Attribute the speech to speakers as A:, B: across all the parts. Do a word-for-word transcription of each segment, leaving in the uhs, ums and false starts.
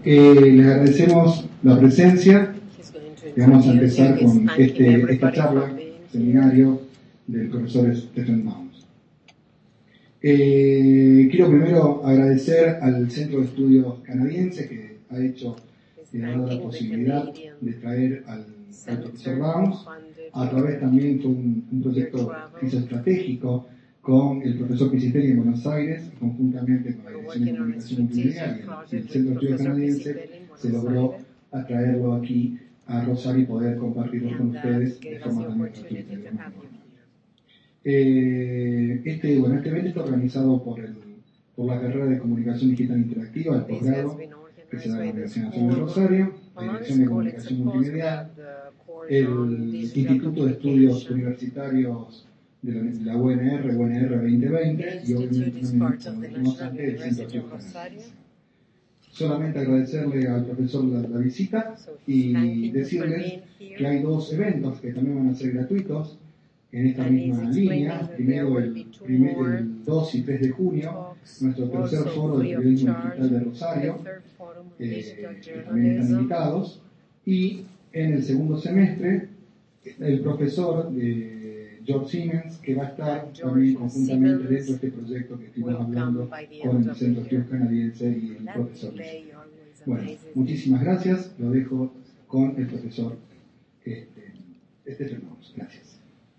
A: Eh, les agradecemos la presencia y vamos a empezar con este, esta charla, seminario del profesor Stephen Mounds. Eh, quiero primero agradecer al Centro de Estudios Canadiense que ha hecho eh, dado la posibilidad de traer al, al profesor Mounds. A través también fue un, un proyecto que hizo estratégico con el profesor Pisitelli en Buenos Aires, conjuntamente con la Dirección de Comunicación Multimedia y el, el Centro de Estudios Canadiense, se logró atraerlo aquí a Rosario y poder compartirlo con ustedes de forma también gratuita. Eh, este, bueno, este evento está organizado por, el, por la carrera de Comunicación Digital Interactiva, el posgrado, que se da en la Universidad Nacional de Rosario, la Dirección de Comunicación Multimedia, el Instituto de Estudios Universitarios de la, de la U N R, U N R veinte veinte, y obviamente, como dijimos antes, el Centro de Estudios Canadiense. Solamente agradecerle al profesor la, la visita y decirles que hay dos eventos que también van a ser gratuitos en esta misma línea. Primero el, primer, el dos y tres de junio, nuestro tercer foro de periodismo digital de Rosario, eh, que también están invitados, y en el segundo semestre el profesor de George Siemens, que va a estar también conjuntamente dentro de este proyecto que estuvimos hablando con el Centro de Estudios Canadiense y el profesor. Bueno, muchísimas gracias. Lo dejo con el profesor este, Stephen Mounds. Gracias.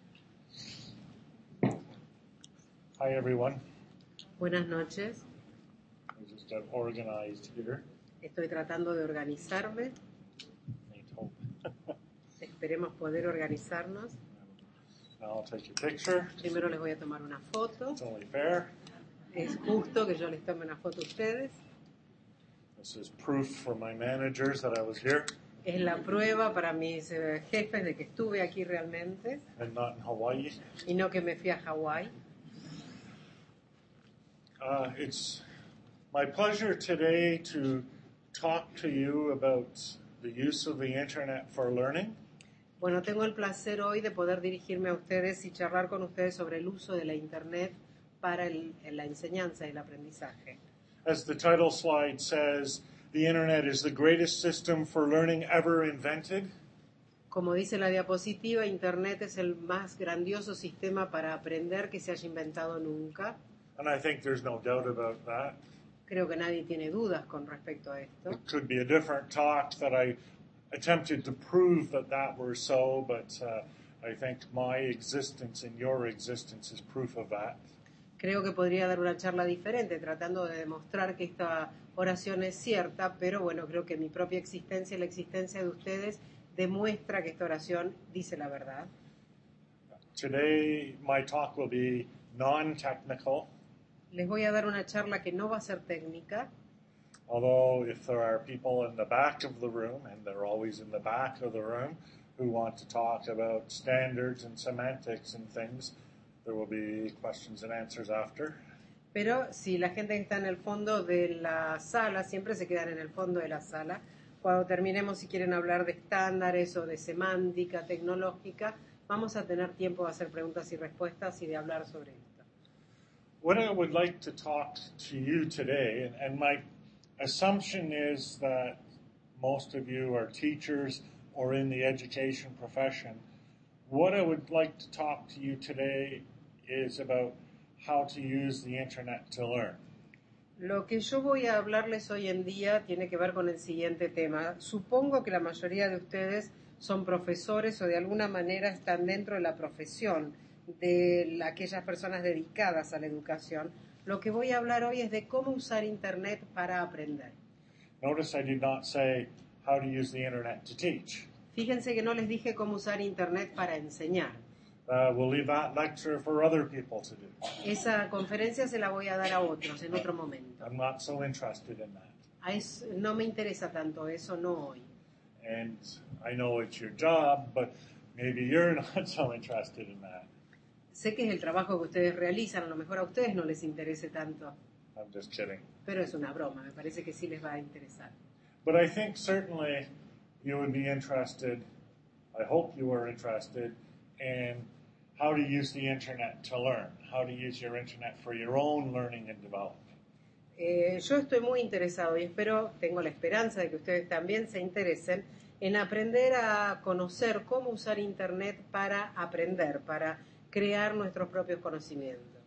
B: Hi everyone.
C: Buenas noches.
B: I just got organized here.
C: Estoy tratando de organizarme.
B: Need hope.
C: Esperemos poder organizarnos.
B: Now I'll take a picture.
C: Primero les voy a tomar una foto.
B: It's only fair.
C: Es justo que yo les tome una foto a ustedes.
B: This is proof for my managers that I was here.
C: Es la prueba para mis eh, jefes de que estuve aquí realmente.
B: And not in Hawaii.
C: Y no que me fui a Hawái.
B: Uh, it's my pleasure today to talk to you about the use of the internet for learning.
C: Bueno, tengo el placer hoy de poder dirigirme a ustedes y charlar con ustedes sobre el uso de la internet para el, la enseñanza y el aprendizaje.
B: As the title slide says, the internet is the greatest system for learning ever invented.
C: Como dice la diapositiva, internet es el más grandioso sistema para aprender que se haya inventado nunca.
B: And I think there's no doubt about that.
C: Creo que nadie tiene dudas con respecto a esto.
B: It could be a different talk that I attempted to prove that that were so, but uh, I think my existence and your existence is proof of that.
C: Creo que podría dar una charla diferente tratando de demostrar que esta oración es cierta, pero bueno, creo que mi propia existencia y la existencia de ustedes demuestra que esta oración dice la verdad.
B: Today my talk will be non-technical.
C: Les voy a dar una charla que no va a ser técnica.
B: Although if there are people in the back of the room, and they're always in the back of the room, who want to talk about standards and semantics and things, there will be questions and answers after.
C: Pero si la gente que está en el fondo de la sala, siempre se quedan en el fondo de la sala, cuando terminemos, si quieren hablar de estándares o de semántica tecnológica, vamos a tener tiempo de hacer preguntas y respuestas y de hablar sobre esto.
B: What I would like to talk to you today, and, and my assumption is that most of you are teachers or in the education profession. What I would like to talk to you today is about how to use the internet to learn.
C: Lo que yo voy a hablarles hoy en día tiene que ver con el siguiente tema. Supongo que la mayoría de ustedes son profesores o de alguna manera están dentro de la profesión de la, aquellas personas dedicadas a la educación. Lo que voy a hablar hoy es de cómo usar internet para aprender.
B: Notice I did not say how to use the internet to teach.
C: Fíjense que no les dije cómo usar internet para enseñar.
B: Uh, we'll leave that lecture for other people to do.
C: Esa conferencia se la voy a dar a otros en otro momento.
B: I'm not so interested in that.
C: A eso, no me interesa tanto eso, no hoy.
B: And I know it's your job, but maybe you're not so interested in that.
C: Sé que es el trabajo que ustedes realizan, a lo mejor a ustedes no les interese tanto.
B: I'm just kidding.
C: Pero es una broma, me parece que sí les va a interesar.
B: But I think certainly you would be interested, I hope you are interested, in how to use the internet to learn, how to use your internet for your own learning and development.
C: Eh, yo estoy muy interesado y espero, tengo la esperanza de que ustedes también se interesen en aprender a conocer cómo usar Internet para aprender, para crear nuestros propios conocimientos.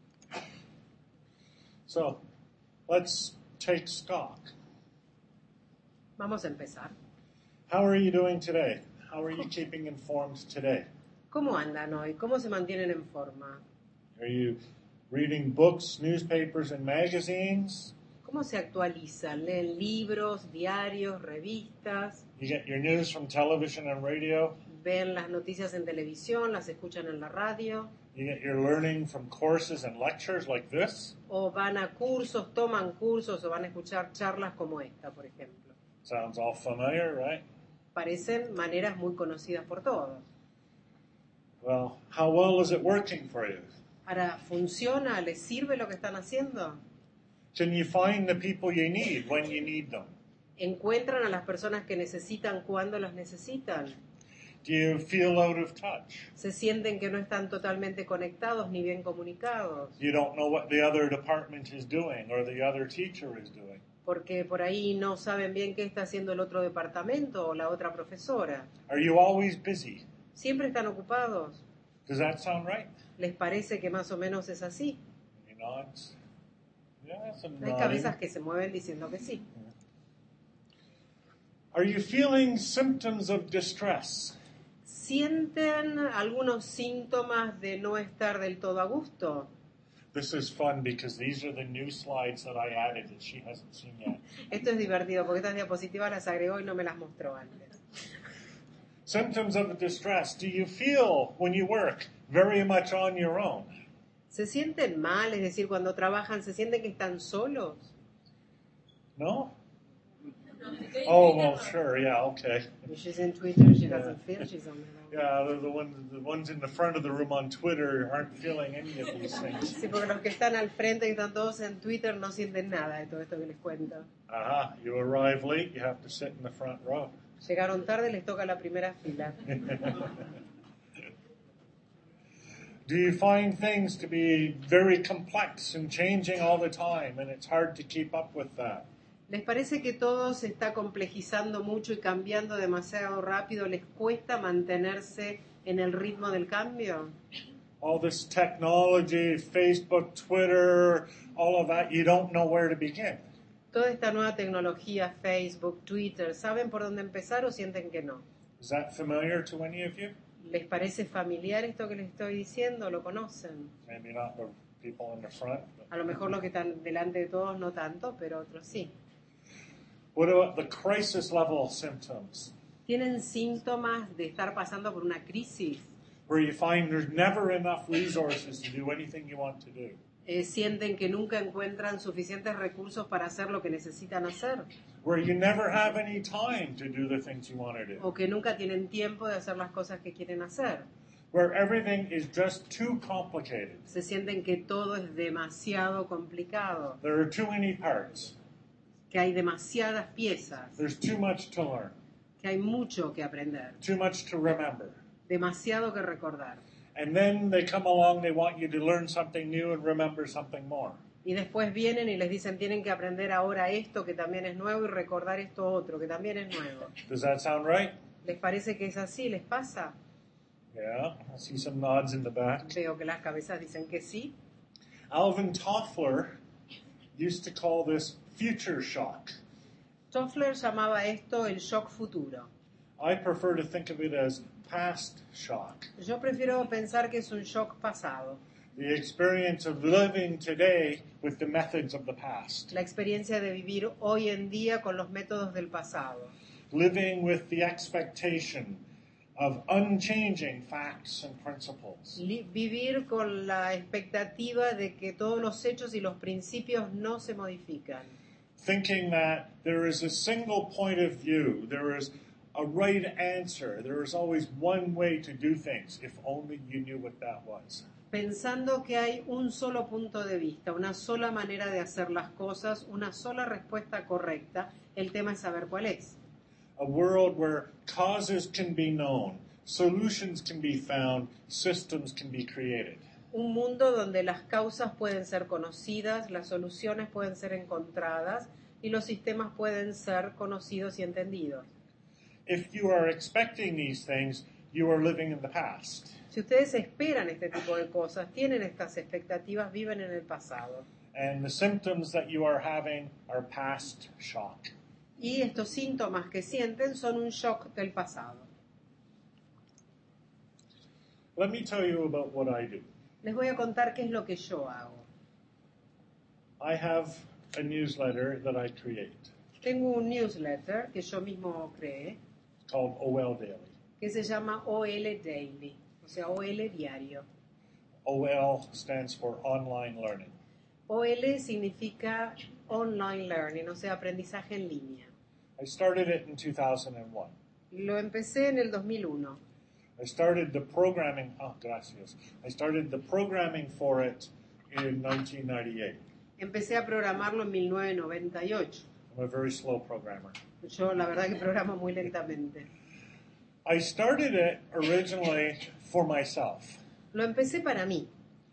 B: So, let's take stock.
C: Vamos a empezar.
B: How are you doing today? How are you keeping informed today?
C: ¿Cómo andan hoy? ¿Cómo se mantienen en forma?
B: Are you reading books, newspapers, and magazines?
C: ¿Cómo se actualizan? ¿Leen libros, diarios, revistas?
B: You get your news from television and radio?
C: ¿Ven las noticias en televisión? ¿Las escuchan en la radio?
B: You get your learning from courses and lectures like this?
C: ¿O van a cursos, toman cursos o van a escuchar charlas como esta, por ejemplo?
B: Sounds all familiar, right?
C: Parecen maneras muy conocidas por todos.
B: Well, how well is it working for you?
C: Ahora, ¿funciona? ¿Les sirve lo que están haciendo?
B: Can you find the people you need when you need them?
C: ¿Encuentran a las personas que necesitan cuando las necesitan?
B: Do you feel out of touch?
C: ¿Se sienten que no están totalmente conectados ni bien comunicados?
B: You don't know what the other department is doing or the other teacher is doing.
C: Porque por ahí no saben bien qué está haciendo el otro departamento o la otra profesora.
B: Are you always busy?
C: ¿Siempre están ocupados?
B: Does that sound right?
C: ¿Les parece que más o menos es así?
B: Any nods? Yeah, some
C: Hay
B: nodding.
C: cabezas que se mueven diciendo que sí.
B: Are you feeling symptoms of distress?
C: ¿Sienten algunos síntomas de no estar del todo a gusto?
B: This is fun because these are the new slides that I added that she hasn't seen yet.
C: Esto es divertido porque estas diapositivas las agregó y no me las mostró antes.
B: Symptoms of distress. Do you feel when you work very much on your own?
C: ¿Se sienten mal? Es decir, cuando trabajan, ¿se sienten que están solos?
B: No? Oh, well, sure, yeah, okay.
C: If she's in Twitter, she doesn't feel she's on her own.
B: Yeah, the, the, ones, the ones in the front of the room on Twitter aren't feeling any of these things.
C: Sí, porque los que están al frente y están todos en Twitter no sienten nada de todo esto que les cuento.
B: Aha, you arrive late, you have to sit in the front row.
C: Llegaron tarde, les toca la primera fila.
B: Do you find things to be very complex and changing all the time, and it's hard to keep up with that?
C: ¿Les parece que todo se está complejizando mucho y cambiando demasiado rápido? ¿Les cuesta mantenerse en el ritmo del cambio?
B: All this technology, Facebook, Twitter, all of that, you don't know where to begin.
C: Toda esta nueva tecnología, Facebook, Twitter, ¿saben por dónde empezar o sienten que no?
B: Is that familiar to any of you?
C: ¿Les parece familiar esto que les estoy diciendo? ¿Lo conocen?
B: Maybe not the people in the front. But
C: A lo mejor los que están delante de todos no tanto, pero otros sí.
B: what about the crisis level symptoms?
C: ¿Tienen síntomas de estar pasando por una crisis?
B: Where you find there's never enough resources to do anything you want to do.
C: Eh, ¿Sienten que nunca encuentran suficientes recursos para hacer lo que necesitan hacer?
B: Where you never have any time to do the things you want to do.
C: ¿O que nunca tienen tiempo de hacer las cosas que quieren hacer?
B: Where everything is just too complicated.
C: ¿Se sienten que todo es demasiado complicado?
B: There are too many parts.
C: ¿Que hay demasiadas piezas?
B: There's too much to learn.
C: ¿Que hay mucho que aprender?
B: Too much to remember.
C: ¿Demasiado que recordar?
B: And then they come along, they want you to learn something new and remember something more.
C: Y después vienen y les dicen, tienen que aprender ahora esto que también es nuevo y recordar esto otro que también es nuevo.
B: Does that sound right?
C: ¿Les parece que es así? ¿Les pasa?
B: Yeah, I see some nods in the back.
C: Veo que las cabezas dicen que sí.
B: Alvin Toffler used to call this future shock.
C: Toffler llamaba esto el shock futuro.
B: I prefer to think of it as past shock.
C: Yo prefiero pensar que es un shock pasado.
B: The experience of living today with the methods of the past.
C: La experiencia de vivir hoy en día con los métodos del pasado.
B: Living with the expectation of unchanging facts and principles.
C: Li- vivir con la expectativa de que todos los hechos y los principios no se modifican.
B: Thinking that there is a single point of view, there is a right answer, there is always one way to do things, if only you knew what that was.
C: Pensando que hay un solo punto de vista, una sola manera de hacer las cosas, una sola respuesta correcta, el tema es saber cuál es.
B: A world where causes can be known, solutions can be found, systems can be created.
C: Un mundo donde las causas pueden ser conocidas, las soluciones pueden ser encontradas y los sistemas pueden ser conocidos y entendidos.
B: If you are expecting these things, you are living in the past.
C: Si ustedes esperan este tipo de cosas, tienen estas expectativas, viven en el pasado.
B: And the symptoms that you are having are past shock.
C: Y estos síntomas que sienten son un shock del pasado.
B: Let me tell you about what I do.
C: Les voy a contar qué es lo que yo hago.
B: I have a newsletter that I create
C: Tengo un newsletter que yo mismo creé,
B: called O L Daily.
C: que se llama O L Daily, o sea, O L Diario.
B: O L stands for Online Learning.
C: O L significa Online Learning, o sea, aprendizaje en línea.
B: I started it in two thousand one.
C: Lo empecé en el dos mil uno.
B: I started the programming, oh, gracias. I started the programming for it in nineteen ninety-eight.
C: Empecé a programarlo en mil novecientos noventa y ocho.
B: I'm a very slow programmer.
C: Yo la verdad que programo muy lentamente.
B: I started it originally for myself
C: Lo empecé para mí,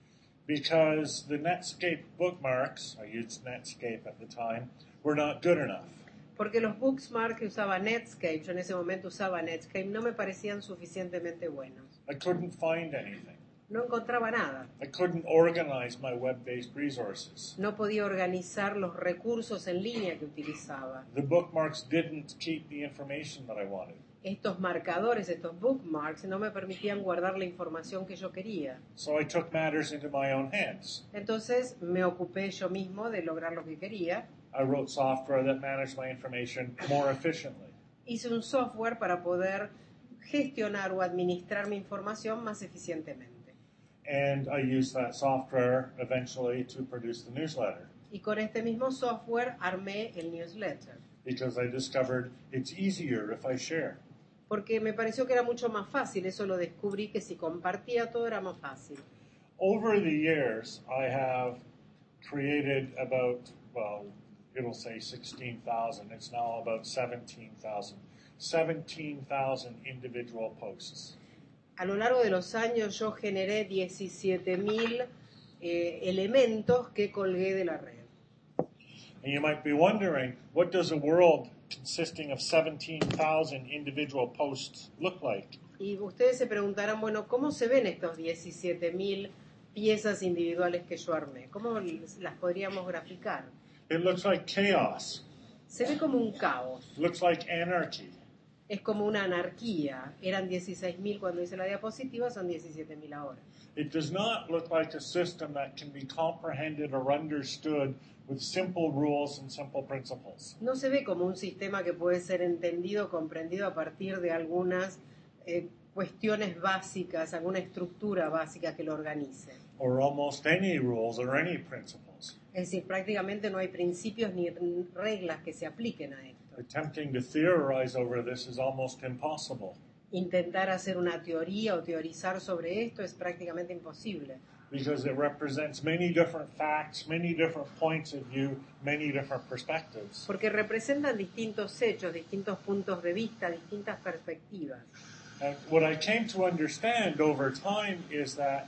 B: because the Netscape bookmarks, I used Netscape at the time, were not good enough.
C: porque los bookmarks que usaba Netscape, yo en ese momento usaba Netscape, no me parecían suficientemente buenos.
B: I couldn't find anything.
C: No encontraba nada.
B: I couldn't organize my web-based resources.
C: No podía organizar los recursos en línea que utilizaba.
B: The bookmarks didn't keep the information that I wanted.
C: Estos marcadores, estos bookmarks, no me permitían guardar la información que yo quería.
B: So I took matters into my own hands.
C: Entonces me ocupé yo mismo de lograr lo que quería.
B: I wrote software that managed my information more efficiently.
C: Hice un software para poder gestionar o administrar mi información más eficientemente.
B: And I used that software eventually to produce the newsletter
C: Y con este mismo software armé el newsletter,
B: because I discovered it's easier if I share.
C: porque me pareció que era mucho más fácil. Eso lo descubrí, que si compartía todo era más fácil.
B: Over the years, I have created about, well, it'll say sixteen thousand. It's now about seventeen thousand. seventeen thousand individual posts.
C: A lo largo de los años yo generé diecisiete mil eh, elementos que colgué de la red.
B: And you might be wondering, what does a world consisting of seventeen thousand individual posts look like?
C: Y ustedes se preguntarán, bueno, ¿cómo se ven estos diecisiete mil piezas individuales que yo armé? ¿Cómo las podríamos graficar?
B: It looks like chaos.
C: Se ve como un caos,
B: It looks like anarchy.
C: es como una anarquía. Eran dieciséis mil cuando hice la diapositiva, son diecisiete mil ahora.
B: It does not look like a system that can be comprehended or understood with simple rules and simple principles.
C: No se ve como un sistema que puede ser entendido, comprendido a partir de algunas eh, cuestiones básicas, alguna estructura básica que lo organice.
B: Or almost any rules or any principles.
C: Es decir, prácticamente no hay principios ni reglas que se apliquen a esto.
B: Attempting to theorize over this is almost impossible
C: Intentar hacer una teoría o teorizar sobre esto es prácticamente imposible,
B: because it represents many different facts, many different points of view, many different perspectives.
C: porque representan distintos hechos, distintos puntos de vista, distintas perspectivas.
B: And what I came to understand over time is that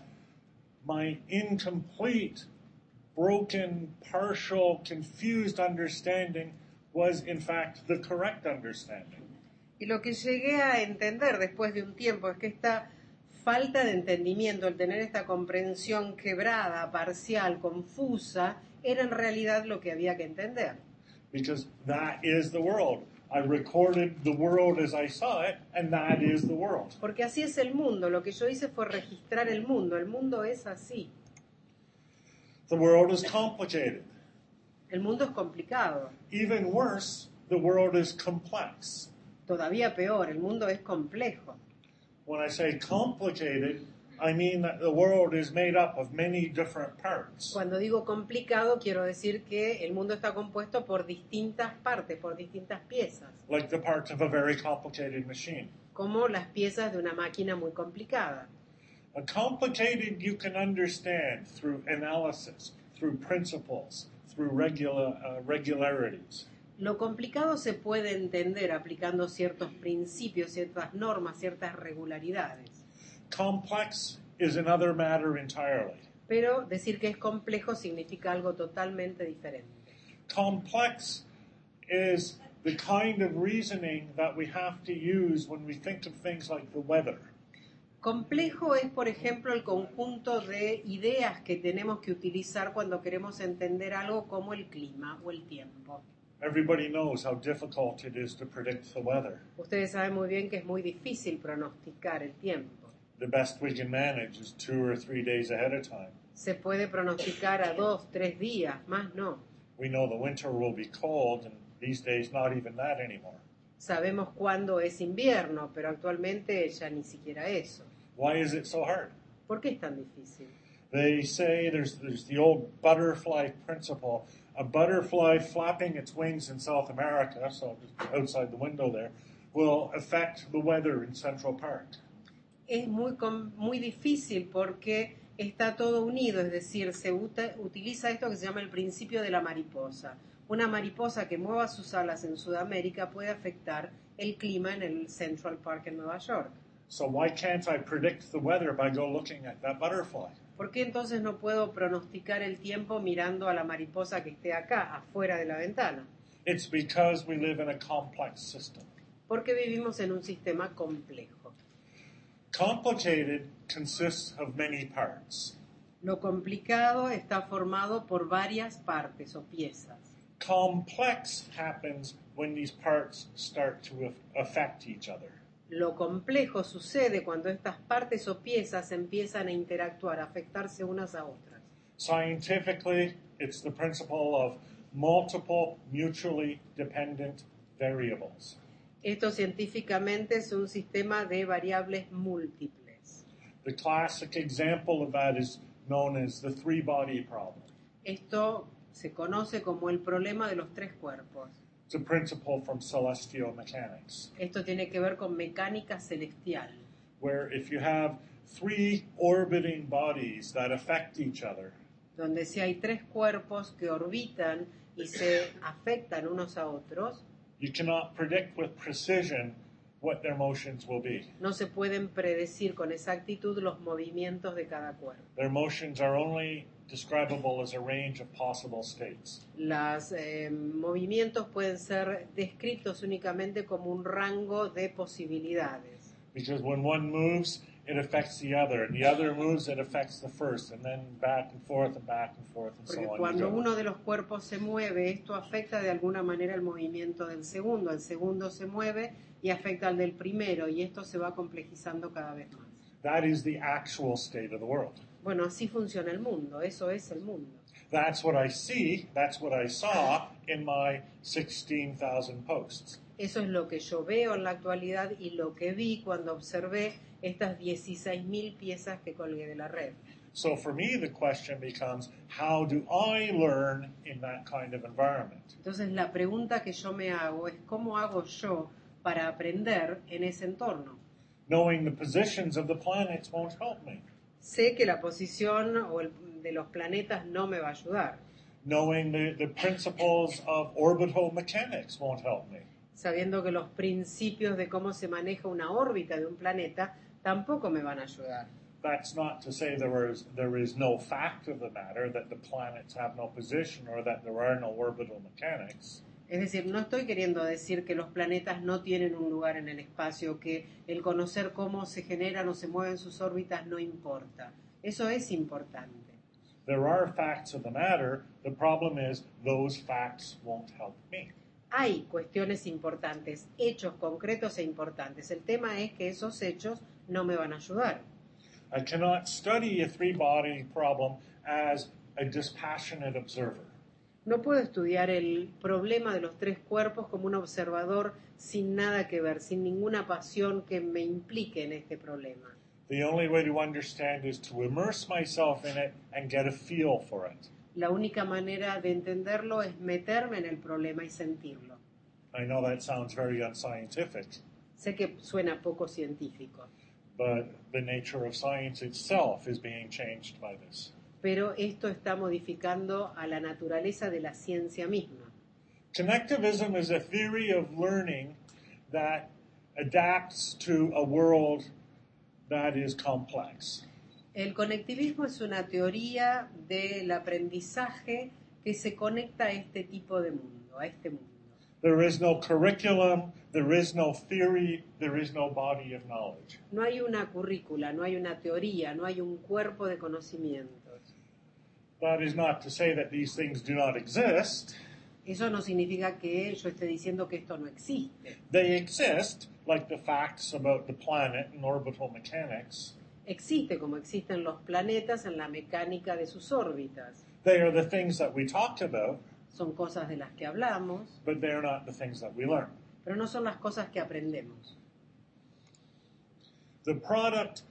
B: my incomplete, broken, partial, confused understanding was in fact the correct understanding.
C: Y lo que llegué a entender después de un tiempo es que esta falta de entendimiento, el tener esta comprensión quebrada, parcial, confusa, era en realidad lo que había que entender.
B: Because that is the world. I recorded the world as I saw it, and that is the world.
C: Porque así es el mundo. Lo que yo hice fue registrar el mundo. El mundo es así.
B: The world is complicated.
C: El mundo es complicado.
B: Even worse, the world is complex.
C: Todavía peor, el mundo es complejo.
B: When I say complicated, I mean that the world is made up of many different parts.
C: Cuando digo complicado, quiero decir que el mundo está compuesto por distintas partes, por distintas piezas,
B: Like the parts of a very complicated machine.
C: como las piezas de una máquina muy complicada.
B: A complicated you can understand through analysis, through principles, through regular, uh, regularities.
C: Lo complicado se puede entender aplicando ciertos principios, ciertas normas, ciertas regularidades.
B: Complex is another matter entirely.
C: Pero decir que es complejo significa algo totalmente diferente.
B: Complex is the kind of reasoning that we have to use when we think of things like the weather.
C: Complejo es, por ejemplo, el conjunto de ideas que tenemos que utilizar cuando queremos entender algo como el clima o el tiempo.
B: Everybody knows how difficult it is to predict the weather.
C: Ustedes saben muy bien que es muy difícil pronosticar el tiempo.
B: The best we can manage is two or three days ahead of time.
C: Se puede pronosticar a dos, tres días, más no.
B: We know the winter will be cold, and these days not even that anymore.
C: Sabemos cuándo es invierno, pero actualmente ya ni siquiera eso.
B: Why is it so hard?
C: ¿Por qué es tan difícil?
B: They say there's, there's the old butterfly principle. A butterfly flapping its wings in South America, so outside the window there, will affect the weather in Central Park.
C: Es muy, muy difícil porque está todo unido, es decir, se uta, utiliza esto que se llama el principio de la mariposa. Una mariposa que mueva sus alas en Sudamérica puede afectar el clima en el Central Park en Nueva York.
B: So why can't I predict the weather by go looking at that butterfly?
C: ¿Por qué entonces no puedo pronosticar el tiempo mirando a la mariposa que esté acá, afuera de la ventana?
B: It's because we live in a complex system.
C: Porque vivimos en un sistema complejo.
B: Complicated consists of many parts.
C: Lo complicado está formado por varias partes o piezas.
B: Complex happens when these parts start to affect each other.
C: Lo complejo sucede cuando estas partes o piezas empiezan a interactuar, a afectarse unas a otras.
B: Scientifically, it's the principle of multiple mutually dependent variables.
C: Esto científicamente es un sistema de variables múltiples.
B: The classic example of that is known as the three-body problem.
C: Esto se conoce como el problema de los tres cuerpos.
B: It's a principle from celestial mechanics.
C: Esto tiene que ver con mecánica celestial.
B: Where if you have three orbiting bodies that affect each other,
C: donde si hay tres cuerpos que orbitan y se afectan unos a otros,
B: you cannot predict with precision what their motions will be.
C: No se pueden predecir con exactitud los movimientos de cada cuerpo.
B: Their motions are only describable as a range of possible states.
C: Los eh, movimientos pueden ser descritos únicamente como un rango de posibilidades.
B: Because when one moves, it affects the other, and the other moves, it affects the first, and then back and forth and back and forth and
C: Porque
B: so on.
C: cuando uno de los cuerpos se mueve, esto afecta de alguna manera el movimiento del segundo. El segundo se mueve y afecta al del primero, y esto se va complejizando cada vez más.
B: That is the actual state of the world.
C: Bueno, así funciona el mundo. Eso es el mundo.
B: That's what I see, that's what I saw in my sixteen thousand posts.
C: Eso es lo que yo veo en la actualidad y lo que vi cuando observé estas dieciséis mil piezas que colgué de la red.
B: So for me the question becomes, how do I learn in that kind of environment?
C: Entonces la pregunta que yo me hago es ¿cómo hago yo para aprender en ese entorno?
B: Knowing the positions of the planets won't help me.
C: Sé que la posición o el, de los planetas no me va a ayudar.
B: Knowing the, the principles of orbital mechanics won't help me.
C: Sabiendo que los principios de cómo se maneja una órbita de un planeta tampoco me van a ayudar.
B: That's not to say there is, there is no fact of the matter, that the planets have no position or that there are no orbital mechanics.
C: Es decir, no estoy queriendo decir que los planetas no tienen un lugar en el espacio, que el conocer cómo se generan o se mueven sus órbitas no importa. Eso es importante.
B: There are facts of the matter. The problem is those facts won't help me.
C: Hay cuestiones importantes, hechos concretos e importantes. El tema es que esos hechos no me van a ayudar.
B: I cannot study a three-body problem as a dispassionate observer.
C: No puedo estudiar el problema de los tres cuerpos como un observador sin nada que ver, sin ninguna pasión que me implique en este problema.
B: The only way to understand is to immerse myself in it and get a feel for it.
C: La única manera de entenderlo es meterme en el problema y sentirlo.
B: I know that sounds very unscientific,
C: Sé que suena poco científico,
B: but the nature of science itself is being changed by this.
C: pero esto está modificando a la naturaleza de la ciencia misma.
B: Connectivism is a theory of learning that adapts to a world that is complex.
C: El conectivismo es una teoría del aprendizaje que se conecta a este tipo de mundo, a este mundo.
B: There is no curriculum, there is no theory, there is no body of knowledge.
C: No hay una currícula, no hay una teoría, no hay un cuerpo de conocimientos.
B: That is not to say that these things do not exist.
C: Eso no significa que yo esté diciendo que esto no existe.
B: They exist, like the facts about the planet and orbital mechanics.
C: Existe como existen los planetas en la mecánica de sus órbitas.
B: They are the things that we talked about,
C: Son cosas de las que hablamos,
B: but they are not the things that we learn.
C: pero no son las cosas que aprendemos.
B: The product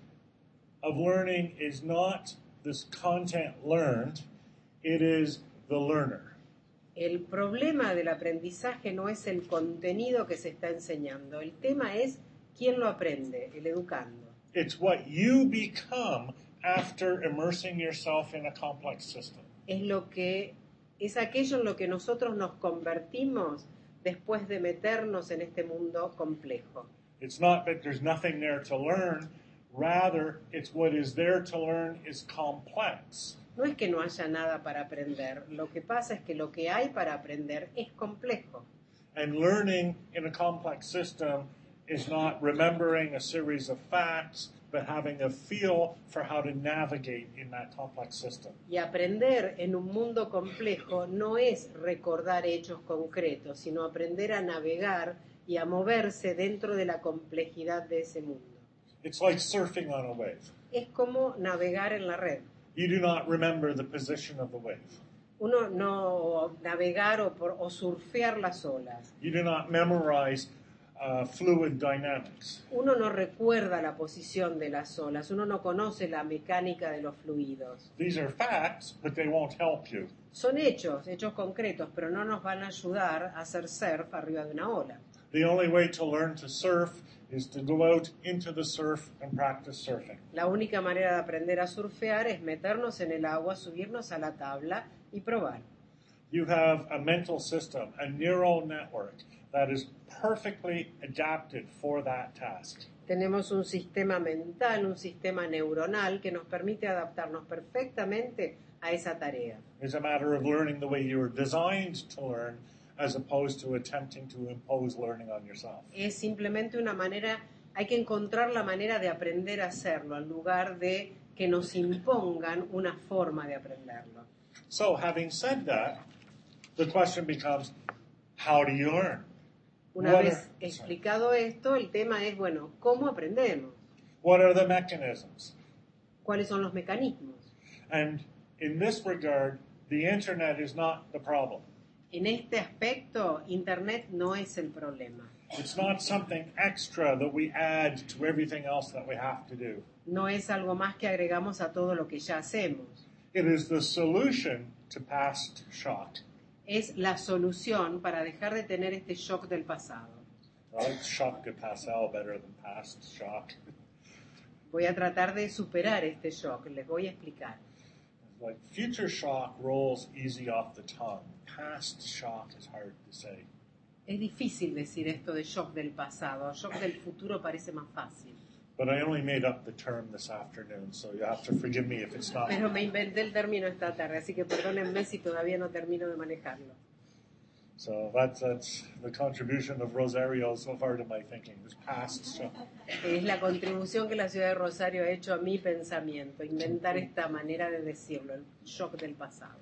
B: of learning is not this content learned, it is the learner.
C: El problema del aprendizaje no es el contenido que se está enseñando. El tema es quién lo aprende, el educando.
B: It's what you become after immersing yourself in a complex system.
C: Es lo que es aquello en lo que nosotros nos convertimos después de meternos en este mundo complejo.
B: It's not that there's nothing there to learn, rather it's what is there to learn is complex.
C: No es que no haya nada para aprender, lo que pasa es que lo que hay para aprender es complejo.
B: And learning in a complex system is not remembering a series of facts, but having a feel for how to navigate in that complex system.
C: Y aprender en un mundo complejo no es recordar hechos concretos, sino aprender a navegar y a moverse dentro de la complejidad de ese mundo.
B: It's like surfing on a wave.
C: Es como navegar en la red.
B: You do not remember the position of the wave.
C: Uno no navegar o, por, o surfear las olas.
B: You do not memorize uh, fluid dynamics.
C: Uno no recuerda la posición de las olas. Uno no conoce la mecánica de los fluidos.
B: These are facts, but they won't help you.
C: Son hechos, hechos concretos, pero no nos van a ayudar a hacer surf arriba de una ola.
B: The only way to learn to surf is to go out into the surf and practice surfing.
C: La única manera de aprender a surfear es meternos en el agua, subirnos a la tabla y probar.
B: You have a mental system, a neural network that is perfectly adapted for that task.
C: Tenemos un sistema mental, un sistema neuronal que nos permite adaptarnos perfectamente a esa tarea.
B: It's a matter of learning the way you were designed to learn as opposed to attempting to impose learning on yourself.
C: Es simplemente una manera, hay que encontrar la manera de aprender a hacerlo, en lugar de que nos impongan una forma de aprenderlo.
B: So, having said that, the question becomes, how do you learn?
C: Una
B: What
C: vez
B: are-
C: explicado esto, el tema es, bueno, ¿cómo aprendemos?
B: What are the mechanisms?
C: ¿Cuáles son los mecanismos?
B: And in this regard, the internet is not the problem.
C: En este aspecto, Internet no es el problema.
B: It's not something extra that we add to everything else that we have to do.
C: No es algo más que agregamos a todo lo que ya hacemos.
B: It is the solution to past shock.
C: Es la solución para dejar de tener este shock del pasado.
B: I like shock de passel better than past shock.
C: Voy a tratar de superar este shock, les voy a explicar.
B: Like future shock rolls easy off the tongue. Past shock is hard to say.
C: Es difícil decir esto de shock del pasado, shock del futuro parece más fácil.
B: But I only made up the term this afternoon, so you have to forgive me if it's not.
C: Pero me inventé el término esta tarde, así que perdónenme si todavía no termino de manejarlo.
B: So that's that's the contribution of Rosario so far to my thinking. This past shock.
C: Es la contribución que la ciudad de Rosario ha hecho a mi pensamiento, inventar esta manera de decirlo, el shock del pasado.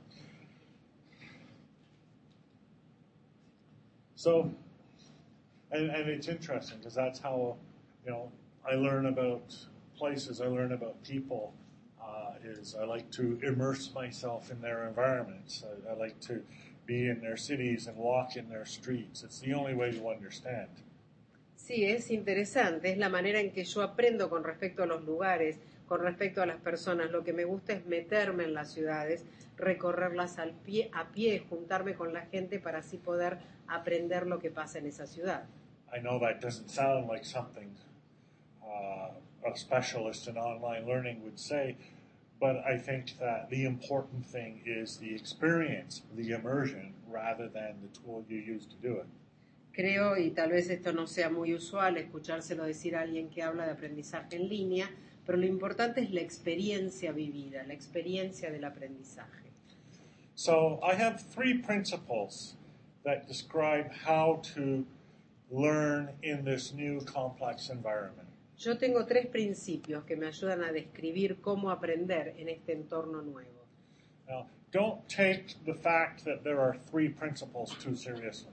B: So, and, and it's interesting because that's how, you know, I learn about places, I learn about people, uh, is I like to immerse myself in their environments. I, I like to be in their cities and walk in their streets. It's the only way to understand.
C: Sí, es interesante, es la manera en que yo aprendo con respecto a los lugares, con respecto a las personas. Lo que me gusta es meterme en las ciudades, recorrerlas al pie, a pie, juntarme con la gente para así poder aprender lo que pasa en esa ciudad.
B: I know that doesn't sound like something uh, a specialist in online learning would say, but I think that the important thing is the experience, the immersion, rather than the tool you use to do it.
C: Creo, y tal vez esto no sea muy usual, escuchárselo decir a alguien que habla de aprendizaje en línea, pero lo importante es la experiencia vivida, la experiencia del aprendizaje.
B: So I have three principles that describe how to learn in this new complex environment.
C: Yo tengo tres principios que me ayudan a describir cómo aprender en este entorno nuevo.
B: Now, don't take the fact that there are three principles too seriously.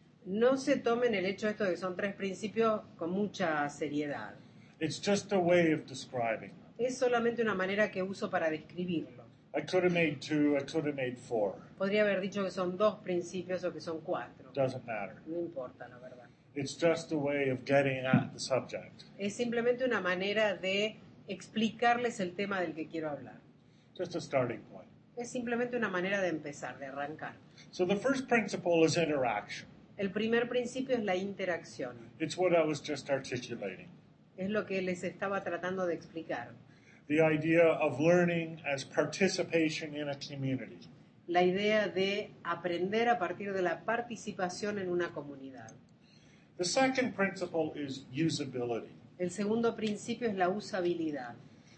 C: No se tomen el hecho de esto de que son tres principios con mucha seriedad.
B: It's just a way of describing them.
C: Es solamente una manera que uso para describirlo.
B: I could have made two, I could have made four.
C: Podría haber dicho que son dos principios o que son cuatro.
B: Doesn't matter.
C: No importa, la verdad.
B: It's just a way of getting at the subject.
C: Es simplemente una manera de explicarles el tema del que quiero hablar.
B: Just a starting point.
C: Es simplemente una manera de empezar, de arrancar.
B: So the first principle is interaction.
C: El primer principio es la interacción.
B: It's what I was just articulating.
C: Es lo que les estaba tratando de explicar.
B: The idea of learning as participation in a community.
C: La idea de aprender a partir de la participación en una comunidad.
B: The second principle is usability.
C: El segundo principio es la usabilidad.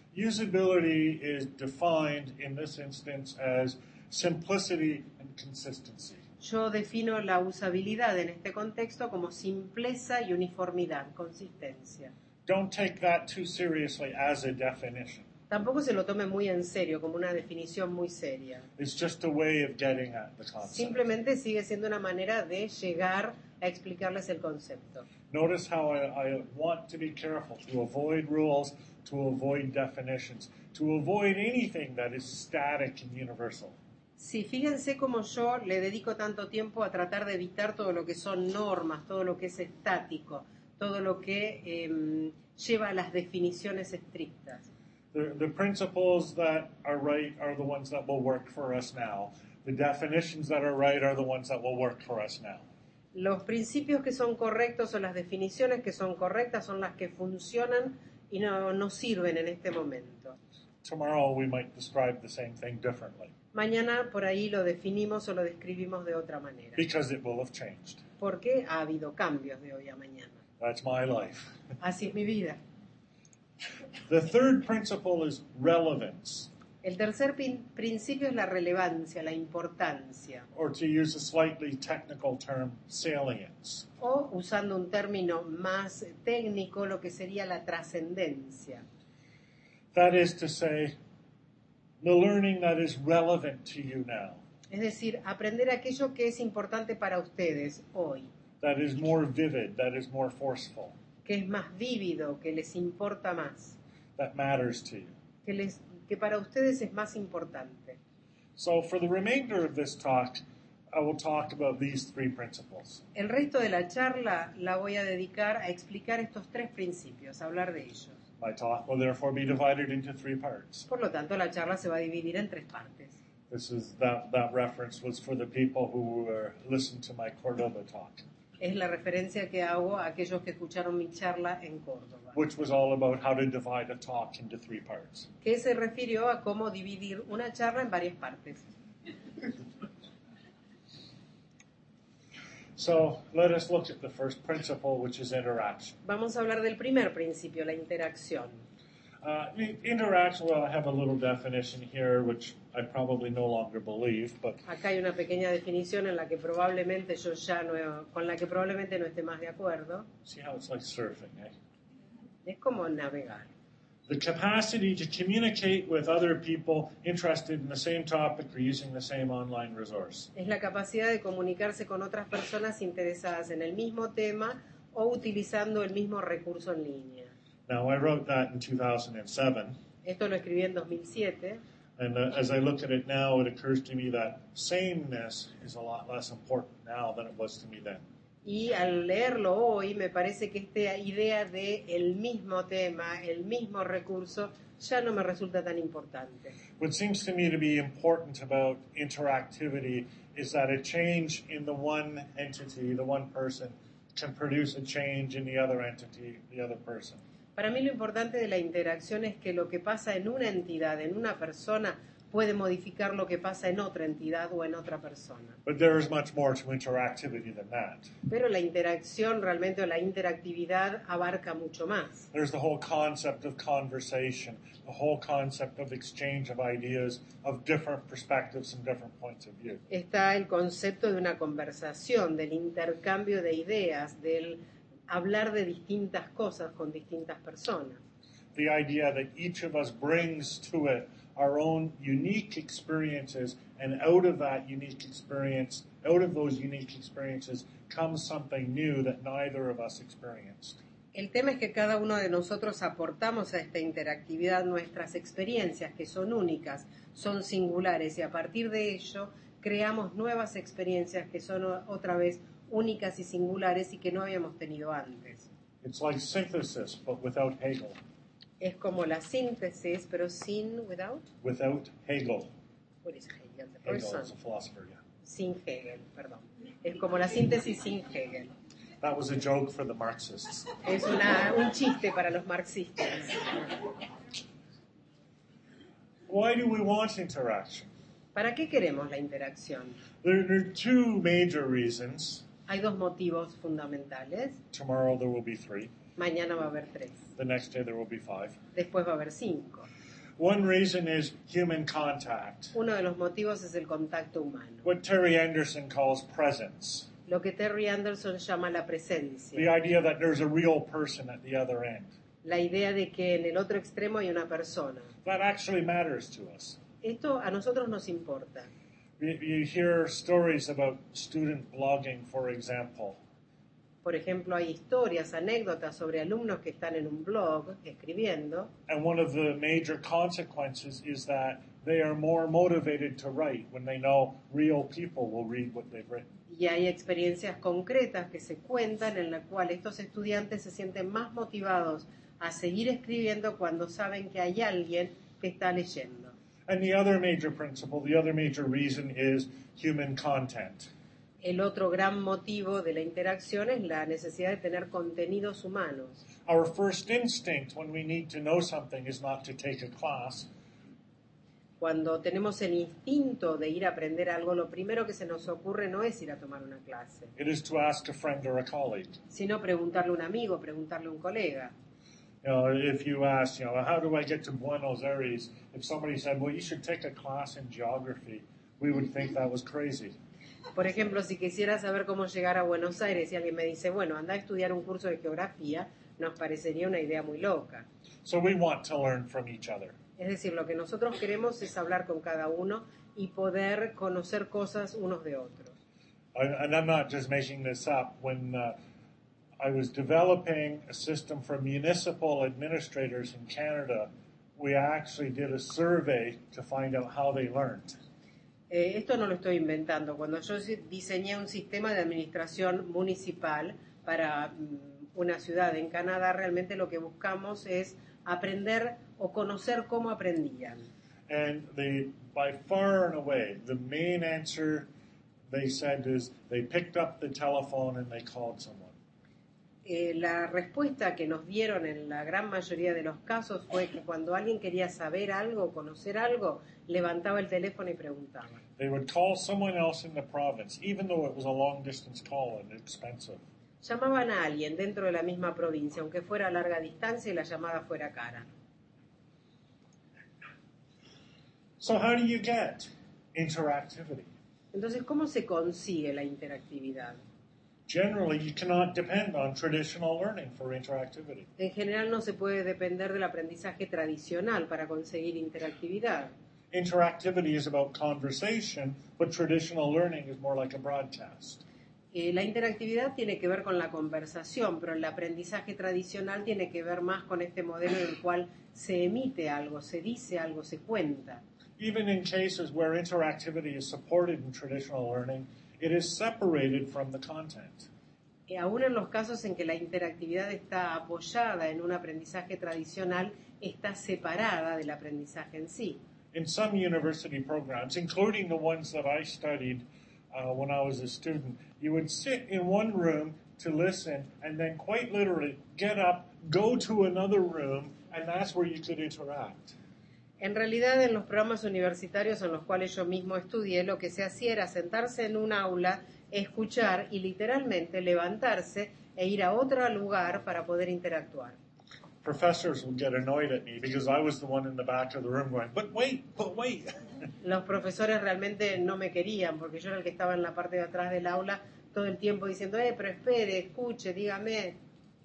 B: Usability is defined in this instance as simplicity and consistency.
C: Yo defino la usabilidad en este contexto como simpleza y uniformidad, consistencia.
B: Don't take that too seriously as a definition.
C: Tampoco se lo tome muy en serio, como una definición muy seria.
B: It's just a way of getting at the concept.
C: Simplemente sigue siendo una manera de llegar a explicarles el concepto.
B: Notice how I, I want to be careful to avoid rules, to avoid definitions, to avoid anything that is static and universal.
C: Sí, fíjense cómo yo le dedico tanto tiempo a tratar de evitar todo lo que son normas, todo lo que es estático, todo lo que eh, lleva a las definiciones estrictas.
B: The, the principles that are right are the ones that will work for us now. The definitions that are right are the ones that will work for us now.
C: Los principios que son correctos o las definiciones que son correctas son las que funcionan y no, no sirven en este momento.
B: Tomorrow we might describe the same thing differently
C: Mañana por ahí lo definimos o lo describimos de otra manera,
B: because it will have changed.
C: porque ha habido cambios de hoy a mañana.
B: That's my life.
C: Así es mi vida.
B: The third principle is relevance,
C: El tercer pin- principio es la relevancia, la importancia,
B: or to use a slightly technical term, salience.
C: o usando un término más técnico, lo que sería la trascendencia.
B: That is to say, the learning that is relevant to you now,
C: Es decir, aprender aquello que es importante para ustedes hoy,
B: that is more vivid, that is more forceful,
C: que es más vívido, que les importa más,
B: that matters to you.
C: que, les, que para ustedes es más importante.
B: So for the remainder of this talk, I will talk about these three principles.
C: El resto de la charla la voy a dedicar a explicar estos tres principios, a hablar de ellos.
B: My talk will therefore be divided into three parts.
C: Por lo tanto, la charla se va a dividir en tres partes.
B: This is that that reference was for the people who were listened to my Cordoba talk,
C: Es la referencia que hago a aquellos que escucharon mi charla en Córdoba,
B: which was all about how to divide a talk into three parts.
C: que se refirió a cómo dividir una charla en varias partes.
B: So let us look at the first principle, which is interaction.
C: Vamos a hablar del primer principio, la interacción.
B: Uh, i- interaction, well, I have a little definition here, which I probably no longer believe, but
C: Acá hay una pequeña definición en la que probablemente yo ya no, con la que probablemente no esté más de acuerdo.
B: see how it's like surfing, eh?
C: Es como navegar.
B: The capacity to communicate with other people interested in the same topic or using the same online resource.
C: Es la capacidad de comunicarse con otras personas interesadas en el mismo tema o utilizando el mismo recurso en línea.
B: Now, I wrote that in two thousand seven,
C: Esto lo escribí en dos mil siete
B: and uh, as I look at it now, it occurs to me that sameness is a lot less important now than it was to me then.
C: y al leerlo hoy me parece que esta idea de el mismo tema, el mismo recurso, ya no me resulta tan importante.
B: What seems to me to be important about interactivity is that a change in the one entity, the one person, can produce a change in the other entity, the other person.
C: Para mí lo importante de la interacción es que lo que pasa en una entidad, en una persona, puede modificar lo que pasa en otra entidad o en otra persona.
B: But there is much more to interactivity than that.
C: Pero la interacción realmente o la interactividad abarca mucho más.
B: There's the whole concept of conversation, the whole concept of exchange of ideas, of different perspectives and different points of view.
C: Está el concepto de una conversación, del intercambio de ideas, del hablar de distintas cosas con distintas personas.
B: The idea that each of us brings to it our own unique experiences, and out of that unique experience, out of those unique experiences, comes something new that neither of us experienced.
C: El tema es que cada uno de nosotros aportamos a esta interactividad nuestras experiencias que son únicas, son singulares, y a partir de ello creamos nuevas experiencias que son otra vez únicas y singulares y que no habíamos tenido antes.
B: It's like synthesis, but without Hegel.
C: Es como la síntesis, pero sin, without,
B: Without Hegel.
C: what is Hegel? The
B: Hegel
C: person.
B: is a philosopher, yeah.
C: Sin Hegel, perdón. Es como la síntesis sin Hegel.
B: That was a joke for the Marxists.
C: Es una, un chiste para los marxistas.
B: Why do we want interaction?
C: ¿Para qué queremos la interacción?
B: There, there are two major reasons.
C: Hay dos motivos fundamentales.
B: Tomorrow there will be three.
C: Mañana va a haber tres.
B: The next day there will be five.
C: Después va a haber cinco.
B: One reason is human contact,
C: Uno de los motivos es el contacto humano.
B: what Terry Anderson calls presence.
C: Lo que Terry Anderson llama la
B: The
C: presencia.
B: idea that there's a real person at the other end.
C: La idea de que en el otro extremo hay una persona.
B: That actually matters to us.
C: Esto a nosotros nos importa.
B: You, you hear stories about student blogging, for example.
C: Por ejemplo, hay historias, anécdotas sobre alumnos que están en un blog escribiendo,
B: And one of the major consequences is that they are more motivated to write when they know real people will read what they've written.
C: y hay experiencias concretas que se cuentan en las cuales estos estudiantes se sienten más motivados a seguir escribiendo cuando saben que hay alguien que está leyendo.
B: And the other major principle, the other major reason is human content.
C: El otro gran motivo de la interacción es la necesidad de tener contenidos humanos.
B: Our first instinct when we need to know something is not to take a class.
C: Cuando tenemos el instinto de ir a aprender algo, lo primero que se nos ocurre no es ir a tomar una clase,
B: It is to ask a friend or a colleague.
C: sino preguntarle a un amigo, preguntarle a un colega.
B: You know, if you ask, you know, how do I get to Buenos Aires? If somebody said, well, you should take a class in geography, we would think that was crazy.
C: Por ejemplo, si quisiera saber cómo llegar a Buenos Aires y alguien me dice, bueno, anda a estudiar un curso de geografía, nos parecería una idea muy loca.
B: So we want to learn from each other.
C: Es decir, lo que nosotros queremos es hablar con cada uno y poder conocer cosas unos de otros.
B: I- And I'm not just making this up. When uh, I was developing a system for municipal administrators in Canada, we actually did a survey to find out how they learned.
C: Eh, esto no lo estoy inventando. Cuando yo si- diseñé un sistema de administración municipal para mm, una ciudad en Canadá, realmente lo que buscamos es aprender o conocer cómo aprendían.
B: And they, by far and away, the main answer they said is they picked up the telephone and they called someone.
C: Eh, la respuesta que nos dieron en la gran mayoría de los casos fue que cuando alguien quería saber algo, conocer algo, levantaba el teléfono y preguntaba.
B: They would call someone else in the province, even though it was a long distance call and expensive.
C: Llamaban a alguien dentro de la misma provincia, aunque fuera a larga distancia y la llamada fuera cara.
B: So how do you get interactivity?
C: Entonces, ¿cómo se consigue la interactividad?
B: Generally, you cannot depend on traditional learning for interactivity.
C: En general no se puede depender del aprendizaje tradicional para conseguir interactividad.
B: Interactivity is about conversation, but traditional learning is more like a broadcast.
C: Eh, la interactividad tiene que ver con la conversación, pero el aprendizaje tradicional tiene que ver más con este modelo en el cual se emite algo, se dice algo, se cuenta.
B: Even in cases where interactivity is supported in traditional learning, it is separated from the content.
C: Y aún en los casos en que la interactividad está apoyada en un aprendizaje tradicional, está separada del aprendizaje en sí.
B: In some university programs, including the ones that I studied uh, when I was a student, you would sit in one room to listen and then quite literally get up, go to another room, and that's where you could interact.
C: En realidad, en los programas universitarios en los cuales yo mismo estudié, lo que se hacía era sentarse en un aula, escuchar y literalmente levantarse e ir a otro lugar para poder interactuar.
B: Professors would get annoyed at me because I was the one in the back of the room going, but wait, but wait.
C: Los profesores realmente no me querían porque yo era el que estaba en la parte de atrás del aula todo el tiempo diciendo, eh, pero espere, escuche, dígame.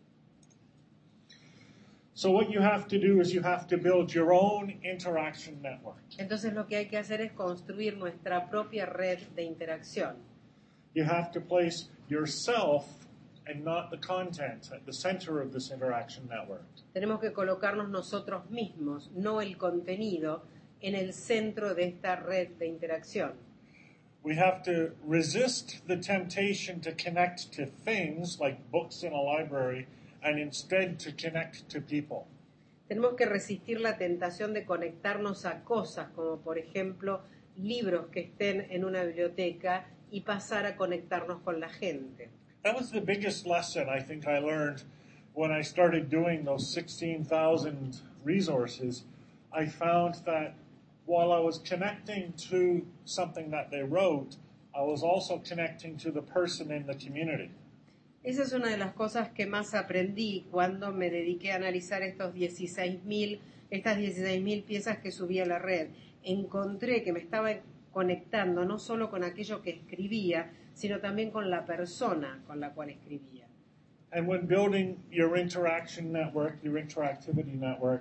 B: So what you have to do is you have to build your own interaction network.
C: Entonces lo que hay que hacer es construir nuestra propia red de interacción.
B: You have to place yourself and not the content at the center of this interaction network.
C: Tenemos que colocarnos nosotros mismos, no el contenido, en el centro de esta red de interacción.
B: We have to resist the temptation to connect to things like books in a library and instead to connect to people.
C: Tenemos que resistir la tentación de conectarnos a cosas como, por ejemplo, libros que estén en una biblioteca y pasar a conectarnos con la gente.
B: That was the biggest lesson I think I learned when I started doing those sixteen thousand resources. I found that while I was connecting to something that they wrote, I was also connecting to the person in the community.
C: Esa es una de las cosas que más aprendí cuando me dediqué a analizar estos dieciséis mil, estas dieciséis mil piezas que subí a la red. Encontré que me estaba conectando no solo con aquello que escribía, sino también con la persona con la cual escribía.
B: And when building your interaction network, your interactivity network,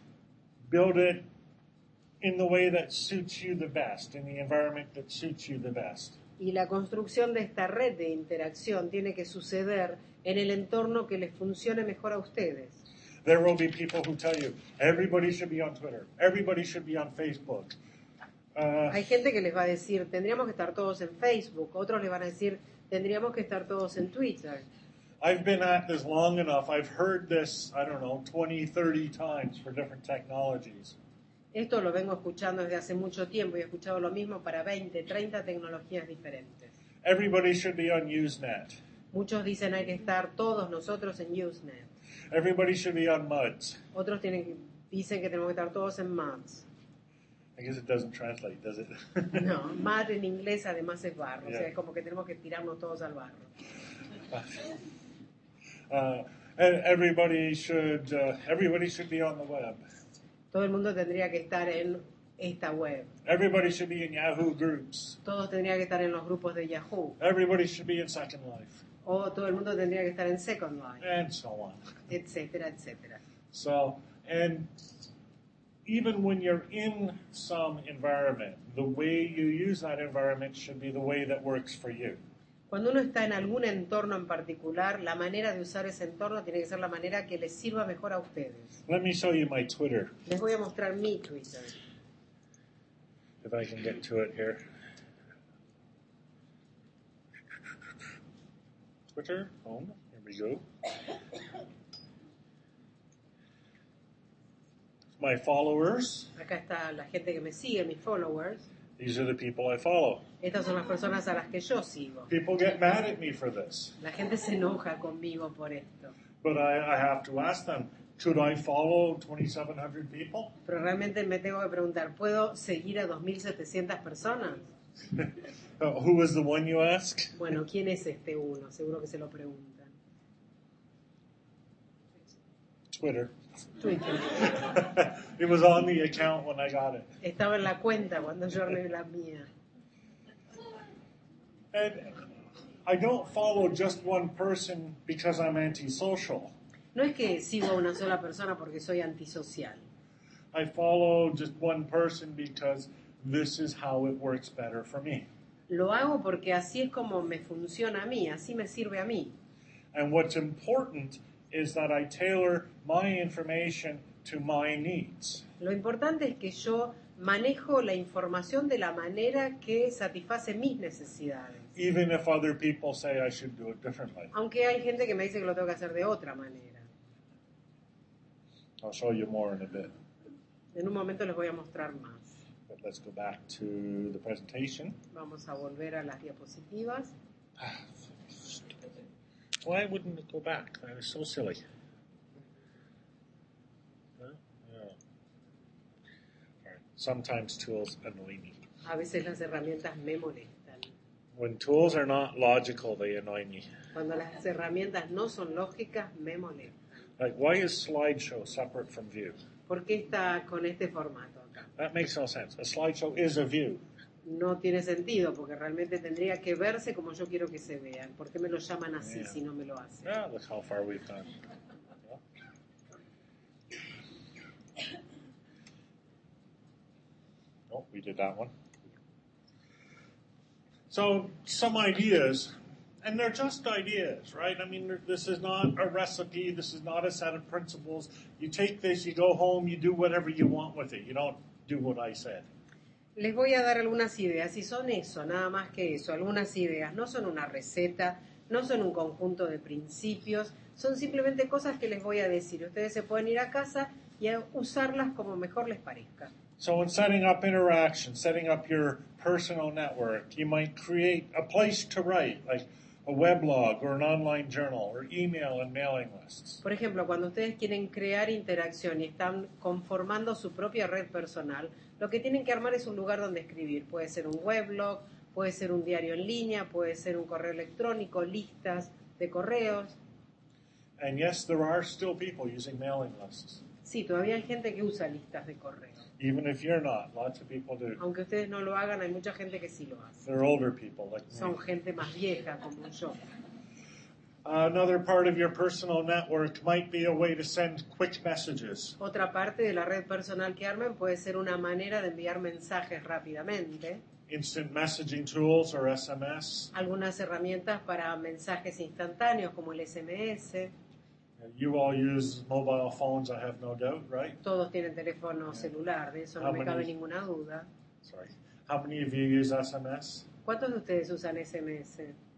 B: build it in the way that suits you the best, in the environment that suits you the best.
C: Y la construcción de esta red de interacción tiene que suceder en el entorno que les funcione mejor a ustedes.
B: There will be people who tell you, everybody should be on Twitter, everybody should be on Facebook. Uh,
C: Hay gente que les va a decir, tendríamos que estar todos en Facebook. Otros les van a decir, tendríamos que estar todos en Twitter.
B: I've been at this long enough. I've heard this, I don't know, twenty, thirty times for different technologies.
C: Esto lo vengo escuchando desde hace mucho tiempo y he escuchado lo mismo para veinte, treinta tecnologías diferentes.
B: Everybody should be on Usenet.
C: Muchos dicen hay que estar todos nosotros en Usenet.
B: Everybody should be on MUDs.
C: Otros tienen, dicen que tenemos que estar todos en M U D S.
B: I guess it doesn't translate, does it?
C: No, M U D en inglés además es barro,
B: Yeah.
C: o sea, es como que tenemos que tirarnos todos al barro.
B: uh, and everybody should, uh, everybody should be on the web.
C: Todo el mundo tendría que estar en esta web.
B: Everybody should be in Yahoo groups.
C: Todos tendrían que estar en los grupos de Yahoo.
B: Everybody should be in Second Life.
C: O todo el mundo tendría que estar en Second Life,
B: And so on.
C: etcétera, etcétera.
B: So, and even when you're in some environment, the way you use that environment should be the way that works for you.
C: Cuando uno está en algún entorno en particular, la manera de usar ese entorno tiene que ser la manera que les sirva mejor a ustedes.
B: Let me show you my Twitter,
C: Les voy a mostrar mi Twitter.
B: if I can get to it here. Twitter, home, here we go. My followers,
C: Acá está la gente que me sigue, mis followers.
B: these are the people I follow.
C: Estas son las personas a las que yo sigo.
B: People get mad at me for this,
C: La gente se enoja conmigo por esto.
B: but I, I have to ask them, should I follow twenty-seven hundred people?
C: Pero realmente me tengo que preguntar, ¿puedo seguir a dos mil setecientas personas?
B: Uh, who is the one, you ask?
C: Bueno, ¿quién es este uno? Seguro que se lo preguntan.
B: Twitter.
C: Twitter.
B: It was on the account when I got it.
C: Estaba en la cuenta cuando yo armé la mía.
B: And I don't follow just one person because I'm antisocial.
C: No es que sigo a una sola persona porque soy antisocial.
B: I follow just one person because this is how it works better for me.
C: Lo hago porque así es como me funciona a mí, así me sirve a mí.
B: And what's important is that I tailor my information to my needs.
C: Lo importante es que yo manejo la información de la manera que satisface mis necesidades.
B: Even if other people say I should do it differently.
C: Aunque hay gente que me dice que lo tengo que hacer de otra manera.
B: I'll show you more in a bit.
C: En un momento les voy a mostrar más.
B: But let's go back to the presentation.
C: Vamos a volver a las diapositivas.
B: Why wouldn't it go back? That is so silly. Huh? Yeah. All Sometimes tools annoy me.
C: A veces las herramientas me molestan.
B: When tools are not logical, they annoy me.
C: Cuando las herramientas no son lógicas, me molestan.
B: Like, why is slideshow separate from view?
C: ¿Por qué está con este formato acá?
B: That makes no sense. A slideshow is a view.
C: No tiene sentido, porque realmente tendría que verse como yo quiero que se vean. ¿Por qué me lo llaman así
B: Yeah.
C: si no me lo hacen?
B: Yeah, look how far we've gone. Oh, we did that one. So, some ideas, and they're just ideas, right? I mean, this is not a recipe, this is not a set of principles. You take this, you go home, you do whatever you want with it. You don't do what I said.
C: Les voy a dar algunas ideas, y son eso, nada más que eso, algunas ideas. No son una receta, no son un conjunto de principios, son simplemente cosas que les voy a decir. Ustedes se pueden ir a casa y a usarlas como mejor les parezca.
B: So in setting up interaction, setting up your personal network, you might create a place to write, like a weblog or an online journal or email and mailing lists.
C: Por ejemplo, cuando ustedes quieren crear interacción y están conformando su propia red personal, lo que tienen que armar es un lugar donde escribir. Puede ser un weblog, puede ser un diario en línea, puede ser un correo electrónico, listas de correos.
B: And yes, there are still people using mailing lists.
C: Sí, todavía hay gente que usa listas de correo.
B: Even if you're not, lots of people do.
C: Aunque ustedes no lo hagan, hay mucha gente que sí lo hace.
B: They're older people like me.
C: Son gente más vieja como yo.
B: Another part of your personal network might be a way to send quick messages.
C: Otra parte de la red personal que armen puede ser una manera de enviar mensajes rápidamente.
B: Instant messaging tools or S M S.
C: Algunas herramientas para mensajes instantáneos como el S M S.
B: You all use mobile phones, I have no doubt, right?
C: Todos tienen teléfono celular, de eso no
B: How
C: me
B: many?
C: cabe ninguna duda.
B: Sorry. How many of you use S M S?
C: ¿Cuántos de ustedes usan S M S?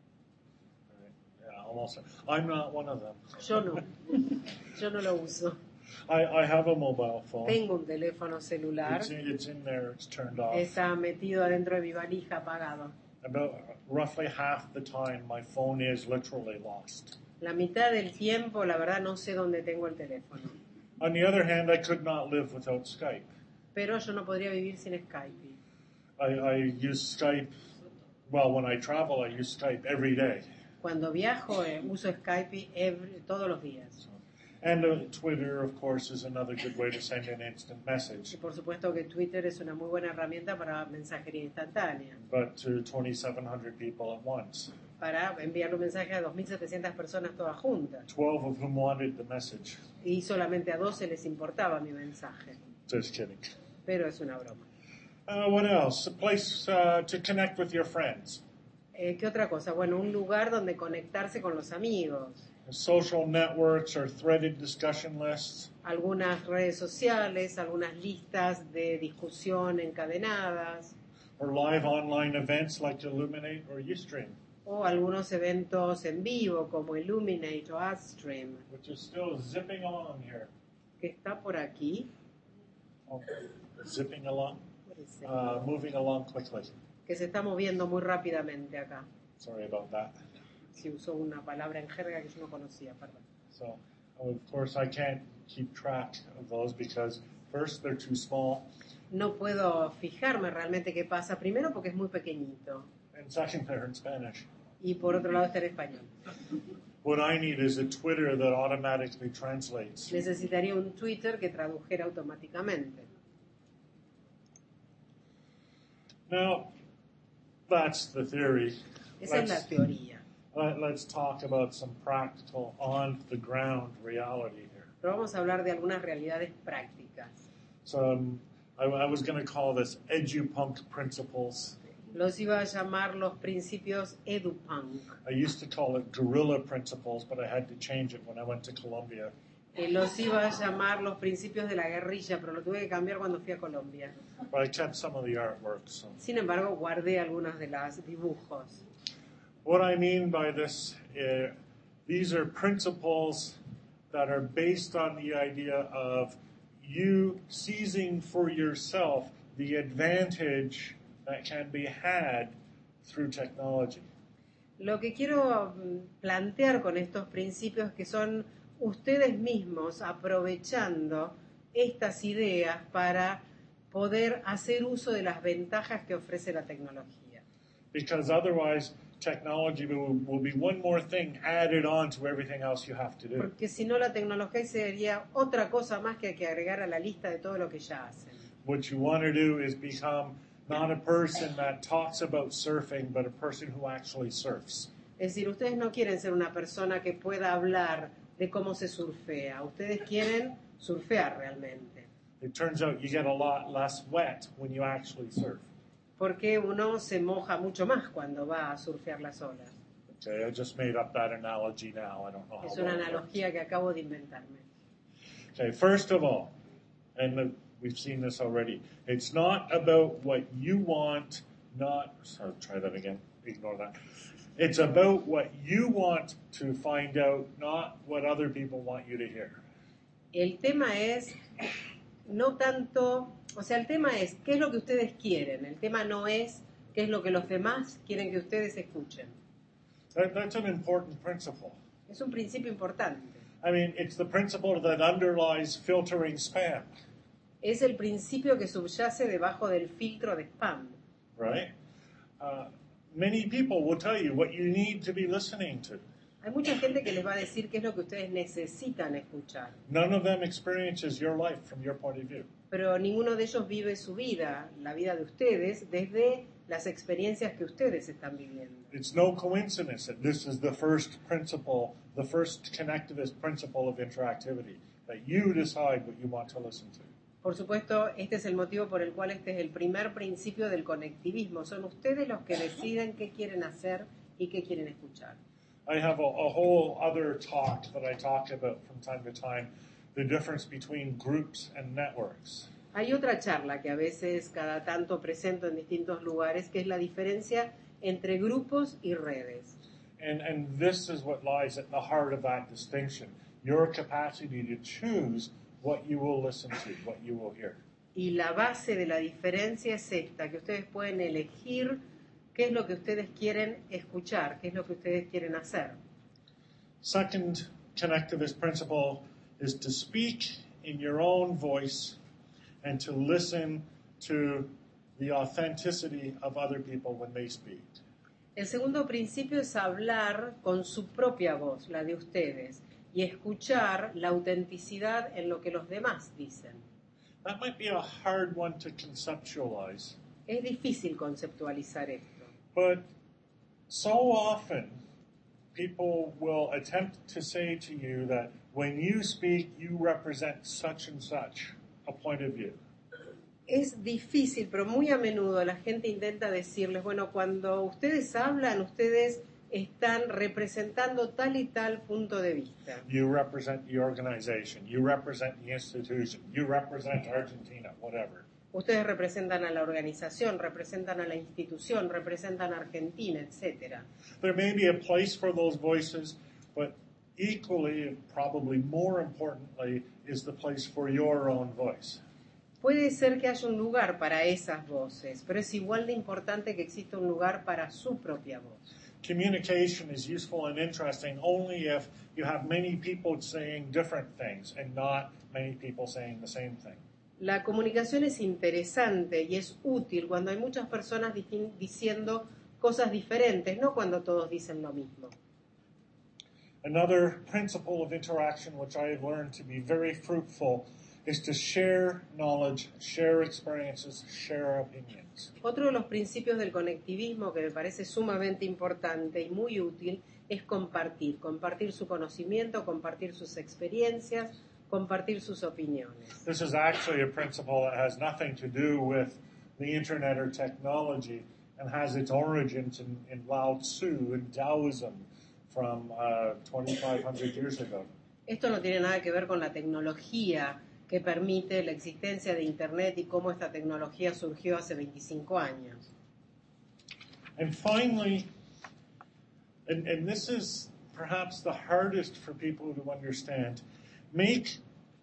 B: Yeah, almost. I'm not one of them.
C: Yo no. Yo no lo uso.
B: I, I have a mobile phone.
C: Tengo un teléfono celular.
B: It's in, it's in there, it's turned off.
C: Está metido adentro de mi valija apagado.
B: About roughly half the time, my phone is literally lost.
C: La mitad del tiempo, la verdad, no sé dónde tengo el teléfono.
B: On the other hand, I could not live without Skype.
C: Pero yo no podría vivir sin Skype.
B: I, I use Skype, well, when I travel, I use Skype every day.
C: Cuando viajo, eh, uso Skype every- todos los días.
B: And uh, Twitter, of course, is another good way to send an instant
C: Y
B: message.
C: por supuesto que Twitter es una muy buena herramienta para mensajería instantánea,
B: But to twenty-seven hundred people at once,
C: para enviar un mensaje a dos mil setecientas personas todas juntas.
B: twelve of whom wanted the message.
C: Y solamente a doce les importaba mi mensaje.
B: Just kidding.
C: Pero es una broma.
B: Uh, what else? A place uh, to connect with your friends.
C: Eh, ¿Qué otra cosa? Bueno, un lugar donde conectarse con los amigos.
B: Social networks or threaded discussion lists.
C: Algunas redes sociales, algunas listas de discusión encadenadas,
B: Or live online events like Illuminate or Ustream,
C: o algunos eventos en vivo como Illuminate o Adstream,
B: which is still zipping along here.
C: que está por aquí,
B: Oh, zipping along, uh, moving along quickly.
C: que se está moviendo muy rápidamente acá.
B: Sorry about that.
C: Si usó una palabra en jerga que yo no conocía, perdón.
B: So, of course, I can't keep track of those because first they're too small,
C: No puedo fijarme realmente qué pasa, primero porque es muy pequeñito,
B: and second they're in Spanish.
C: y por otro lado está en español.
B: What I need is a Twitter that automatically translates.
C: Necesitaría un Twitter que tradujera automáticamente.
B: Now, that's the theory.
C: Esa es la
B: Let's,
C: teoría.
B: let, let's talk about some practical, on-the-ground reality here.
C: Pero vamos a hablar de algunas realidades prácticas.
B: So um, I, I was going to call this edupunk principles.
C: Los iba a llamar los principios edupunk.
B: I used to call it guerrilla principles, but I had to change it when I went to Colombia.
C: Eh, los iba a llamar los principios de la guerrilla, pero lo tuve que cambiar cuando fui a Colombia.
B: But I kept some of the artwork. So.
C: Sin embargo, guardé algunos de los dibujos.
B: What I mean by this, uh, these are principles that are based on the idea of you seizing for yourself the advantage that can be had through technology.
C: Lo que quiero mm, plantear con estos principios que son ustedes mismos aprovechando estas ideas para poder hacer uso de las ventajas que ofrece la tecnología.
B: Because otherwise, technology will, will be one more thing added on to everything else you have to do.
C: Porque si no, la tecnología sería otra cosa más que hay que agregar a la lista de todo lo que ya hacen.
B: What you want to do is become not a person that talks about surfing, but a person who actually surfs.
C: Es decir, ustedes no quieren ser una persona que pueda hablar de cómo se surfea. Ustedes quieren surfear realmente.
B: It turns out you get a lot less wet when you actually surf.
C: Porque uno se moja mucho más cuando va a surfear las olas.
B: Okay, I just made up that analogy now. I don't know how
C: Es una
B: well it
C: analogía que acabo de inventarme.
B: works. Okay, first of all, and the, we've seen this already, it's not about what you want, not, sorry, try that again, ignore that. It's about what you want to find out, not what other people want you to hear.
C: El tema es no tanto, o sea, el tema es qué es lo que ustedes quieren. El tema no es qué es lo que los demás quieren que ustedes escuchen.
B: That, that's an important principle.
C: Es un principio importante.
B: I mean, it's the principle that underlies filtering spam,
C: Es el principio que subyace debajo del filtro de spam.
B: right? Uh, many people will tell you what you need to be listening to.
C: Hay mucha gente que les va a decir qué es lo que ustedes necesitan escuchar,
B: None of them experiences your life from your point of view.
C: pero ninguno de ellos vive su vida, la vida de ustedes, desde las experiencias que ustedes están viviendo.
B: It's no coincidence that this is the first principle, the first connectivist principle of interactivity, that you decide what you want to listen to.
C: Por supuesto, este es el motivo por el cual este es el primer principio del conectivismo. Son ustedes los que deciden qué quieren hacer y qué quieren escuchar.
B: I have a, a whole other talk that I talk about from time to time, the difference between groups and networks.
C: Hay otra charla que a veces cada tanto presento en distintos lugares, que es la diferencia entre grupos y redes.
B: And, and this is what lies at the heart of that distinction, your capacity to choose what you will listen to, what you will hear.
C: Y la base de la diferencia es esta, que ustedes pueden elegir qué es lo que ustedes quieren escuchar, qué es lo que ustedes quieren hacer.
B: Second connectivist principle is to speak in your own voice and to listen to the authenticity of other people when they speak.
C: El segundo principio es hablar con su propia voz, la de ustedes, y escuchar la autenticidad en lo que los demás dicen.
B: That might be a hard one to conceptualize,
C: Es difícil conceptualizar esto,
B: but so often people will attempt to say to you that when you speak, you represent such and such a point of view.
C: es difícil, pero muy a menudo la gente intenta decirles, bueno, cuando ustedes hablan, ustedes están representando tal y tal punto de vista.
B: You represent the organization, you represent the institution, you represent Argentina, whatever.
C: Ustedes representan a la organización, representan a la institución, representan a Argentina, etcétera.
B: There may be a place for those voices, but equally, and probably more importantly, is the place for your own voice.
C: Puede ser que haya un lugar para esas voces, pero es igual de importante que exista un lugar para su propia voz.
B: Communication is useful and interesting only if you have many people saying different things and not many people saying the same thing.
C: La comunicación es interesante y es útil cuando hay muchas personas di- diciendo cosas diferentes, no cuando todos dicen lo mismo.
B: Another principle of interaction which I have learned to be very fruitful is to share knowledge, share experiences, share opinions.
C: Otro de los principios del conectivismo que me parece sumamente importante y muy útil es compartir, compartir su conocimiento, compartir sus experiencias, compartir sus opiniones.
B: This is actually a principle that has nothing to do with the internet or technology and has its origins in, in Lao Tzu and Taoism from uh, twenty-five hundred years ago.
C: Esto no tiene nada que ver con la tecnología que permite la existencia de Internet y cómo esta tecnología surgió hace veinticinco años.
B: And finally, and, and this is perhaps the hardest for people to understand, make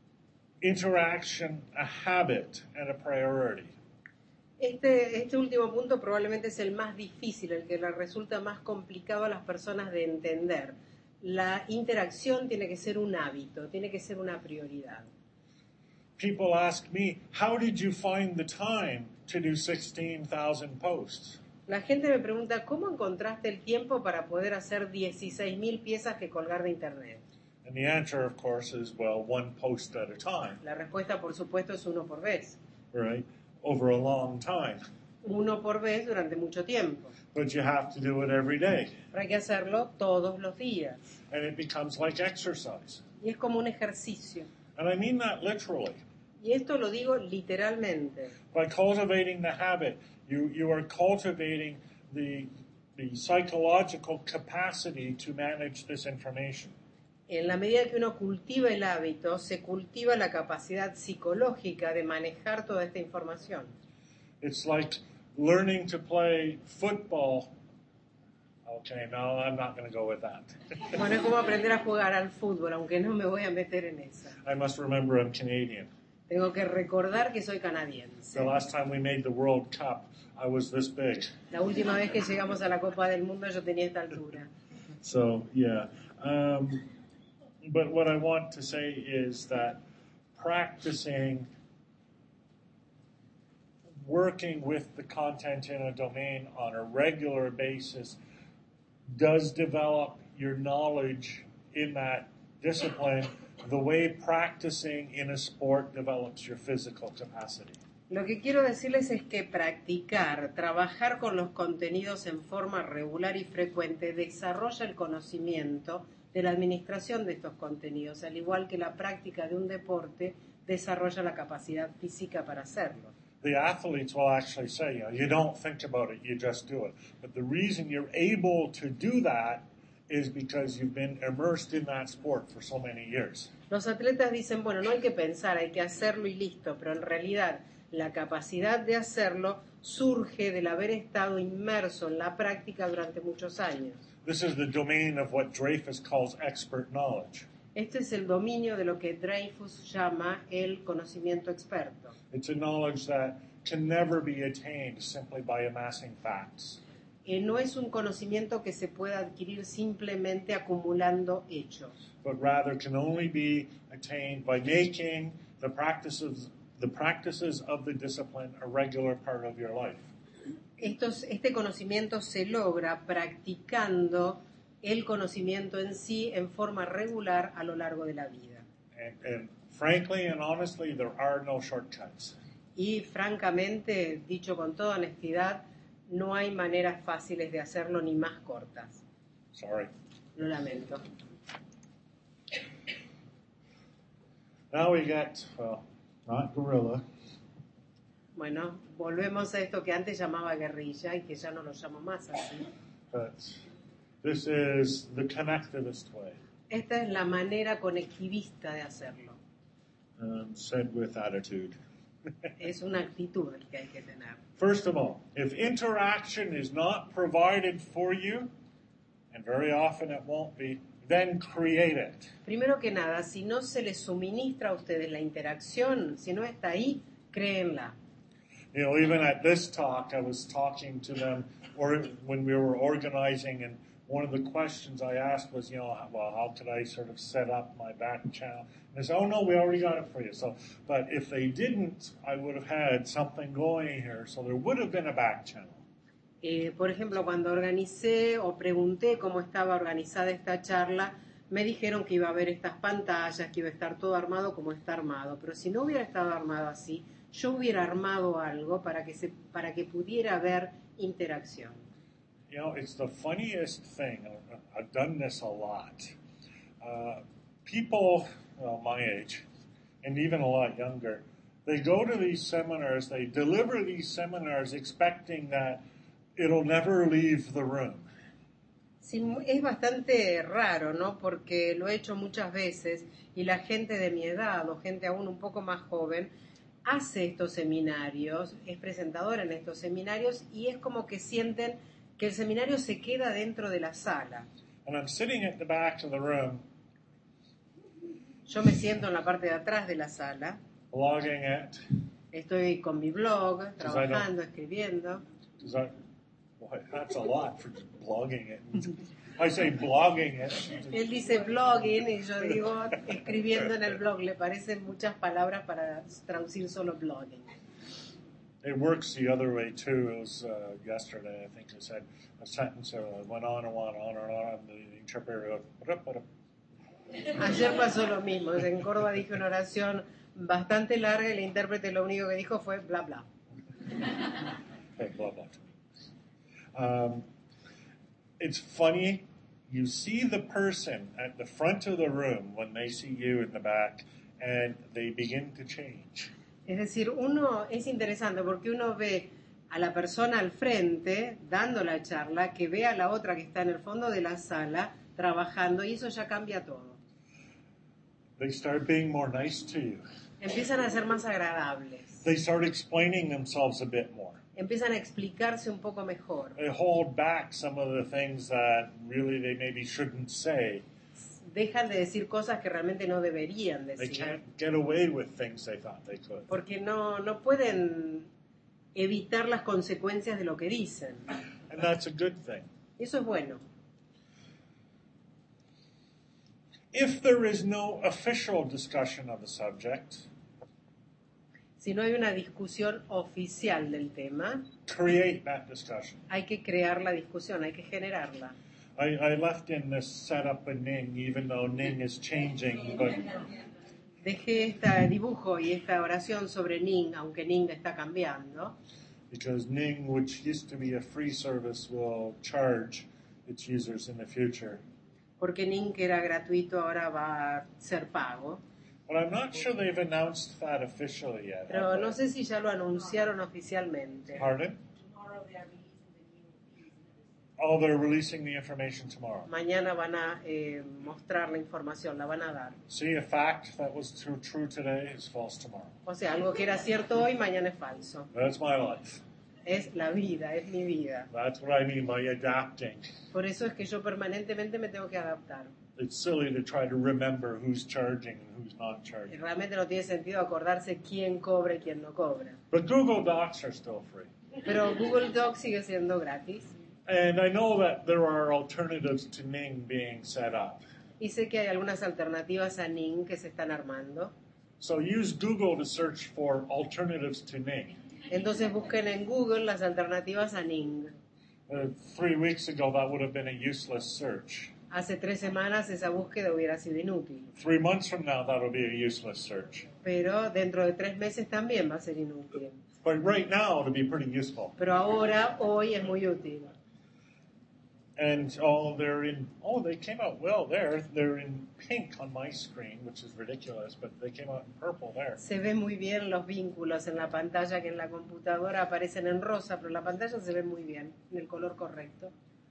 B: interaction a habit and a priority.
C: Este, este último punto probablemente es el más difícil, el que le resulta más complicado a las personas de entender. La interacción tiene que ser un hábito, tiene que ser una prioridad.
B: people ask me, how did you find the time to do sixteen thousand posts?
C: La gente me pregunta, ¿cómo encontraste el tiempo para poder hacer dieciséis mil piezas que colgar de internet?
B: And the answer, of course, is, well, one post at a time,
C: La respuesta, por supuesto, es uno por vez.
B: right? Over a long time.
C: Uno por vez durante mucho tiempo.
B: But you have to do it every day.
C: Pero hay que hacerlo todos los días.
B: And it becomes like exercise.
C: Y es como un ejercicio.
B: And I mean that literally.
C: Y esto lo digo literalmente.
B: By cultivating the habit, you, you are cultivating the, the psychological capacity to manage this information.
C: En la medida que uno cultiva el hábito, se cultiva la capacidad psicológica de manejar toda esta información.
B: It's like learning to play football. Okay, no, I'm not going to go with that.
C: Bueno, es como aprender a jugar al fútbol, aunque no me voy a meter en esa.
B: I must remember I'm Canadian.
C: Tengo que recordar que soy canadiense.
B: The last time we made the World Cup, I was this big.
C: La última vez que llegamos a la Copa del Mundo yo tenía esta altura.
B: So, yeah. Um, but what I want to say is that practicing working with the content in a domain on a regular basis does develop your knowledge in that discipline the way practicing in a sport develops your physical capacity.
C: Lo que quiero decirles es que practicar, trabajar con los contenidos en forma regular y frecuente desarrolla el conocimiento de la administración de estos contenidos, al igual que la práctica de un deporte desarrolla la capacidad física para hacerlo.
B: The athletes will actually say, you know, you don't think about it, you just do it. But the reason you're able to do that is because you've been immersed in that sport for so many years.
C: Los atletas dicen, bueno, no hay que pensar, hay que hacerlo y listo, pero en realidad la capacidad de hacerlo surge del haber estado inmerso en la práctica durante muchos años.
B: This is the domain of what Dreyfus calls expert knowledge.
C: Este es el dominio de lo que Dreyfus llama el conocimiento experto.
B: It's a knowledge that can never be attained simply by amassing facts.
C: Eh, no es un conocimiento que se pueda adquirir simplemente acumulando hechos,
B: but rather can only be attained by making the practices the practices of the discipline a regular part of your life.
C: Estos, este conocimiento se logra practicando el conocimiento en sí en forma regular a lo largo de la vida.
B: And, and frankly and honestly, there are no shortcuts.
C: Y francamente, dicho con toda honestidad, no hay maneras fáciles de hacerlo ni más cortas.
B: Sorry.
C: Lo lamento.
B: Now we get, well, not guerrilla.
C: Bueno, volvemos a esto que antes llamaba guerrilla y que ya no lo llamo más así.
B: But this is the connectivist way,
C: Esta es la manera conectivista de hacerlo.
B: um, said with attitude.
C: Es una actitud que hay que tener.
B: First of all, if interaction is not provided for you, and very often it won't be, then create it.
C: Primero que nada, si no se les suministra a ustedes la interacción, si no está ahí, créenla.
B: You know, even at this talk, I was talking to them, or when we were organizing, and one of the questions I asked was, you know, well, how could I sort of set up my back channel? And they said, oh no, we already got it for you. So, but if they didn't, I would have had something going here, so there would have been a back channel.
C: Eh, por ejemplo, cuando organicé o pregunté cómo estaba organizada esta charla, me dijeron que iba a haber estas pantallas, que iba a estar todo armado como está armado. Pero si no hubiera estado armado así, yo hubiera armado algo para que, se, para que pudiera haber interacción.
B: You know, it's the funniest thing. I've done this a lot. Uh, people, well, my age, and even a lot younger, they go to these seminars, they deliver these seminars expecting that it'll never leave the room.
C: Sí, es bastante raro, ¿no? Porque lo he hecho muchas veces y la gente de mi edad o gente aún un poco más joven hace estos seminarios, es presentadora en estos seminarios y es como que sienten que el seminario se queda dentro de la sala.
B: And I'm sitting at the back of the room,
C: Yo me siento en la parte de atrás de la sala,
B: blogging it.
C: estoy con mi blog,
B: Pues
C: trabajando, escribiendo.
B: Does that, well, that's a lot for just blogging it. I say blogging it.
C: Él dice blogging y yo digo escribiendo en el blog. Le parecen muchas palabras para traducir solo blogging.
B: It works the other way too. It was uh, yesterday, I think I said a sentence uh, went on and on and on and on. The interpreter goes,
C: Ayer pasó lo mismo. En Córdoba dije una oración bastante larga y el intérprete lo único que dijo fue bla bla.
B: Okay, blah blah. Um, it's funny. You see the person at the front of the room when they see you in the back, and they begin to change.
C: Es decir, uno es interesante porque uno ve a la persona al frente dando la charla, que ve a la otra que está en el fondo de la sala trabajando y eso ya cambia todo.
B: They start being more nice to you.
C: Empiezan a ser más agradables.
B: They start explaining themselves a bit more.
C: Empiezan a explicarse un poco mejor.
B: They hold back some of the things that really they maybe shouldn't say.
C: Dejan de decir cosas que realmente no deberían
B: They
C: decir.
B: can't get away with things they thought they could.
C: Porque no, no pueden evitar las consecuencias de lo que dicen.
B: And that's a good thing.
C: Eso es bueno.
B: If there is no official discussion of the subject,
C: Si no hay una discusión oficial del tema,
B: create that discussion.
C: hay que crear la discusión, hay que generarla.
B: I, I left in this setup in Ning, even though Ning is changing, but
C: Dejé este dibujo y esta oración sobre Ning, aunque Ning está cambiando,
B: because Ning, which used to be a free service, will charge its users in the future.
C: porque Ning, que era gratuito, ahora va a ser pago.
B: But I'm not sure they've announced that officially yet.
C: Pero
B: have
C: no
B: they?
C: sé si ya lo anunciaron oficialmente.
B: Pardon? Oh, they're releasing the information tomorrow.
C: Mañana van a eh, mostrar la información, la van a dar.
B: See, a fact that was true, true today is false tomorrow.
C: O sea, algo que era cierto hoy, mañana es falso.
B: That's my life.
C: Es la vida, es mi vida.
B: That's what I mean by adapting.
C: Por eso es que yo permanentemente me tengo que adaptar.
B: It's silly to try to remember who's charging and who's not
C: Y
B: charging.
C: realmente no tiene sentido acordarse quién cobra y quién no cobra.
B: But Google Docs are still free.
C: Pero Google Docs sigue siendo gratis.
B: And I know that there are alternatives to Ning being set up.
C: Y sé que hay algunas alternativas a Ning que se están armando.
B: So use Google to search for alternatives to Ning.
C: Entonces busquen en Google las alternativas a Ning.
B: Uh, three weeks ago, that would have been a useless search.
C: Hace tres semanas esa búsqueda hubiera sido inútil.
B: Three months from now, that'll be a useless search.
C: Pero dentro de tres meses también va a ser inútil.
B: But right now, it'll be pretty useful.
C: Pero ahora, hoy es muy útil.
B: And oh, they're in. Oh, they came out well there. They're in pink on my screen, which is ridiculous, but they came out in purple there.
C: Se ven muy bien los vínculos en la pantalla, que en la computadora aparecen en rosa, pero en la pantalla se ven muy bien, en el color correcto.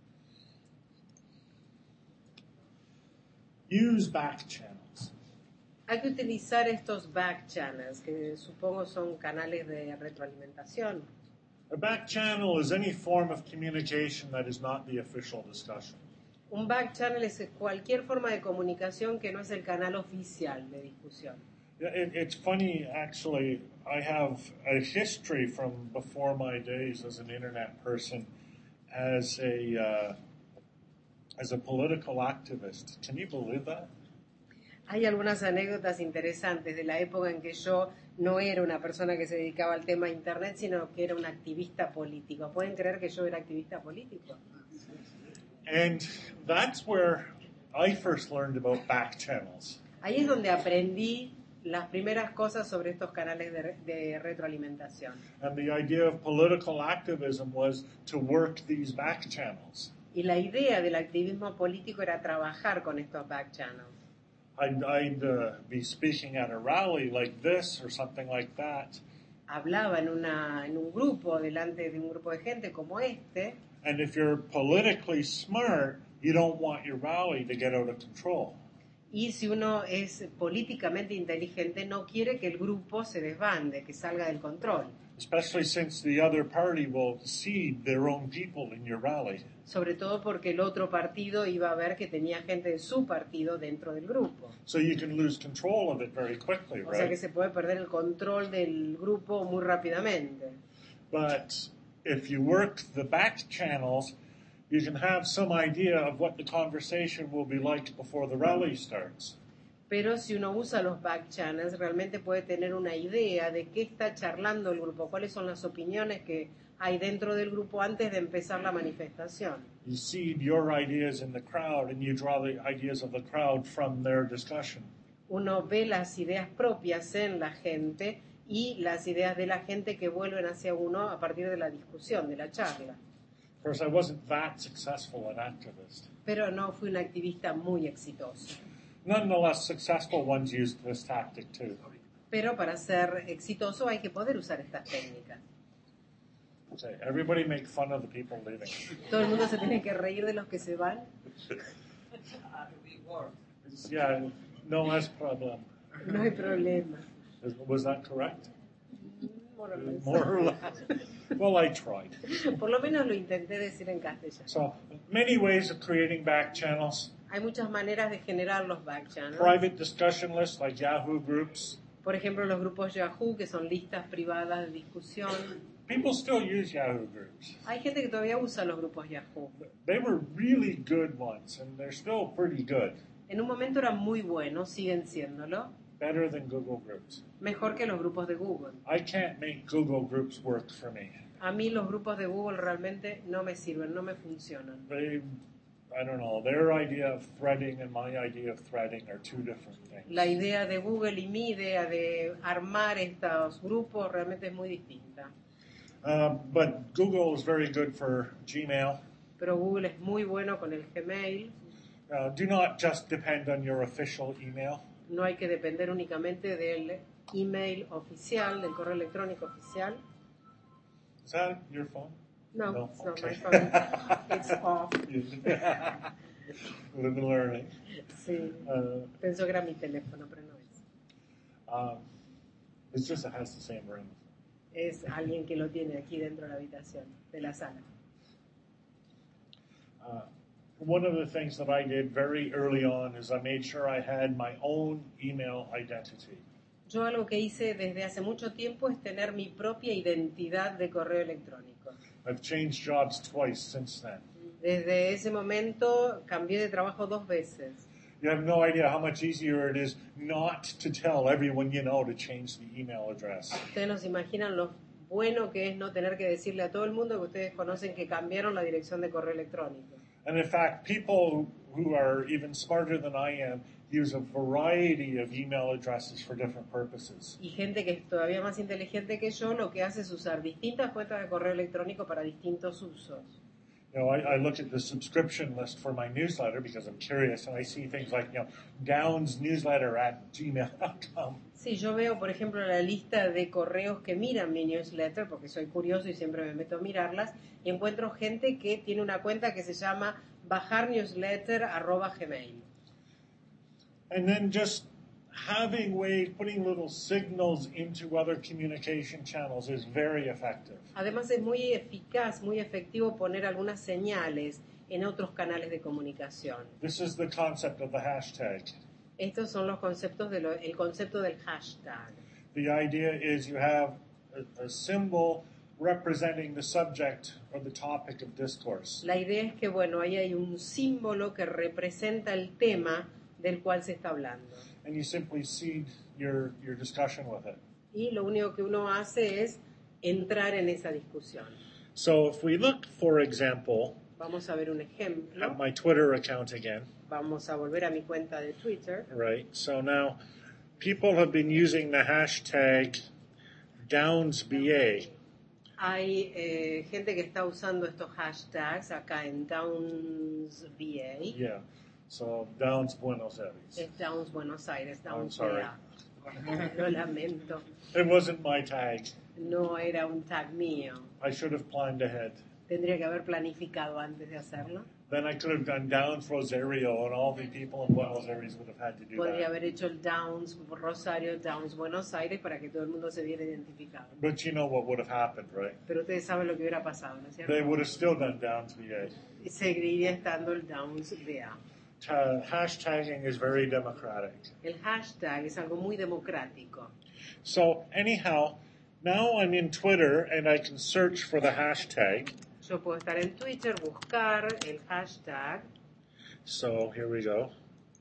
B: Use back channels.
C: Hay que utilizar estos back channels, que supongo son canales de retroalimentación.
B: A back channel is any form of communication that is not the official discussion.
C: Un back channel es cualquier forma de comunicación que no es el canal oficial de discusión.
B: It, it's funny, actually. I have a history from before my days as an internet person, as a uh, as a political activist. Can you believe that?
C: Hay algunas anécdotas interesantes de la época en que yo no era una persona que se dedicaba al tema de Internet, sino que era un activista político. ¿Pueden creer que yo era activista político?
B: And that's where I first learned about back channels.
C: Ahí es donde aprendí las primeras cosas sobre estos canales de, de retroalimentación.
B: And the idea of political activism was to work these back channels.
C: Y la idea del activismo político era trabajar con estos back channels.
B: I'd, I'd uh, be speaking at a rally like this or something like that.
C: Hablaba en, una, en un grupo, delante de un grupo de gente como este,
B: And if you're politically smart, you don't want your rally to get out of control.
C: y si uno es políticamente inteligente, no quiere que el grupo se desbande, que salga del control.
B: Especially since the other party will seed their own people in your rally.
C: Sobre todo porque el otro partido iba a ver que tenía gente de su partido dentro del grupo.
B: So you can lose control of it very quickly,
C: O sea que
B: right?
C: se puede perder el control del grupo muy rápidamente.
B: But if you work the back channels, you can have some idea of what the conversation will be like before the rally starts.
C: Pero si uno usa los back channels, realmente puede tener una idea de qué está charlando el grupo, cuáles son las opiniones que hay dentro del grupo antes de empezar la manifestación.
B: You seed your ideas in the crowd and you draw the ideas of the crowd from their discussion.
C: Uno ve las ideas propias en la gente y las ideas de la gente que vuelven hacia uno a partir de la discusión, de la charla.
B: Of course, I wasn't that successful an activist.
C: Pero no fui un activista muy exitoso.
B: Nonetheless, successful ones used this tactic too.
C: Pero para ser exitoso hay que poder usar estas técnicas.
B: So everybody make fun of the people leaving.
C: Todo el mundo se tiene que reír de los que se van.
B: Yeah, no más problem.
C: No hay problema.
B: Is- Was that correct?
C: More or less.
B: More or less. Well, I tried.
C: Por lo menos lo intenté decir en castellano.
B: So, many ways of creating back channels.
C: Hay muchas maneras de generar los back channels.
B: Private discussion lists like Yahoo groups.
C: Por ejemplo, los grupos Yahoo, que son listas privadas de discusión.
B: People still use Yahoo groups.
C: Hay gente que todavía usa los grupos Yahoo.
B: They were really good once, and they're still pretty good.
C: En un momento eran muy buenos, siguen siéndolo.
B: Better than Google groups.
C: Mejor que los grupos de Google.
B: I can't make Google groups work for me.
C: A mí los grupos de Google realmente no me sirven, no me funcionan.
B: They, I don't know, their idea of threading and my idea of threading are two different things.
C: La idea de Google y mi idea de armar estos grupos realmente es muy distinta.
B: Uh, but Google is very good for Gmail.
C: Pero Google es muy bueno con el Gmail.
B: Uh, do not just depend on your official email.
C: No hay que depender únicamente del email oficial, del correo electrónico oficial.
B: Is that your phone?
C: No,
B: No,
C: it's not
B: okay.
C: my phone. It's off.
B: Live and learning.
C: Sí.
B: Uh,
C: Pensó que era mi teléfono, pero no es.
B: um, it's just it has the same ring.
C: Es alguien que lo tiene aquí dentro de la habitación, de la sala.
B: Uh, one of the things that I did very early on is I made sure I had my own email identity.
C: Yo algo que hice desde hace mucho tiempo es tener mi propia identidad de correo electrónico.
B: I've changed jobs twice since then.
C: Desde ese momento cambié de trabajo dos veces.
B: You have no idea how much easier it is not to tell everyone you know to change the email address.
C: Ustedes no se imaginan lo bueno que es no tener que decirle a todo el mundo que ustedes conocen que cambiaron la dirección de correo electrónico.
B: And in fact, people who are even smarter than I am use a variety of email addresses for different purposes.
C: Y gente que es todavía más inteligente que yo lo que hace es usar distintas cuentas de correo electrónico para distintos usos.
B: You know, I, I look at the subscription list for my newsletter because I'm curious, and I see things like, you know, Downs newsletter at gmail dot com.
C: Sí, yo veo, por ejemplo, la lista de correos que miran mi newsletter, porque soy curioso y siempre me meto a mirarlas, y encuentro gente que tiene una cuenta que se llama bajarnewsletter arroba gmail.
B: And then just having ways, putting little signals into other communication channels is very effective.
C: Además es muy eficaz, muy efectivo poner algunas señales en otros canales de comunicación.
B: This is the concept of the hashtag.
C: Estos son los conceptos del el concepto del hashtag.
B: The idea is you have a, a symbol representing the subject or the topic of discourse.
C: La idea es que, bueno, ahí hay un símbolo que representa el tema del cual se está hablando.
B: And you simply seed your, your discussion with it.
C: Y lo único que uno hace es entrar en esa discusión.
B: So if we look, for example,
C: Vamos a ver un ejemplo.
B: at my Twitter account again,
C: Vamos a volver a mi cuenta de Twitter.
B: right? So now people have been using the hashtag DownsBA.
C: Hay eh, gente que está usando estos hashtags acá en DownsBA.
B: Yeah. So Downs Buenos Aires.
C: Es Downs Buenos Aires,
B: I'm
C: Downs
B: sorry.
C: B A. Lo lamento.
B: It wasn't my tag.
C: No era un tag mío.
B: I should have planned ahead.
C: Tendría que haber planificado antes de hacerlo.
B: Then I could have gone Downs Rosario, and all the people in Buenos Aires would have had to do
C: Podría
B: that.
C: haber hecho el Downs Rosario, Downs Buenos Aires para que todo el mundo se viera identificado.
B: But you know what would have happened, right?
C: Pero ustedes saben lo que hubiera pasado, ¿no es cierto?
B: They would have still done Downs B A.
C: Y seguiría estando el Downs B A.
B: Ta- hashtagging is very democratic.
C: El hashtag es algo muy democrático.
B: So anyhow, now I'm in Twitter and I can search for the hashtag.
C: Yo puedo estar en Twitter, buscar el hashtag.
B: So here we go.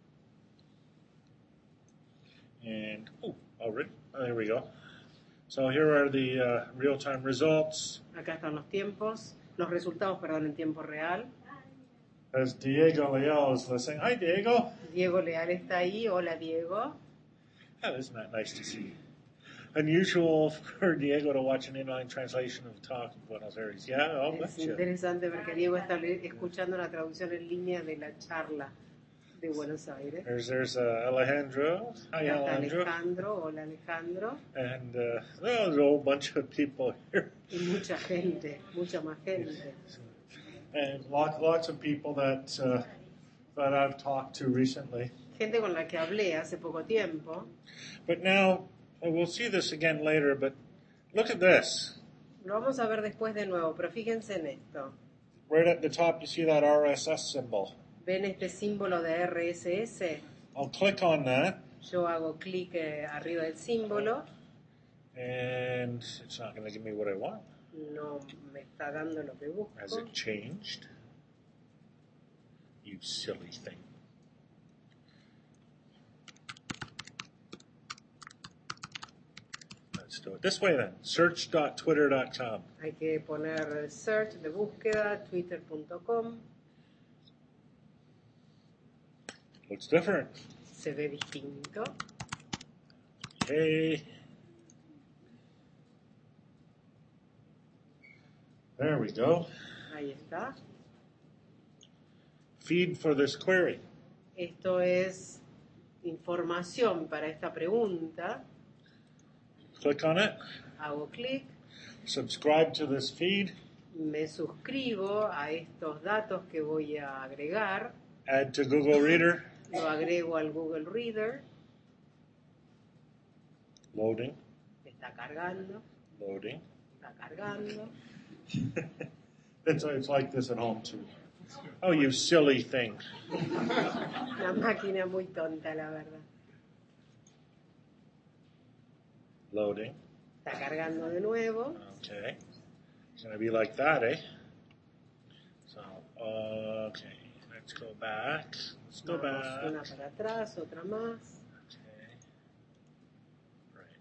B: And, oh, already, oh, there we go. So here are the uh, real-time results.
C: Acá están los tiempos, los resultados, perdón, en tiempo real.
B: As Diego Leal is listening. Hi, Diego.
C: Diego Leal está ahí. Hola, Diego.
B: Oh, isn't that nice to see? Unusual for Diego to watch an inline translation of talk in Buenos Aires. Yeah, I'll
C: Es
B: bet you.
C: interesante ver que Diego está le- escuchando la traducción en línea de la charla de Buenos Aires.
B: There's, there's uh, Alejandro. Hi,
C: Acá está
B: Alejandro.
C: Alejandro. Hola, Alejandro.
B: And uh, there's a whole bunch of people here.
C: Y mucha gente, mucha más gente.
B: And lots, lots of people that uh, that I've talked to recently.
C: Gente con la que hablé hace poco tiempo.
B: But now, well, we'll see this again later, but look at this.
C: Lo vamos a ver después de nuevo, pero fíjense en esto.
B: Right at the top, you see that R S S symbol.
C: ¿Ven este símbolo de R S S?
B: I'll click on that,
C: Yo hago clic eh, arriba del símbolo.
B: and it's not going to give me what I want.
C: No me está dando lo que
B: Has
C: busco.
B: it changed? You silly thing. Let's do it this way then. search dot twitter dot com.
C: Hay que poner search de búsqueda, twitter punto com.
B: Looks different.
C: Se ve distinto.
B: Hey. There we go.
C: Ahí está.
B: Feed for this query.
C: Esto es información para esta pregunta.
B: Click on it.
C: Hago clic.
B: Subscribe to this feed.
C: Me suscribo a estos datos que voy a agregar.
B: Add to Google Reader.
C: Lo agrego al Google Reader.
B: Loading.
C: Está cargando.
B: Loading.
C: Está cargando.
B: it's, it's like this at home too. Oh, you silly thing.
C: Una máquina muy tonta, la verdad.
B: Loading.
C: Está cargando de nuevo.
B: Okay. It's going to be like that, eh? So, okay. Let's go back. Let's go
C: Vamos
B: back.
C: una para atrás, otra más.
B: Okay. Right.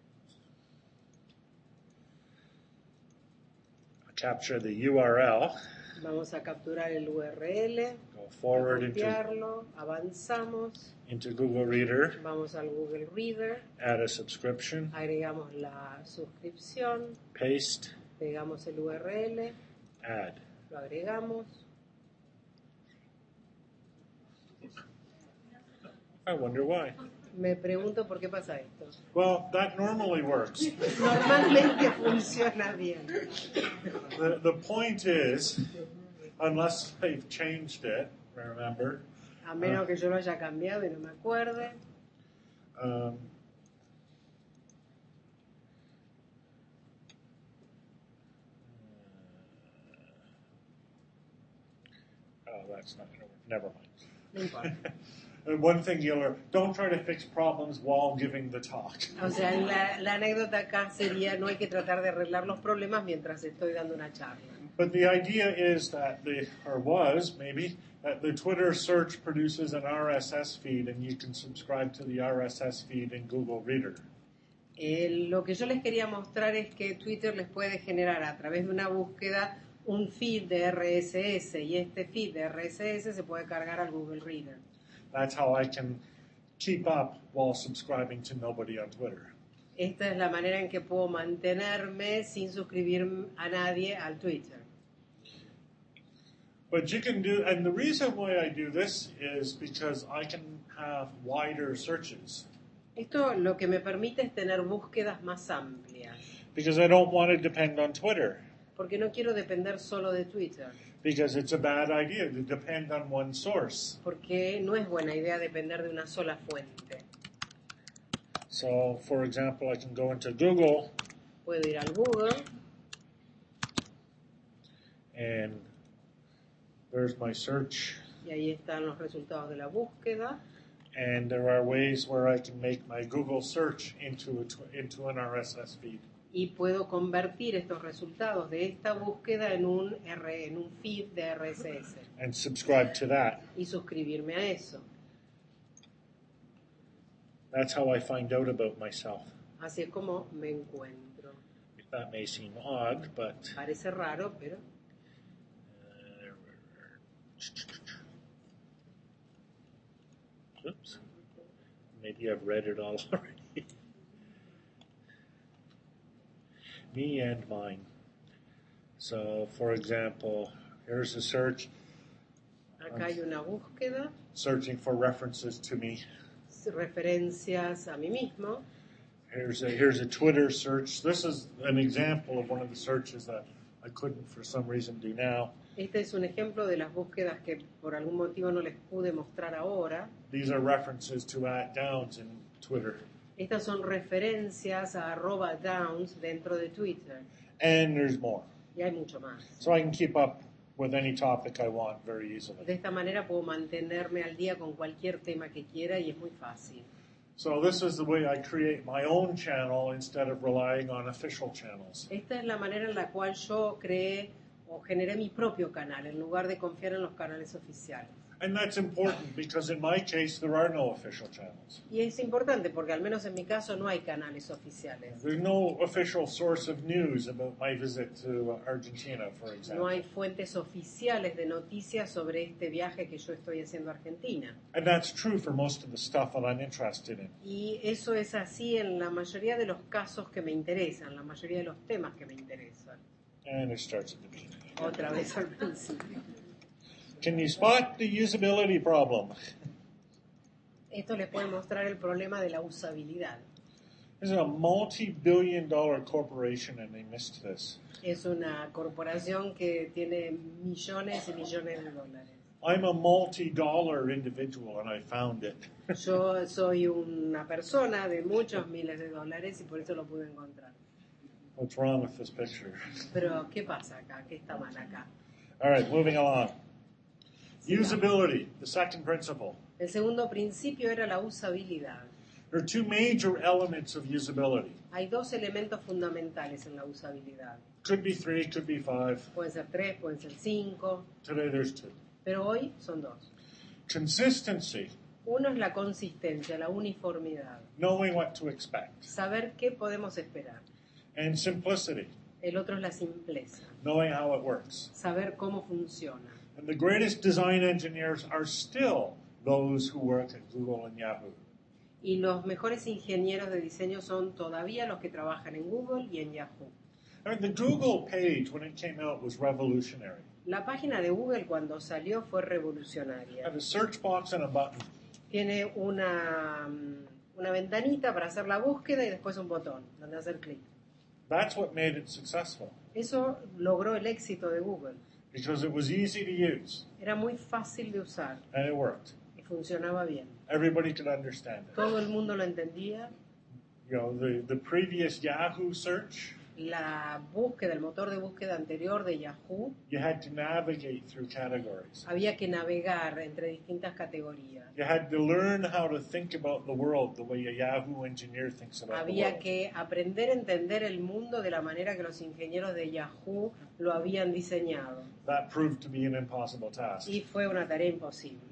B: I'll capture the U R L.
C: Vamos a capturar el U R L.
B: Go forward into,
C: Copiarlo. Avanzamos.
B: into Google Reader.
C: Vamos al Google Reader.
B: Add a subscription.
C: Agregamos la suscripción.
B: Paste.
C: Pegamos el U R L.
B: Add.
C: Lo agregamos.
B: I wonder why.
C: Me pregunto por qué pasa esto.
B: Well, that normally works.
C: Normalmente funciona bien.
B: The, the point is, unless they've changed it, remember,
C: A menos que yo lo haya cambiado y no me acuerde.
B: um, oh, that's not going to work. Never mind.
C: No importa.
B: And one thing you'll learn, don't try to fix problems while giving the talk.
C: O sea, la, la anécdota acá sería no hay que tratar de arreglar los problemas mientras estoy dando una charla.
B: But the idea is that the, or was maybe, that the Twitter search produces an R S S feed and you can subscribe to the R S S feed in Google Reader.
C: Eh, lo que yo les quería mostrar es que Twitter les puede generar a través de una búsqueda un feed de R S S y este feed de R S S se puede cargar al Google Reader.
B: That's how I can keep up while subscribing to nobody on Twitter.
C: Esta es la manera en que puedo mantenerme sin suscribir a nadie al Twitter.
B: But you can do, and the reason why I do this is because I can have wider searches.
C: Esto lo que me permite es tener búsquedas más amplias,
B: Because I don't want to depend on Twitter.
C: porque no quiero depender solo de Twitter,
B: Because it's a bad idea to depend on one source.
C: porque no es buena idea depender de una sola fuente.
B: So, for example, I can go into Google
C: Puedo ir al Google
B: and there's my search.
C: y ahí están los resultados de la búsqueda.
B: And there are ways where I can make my Google search into a tw- into an R S S feed.
C: y puedo convertir estos resultados de esta búsqueda en un R, en un feed de R S S
B: and subscribe to that.
C: y suscribirme a eso.
B: That's how I find out about myself.
C: Así es como me encuentro.
B: That may seem odd, but
C: Parece raro, pero
B: uh, oops, maybe I've read it all already. Me and mine. So, for example, here's a search.
C: acá hay una búsqueda,
B: Searching for references to me.
C: referencias a mí mismo.
B: Here's a, here's a Twitter search. This is an example of one of the searches that I couldn't, for some reason, do now.
C: Este es un ejemplo de las búsquedas que por algún motivo no les pude mostrar ahora.
B: These are references to at Downs in Twitter.
C: Estas son referencias a arroba downs dentro de Twitter.
B: And there's more.
C: Y hay mucho más.
B: So I can keep up with any topic I want very easily.
C: De esta manera puedo mantenerme al día con cualquier tema que quiera y es muy fácil.
B: So this is the way I create my own channel instead of relying on official channels.
C: Esta es la manera en la cual yo creé o generé mi propio canal en lugar de confiar en los canales oficiales.
B: And that's important because in my case there are no official channels.
C: Y es importante porque al menos en mi caso no hay canales oficiales.
B: There's no official source of news about my visit to Argentina, for
C: No
B: example.
C: hay fuentes oficiales de noticias sobre este viaje que yo estoy haciendo a Argentina.
B: And that's true for most of the stuff that I'm interested in.
C: Y eso es así en la mayoría de los casos que me interesan, la mayoría de los temas que me interesan.
B: And it starts at the beginning.
C: Otra vez al principio.
B: Can you spot the usability problem?
C: Esto les puede mostrar el problema de la usabilidad.
B: This is a multi-billion dollar corporation and they missed this.
C: Es una corporación que tiene millones y millones de dólares.
B: I'm a multi-dollar individual and I found it.
C: Yo soy una persona de muchos miles de dólares y por eso lo pude encontrar.
B: What's wrong with this picture?
C: Pero, ¿qué pasa acá? ¿Qué está mal acá?
B: All right, moving along. Usability, the second principle.
C: El segundo principio era la usabilidad.
B: There are two major elements of usability.
C: Hay dos elementos fundamentales en la usabilidad.
B: Could be three, could be five.
C: Pueden ser tres, pueden ser cinco,
B: Today there's two.
C: pero hoy son dos.
B: Consistency,
C: Uno es la consistencia, la uniformidad,
B: knowing what to expect.
C: saber qué podemos esperar.
B: And simplicity,
C: El otro es la simpleza,
B: knowing how it works.
C: saber cómo funciona.
B: And the greatest design engineers are still those who work at Google and Yahoo.
C: Y los mejores ingenieros de diseño son todavía los que trabajan en Google y en Yahoo.
B: I mean, the Google page, when it came out, was revolutionary.
C: La página de Google cuando salió fue
B: It
C: revolucionaria.
B: had a search box and a button.
C: Tiene una, mm, una ventanita para hacer la búsqueda y después un botón donde hacer clic.
B: That's what made it successful,
C: Eso logró el éxito de Google.
B: because it was easy to use,
C: Era muy fácil de usar
B: and it worked.
C: y funcionaba bien.
B: Everybody could understand it.
C: Todo el mundo lo entendía.
B: You know, the, the previous Yahoo search,
C: La búsqueda, el motor de búsqueda anterior de Yahoo,
B: you had to navigate through categories.
C: había que navegar entre distintas categorías.
B: You had to learn how to think about the world the way a Yahoo engineer thinks about the
C: Había
B: world.
C: que aprender a entender el mundo de la manera que los ingenieros de Yahoo lo habían diseñado.
B: That proved to be an impossible task.
C: Y fue una tarea imposible.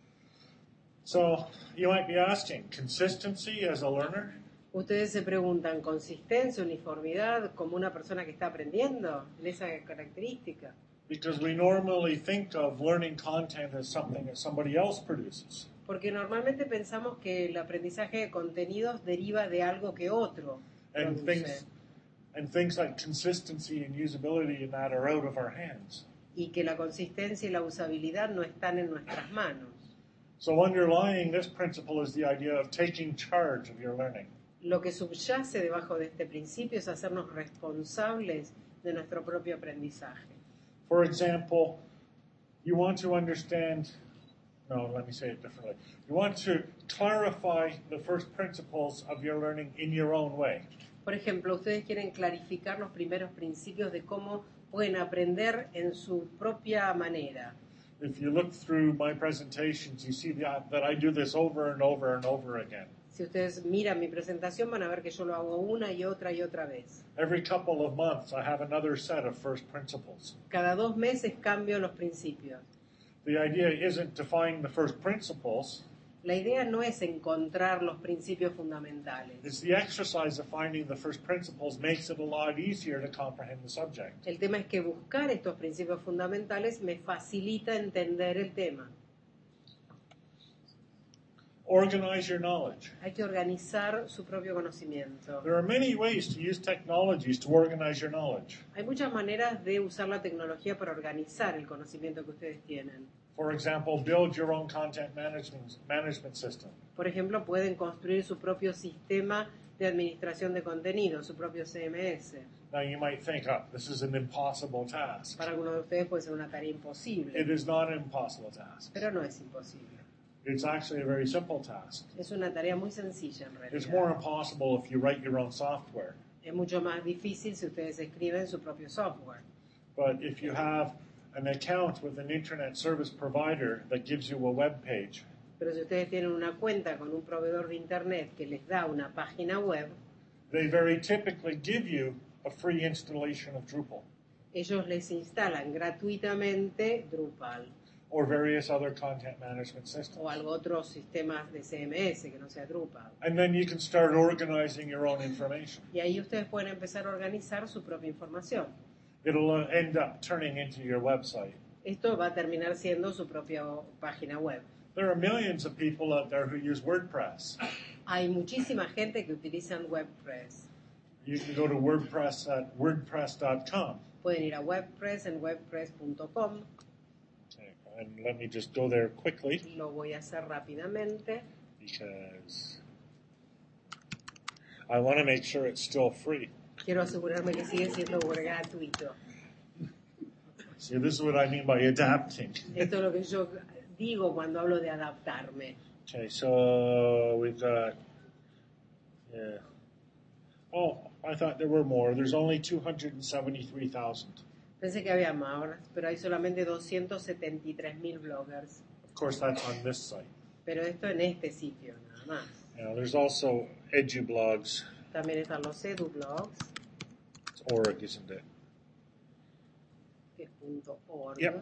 B: So you might be asking, consistency as a learner?
C: Ustedes se preguntan, ¿consistencia, uniformidad como una persona que está aprendiendo en esa característica?
B: Because we normally think of learning content as something that somebody else produces.
C: Porque normalmente pensamos que el aprendizaje de contenidos deriva de algo que otro
B: And
C: produce.
B: things, and things like consistency and usability and that are out of our hands.
C: Y que la consistencia y la usabilidad no están en nuestras manos.
B: So underlying this principle is the idea of taking charge of your learning.
C: Lo que subyace debajo de este principio es hacernos responsables de nuestro propio aprendizaje.
B: For example, you want to understand, no, let me say it differently. You want to clarify the first principles of your learning in your own way.
C: Por ejemplo, ustedes quieren clarificar los primeros principios de cómo pueden aprender en su propia manera.
B: If you look through my presentations, you see that, that I do this over and over and over again.
C: Si ustedes miran mi presentación van a ver que yo lo hago una y otra y otra vez.
B: Every couple of months, I have another set of first principles.
C: Cada dos meses cambio los principios.
B: The idea isn't to find the first principles.
C: La idea no es encontrar los principios fundamentales.
B: It's the exercise of finding the first principles makes it a lot easier to comprehend the subject.
C: El tema es que buscar estos principios fundamentales me facilita entender el tema.
B: Organize your knowledge.
C: Hay que organizar su propio conocimiento.
B: There are many ways to use technologies to organize your knowledge.
C: Hay muchas maneras de usar la tecnología para organizar el conocimiento que ustedes tienen.
B: For example, build your own content management, management system.
C: Por ejemplo, pueden construir su propio sistema de administración de contenido, su propio C M S.
B: Now you might think, oh, this is an impossible task.
C: Para algunos de ustedes puede ser una tarea
B: It
C: imposible,
B: is not an impossible task.
C: pero no es imposible.
B: It's actually a very simple task.
C: Es una tarea muy sencilla en
B: It's more
C: realidad.
B: impossible if you write your own software.
C: Es mucho más difícil si ustedes escriben su propio software.
B: But if you have an account with an internet service provider that gives you a web page,
C: Pero si ustedes tienen una cuenta con un proveedor de internet que les da una página web,
B: they very typically give you a free installation of Drupal
C: ellos les instalan gratuitamente Drupal
B: or various other content management systems.
C: o algo otros sistemas de C M S que no sea Drupal.
B: And then you can start organizing your own information.
C: Y ahí ustedes pueden empezar a organizar su propia información.
B: It'll uh, end up turning into your website.
C: Esto va a terminar siendo su propia página web.
B: There are millions of people out there who use WordPress.
C: Hay muchísima gente que utilizan WordPress.
B: You can go to WordPress at wordpress dot com.
C: Pueden ir a WordPress en wordpress punto com.
B: Okay, and let me just go there quickly
C: Lo voy a hacer rápidamente
B: because I want to make sure it's still free.
C: quiero asegurarme que sigue siendo gratuito.
B: See, this is what I mean by adapting.
C: Esto es lo que yo digo cuando hablo de adaptarme.
B: Okay, so we've got, yeah. Oh, I thought there were more. There's only two hundred seventy-three thousand.
C: Pensé que había más, pero hay solamente doscientos setenta y tres mil bloggers.
B: Of course, that's on this site.
C: Pero esto en este sitio, nada más.
B: Now, there's also EduBlogs.
C: También están los edublogs,
B: It's org, isn't it?
C: que es punto .org.
B: Yep.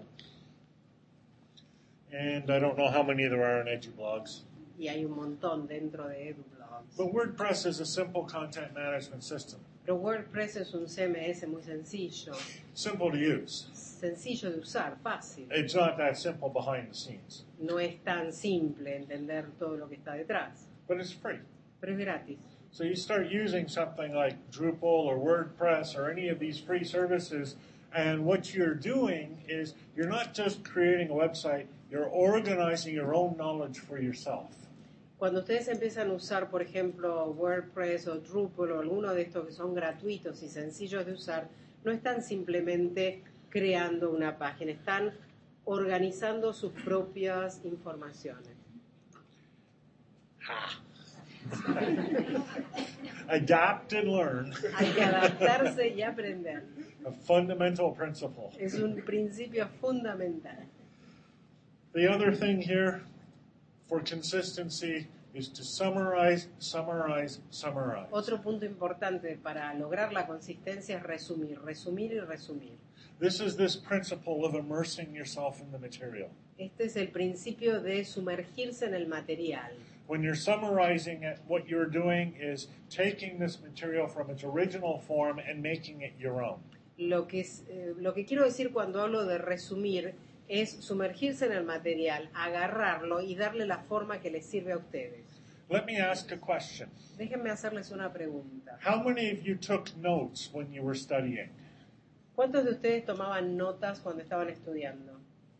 B: And I don't know how many there are in EduBlogs.
C: Y hay un montón dentro de edublogs.
B: But WordPress is a simple content management system.
C: Pero WordPress es un C M S muy sencillo,
B: Simple to use.
C: sencillo de usar, fácil.
B: It's not that simple behind the scenes.
C: No es tan simple entender todo lo que está detrás,
B: But it's free.
C: pero es gratis.
B: So you start using something like Drupal or WordPress or any of these free services, and what you're doing is you're not just creating a website, you're organizing your own knowledge for yourself.
C: Cuando ustedes empiezan a usar, por ejemplo, WordPress o Drupal o alguno de estos que son gratuitos y sencillos de usar, no están simplemente creando una página, están organizando sus propias informaciones.
B: Adapt and learn,
C: Hay que adaptarse y aprender.
B: a fundamental principle.
C: Es un principio fundamental.
B: The other thing here for consistency is to summarize, summarize, summarize.
C: Otro punto importante para lograr la consistencia es resumir, resumir y resumir.
B: This is this principle of immersing yourself in the material.
C: Este es el principio de sumergirse en el material.
B: When you're summarizing it, what you're doing is taking this material from its original form and making it your own.
C: Lo que, es, eh, lo que quiero decir cuando hablo de resumir es sumergirse en el material, agarrarlo y darle la forma que les sirve a ustedes.
B: Let me ask a question.
C: Déjenme hacerles una pregunta.
B: How many of you took notes when you were studying?
C: ¿Cuántos de ustedes tomaban notas cuando estaban estudiando?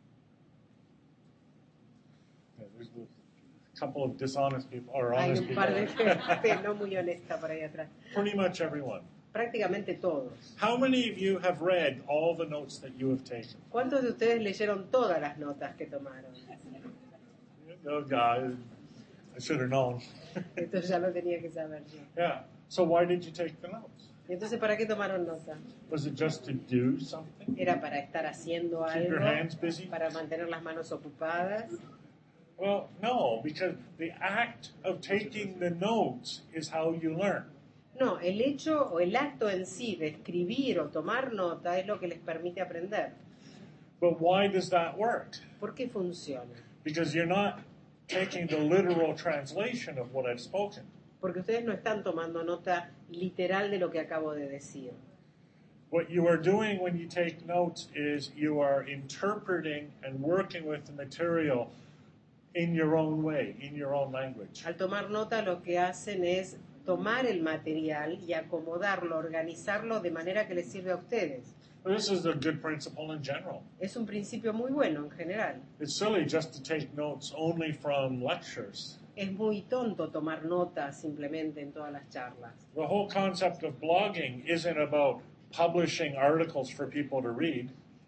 B: Yeah, there's a couple of dishonest people, or
C: Hay
B: honest
C: un
B: people.
C: par de gente no muy honesta por ahí atrás.
B: Pretty much everyone.
C: Prácticamente todos.
B: How many of you have read all the notes that you have taken?
C: ¿Cuántos de ustedes leyeron todas las notas que tomaron?
B: Oh, God, I should have known.
C: Esto ya lo tenía que saber yo.
B: Yeah. So why did you take the notes?
C: ¿Y entonces para qué tomaron nota?
B: Was it just to do something?
C: ¿Era para estar haciendo
B: Keep your
C: algo?
B: hands busy?
C: ¿Para mantener las manos ocupadas?
B: Well, no, because the act of taking the notes is how you learn.
C: No, el hecho o el acto en sí de escribir o tomar nota es lo que les permite aprender.
B: But why does that work?
C: ¿Por qué funciona?
B: Because you're not taking the literal translation of what I've spoken.
C: Porque ustedes no están tomando nota literal de lo que acabo de decir.
B: What you are doing when you take notes is you are interpreting and working with the material in your own way, in your own language.
C: Al tomar nota lo que hacen es tomar el material y acomodarlo, organizarlo de manera que les sirve a ustedes.
B: This is a good principle in general.
C: Es un principio muy bueno en general.
B: It's silly just to take notes only from lectures.
C: Es muy tonto tomar notas simplemente en todas las charlas.
B: The whole concept of blogging isn't about publishing articles for people to read.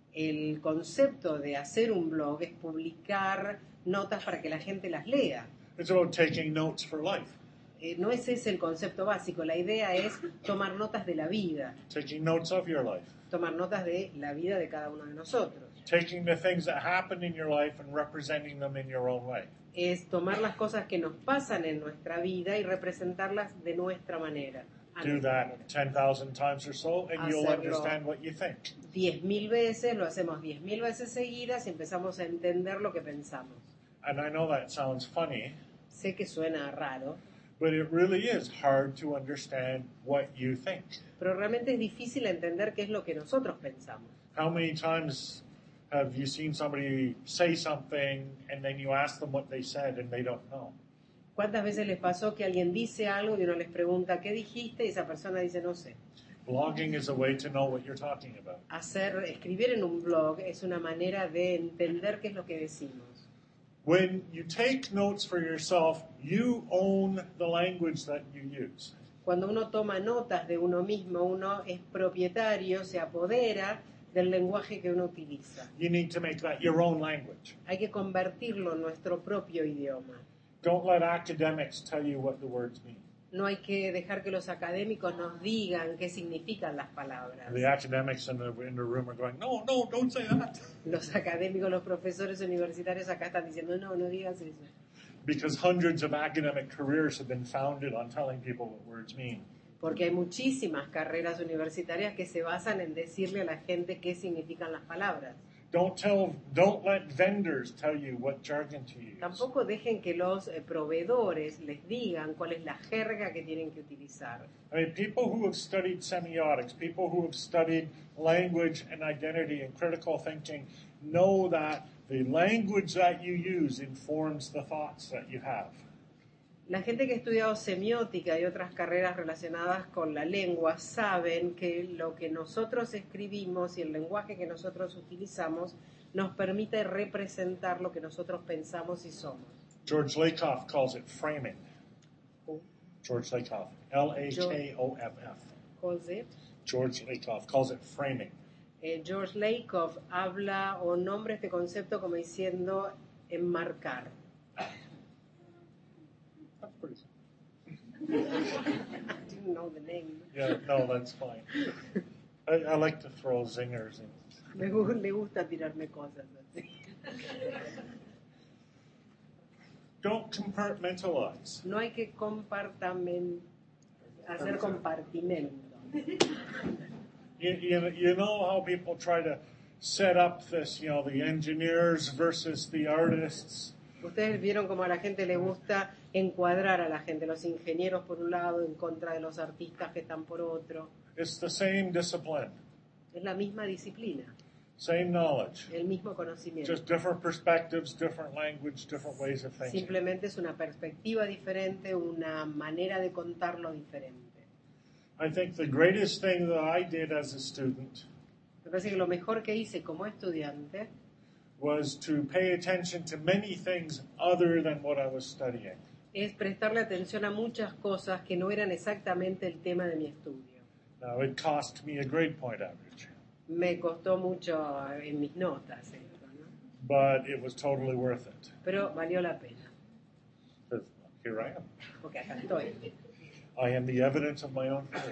C: El concepto de hacer un blog es publicar notas para que la gente las lea.
B: It's about taking notes for life.
C: Eh, no ese es el concepto básico. La idea es tomar notas de la vida,
B: Taking notes of your life.
C: tomar notas de la vida de cada uno de nosotros.
B: Taking the things that happen in your life and representing them in your own way.
C: Es tomar las cosas que nos pasan en nuestra vida y representarlas de nuestra manera. a
B: Do
C: nuestra
B: that
C: manera.
B: ten thousand times or so and you'll
C: Hacerlo.
B: understand what you think.
C: Diez mil veces, lo hacemos diez mil veces seguidas y empezamos a entender lo que pensamos.
B: And I know that sounds funny,
C: Sé que suena raro,
B: but it really is hard to understand what you think.
C: pero realmente es difícil entender qué es lo que nosotros pensamos.
B: How many times have you seen somebody say something and then you ask them what they said and they don't know?
C: ¿Cuántas veces les pasó que alguien dice algo y uno les pregunta ¿qué dijiste? Y esa persona dice no sé.
B: Blogging is a way to know what you're talking about.
C: Hacer, escribir en un blog es una manera de entender qué es lo que decimos.
B: When you take notes for yourself, you own the language that you use.
C: Cuando uno toma notas de uno mismo, uno es propietario, se apodera del lenguaje que uno utiliza.
B: You need to make that your own language.
C: Hay que convertirlo en nuestro propio idioma.
B: Don't let academics tell you what the words mean.
C: No hay que dejar que los académicos nos digan qué significan las palabras.
B: The academics in the, in the room are going, no, no, don't say that.
C: Los académicos, los profesores universitarios acá están diciendo, no, no digas eso.
B: Because hundreds of academic careers have been founded on telling people what words mean.
C: Porque hay muchísimas carreras universitarias que se basan en decirle a la gente qué significan las palabras.
B: Don't tell, don't let vendors tell you what jargon to use.
C: Tampoco dejen que los eh, proveedores les digan cuál es la jerga que tienen que utilizar.
B: I mean, people who have studied semiotics, people who have studied language and identity and critical thinking, know that the language that you use informs the thoughts that you have.
C: La gente que ha estudiado semiótica y otras carreras relacionadas con la lengua saben que lo que nosotros escribimos y el lenguaje que nosotros utilizamos nos permite representar lo que nosotros pensamos y somos.
B: George Lakoff calls it framing. George Lakoff, L A K O F F.
C: José,
B: George Lakoff calls it framing.
C: eh, George Lakoff habla o nombra este concepto como diciendo enmarcar.
B: That's pretty
C: I didn't know the name.
B: Yeah, no, that's fine. I, I like to throw zingers in.
C: Me, gu- me gusta tirarme cosas así.
B: Don't compartmentalize.
C: No hay que compartamen, hacer compartimento.
B: You, you, you know how people try to set up this, you know, the engineers versus the artists.
C: Ustedes vieron cómo a la gente le gusta encuadrar a la gente, los ingenieros por un lado en contra de los artistas que están por otro.
B: It's the same discipline,
C: Es la misma disciplina,
B: same knowledge,
C: el mismo conocimiento.
B: just different perspectives, different language, different ways of thinking.
C: Simplemente es una perspectiva diferente, una manera de contarlo diferente.
B: I think the greatest thing that I did as a student
C: Me parece que lo mejor que hice como estudiante
B: was to pay attention to many things other than what I was studying.
C: es prestarle atención a muchas cosas que no eran exactamente el tema de mi estudio.
B: Now, it cost me a grade point average,
C: Me costó mucho en mis notas esto, ¿no?
B: but it was totally worth it.
C: Pero valió la pena,
B: 'Cause here I am.
C: porque acá estoy.
B: I am the evidence of my own theory.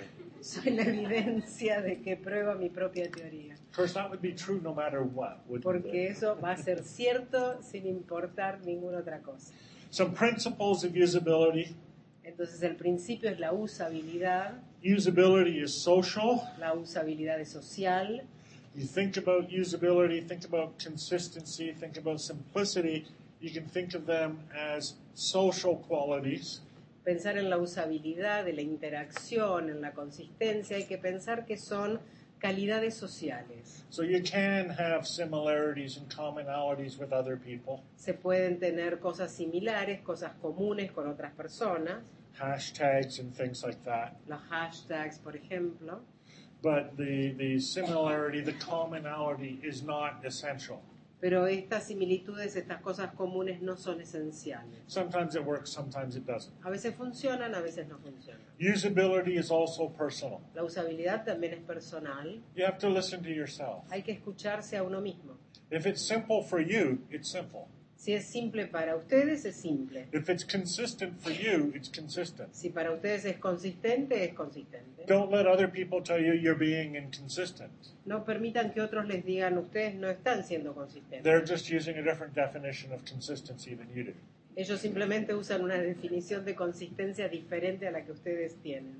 C: Soy la evidencia de que prueba mi propia teoría.
B: Of course, that would be true no matter what, wouldn't
C: Porque
B: it?
C: eso va a ser cierto sin importar ninguna otra cosa.
B: Some principles of usability.
C: Entonces el principio es la usabilidad.
B: Usability is social.
C: La usabilidad es social.
B: You think about usability, think about consistency, think about simplicity. You can think of them as social qualities.
C: Pensar en la usabilidad, de la interacción, en la consistencia, hay que pensar que son calidades sociales.
B: So you can have similarities and commonalities with other people.
C: Se pueden tener cosas similares, cosas comunes con otras personas.
B: Hashtags and things like that.
C: Los hashtags, por ejemplo.
B: But the, the similarity, the commonality is not essential.
C: Pero estas similitudes, estas cosas comunes no son esenciales.
B: Sometimes it works, sometimes it doesn't.
C: A veces funcionan, a veces no funcionan.
B: Usability is also personal.
C: La usabilidad también es personal.
B: You have to listen to yourself.
C: Hay que escucharse a uno mismo.
B: If it's simple for you, it's simple.
C: Si es simple para ustedes, es simple.
B: If it's consistent for you, it's consistent.
C: Si para ustedes es consistente, es consistente.
B: Don't let other people tell you you're being inconsistent.
C: No permitan que otros les digan, ustedes no están siendo consistentes.
B: They're just using a different definition of consistency than you do.
C: Ellos simplemente usan una definición de consistencia diferente a la que ustedes tienen.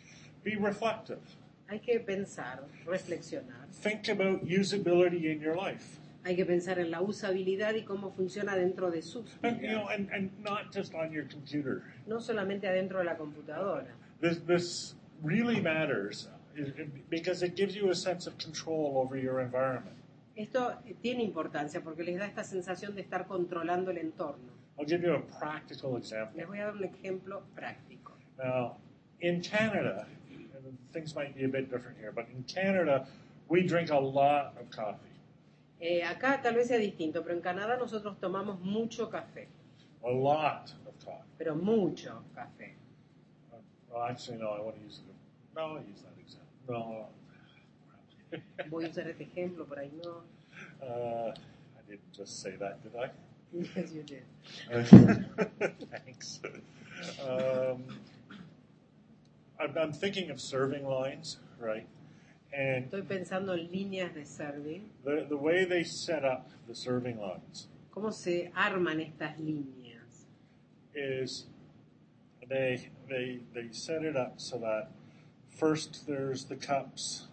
B: Be reflective.
C: Hay que pensar, reflexionar.
B: Think about usability in your life.
C: Hay que pensar en la usabilidad y cómo funciona dentro de sus
B: And, you know,
C: vidas.
B: and, and not just on your computer.
C: No solamente adentro de la computadora.
B: This, this really matters because it gives you a sense of control over your environment.
C: Esto tiene importancia porque les da esta sensación de estar controlando el entorno.
B: I'll give you a practical example.
C: Les voy a dar un ejemplo práctico.
B: Now, in Canada, and things might be a bit different here, but in Canada, we drink a lot of coffee.
C: Eh, acá tal vez sea distinto, pero en Canadá nosotros tomamos mucho café,
B: A lot of coffee.
C: pero mucho café.
B: Uh, well, actually, no, I want to use it. No, I'll use that example. No.
C: Voy a usar este ejemplo, por ahí no.
B: uh, I didn't just say that, did I?
C: Yes, you did.
B: Thanks. Um, I'm, I'm thinking of serving lines, right? And
C: Estoy pensando en líneas de serving.
B: the, the way they set up the serving lines
C: ¿Cómo se arman estas líneas?
B: is they, they, they set it up so that first there's the cups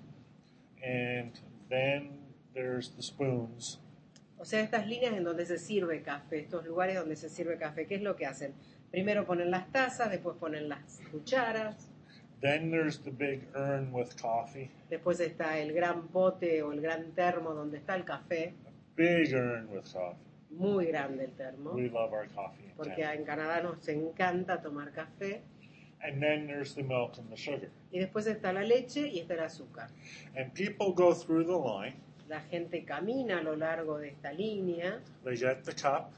B: and then there's the spoons.
C: O sea, estas líneas en donde se sirve café, estos lugares donde se sirve café, ¿qué es lo que hacen? Primero ponen las tazas, después ponen las cucharas,
B: Then there's the big urn with coffee,
C: después está el gran pote o el gran termo donde está el café,
B: big urn with coffee.
C: muy grande el termo,
B: We love our coffee in
C: porque
B: Canada.
C: en Canadá nos encanta tomar café,
B: And then there's the milk and the sugar.
C: y después está la leche y está el azúcar.
B: And people go through the line,
C: La gente camina a lo largo de esta línea,
B: they get the cup,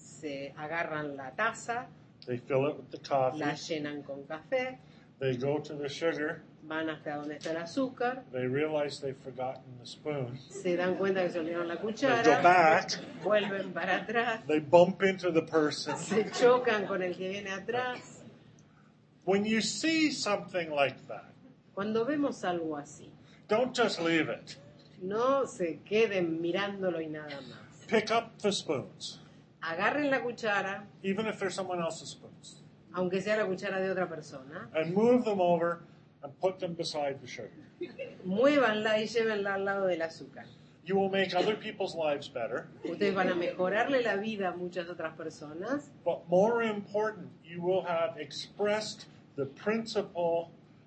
C: se agarran la taza,
B: they fill it with the coffee,
C: la llenan con café,
B: they go to the sugar,
C: van hasta donde está el azúcar,
B: they realize they've forgotten the spoon,
C: se dan cuenta que se olvidaron la
B: they go
C: cuchara,
B: back,
C: vuelven para atrás,
B: they bump into the person.
C: se chocan con el que viene atrás.
B: When you see something like that,
C: Cuando vemos algo así,
B: don't just leave it.
C: no se queden mirándolo y nada más.
B: Pick up the spoons,
C: Agarren la cuchara,
B: even if they're someone else's spoons,
C: aunque sea la cuchara de otra persona,
B: and move them over and put them beside the sugar.
C: muévanla y llévenla al lado del azúcar.
B: You will make other people's lives better,
C: Ustedes van a mejorarle la vida a muchas otras personas,
B: but more important, you will have expressed the principle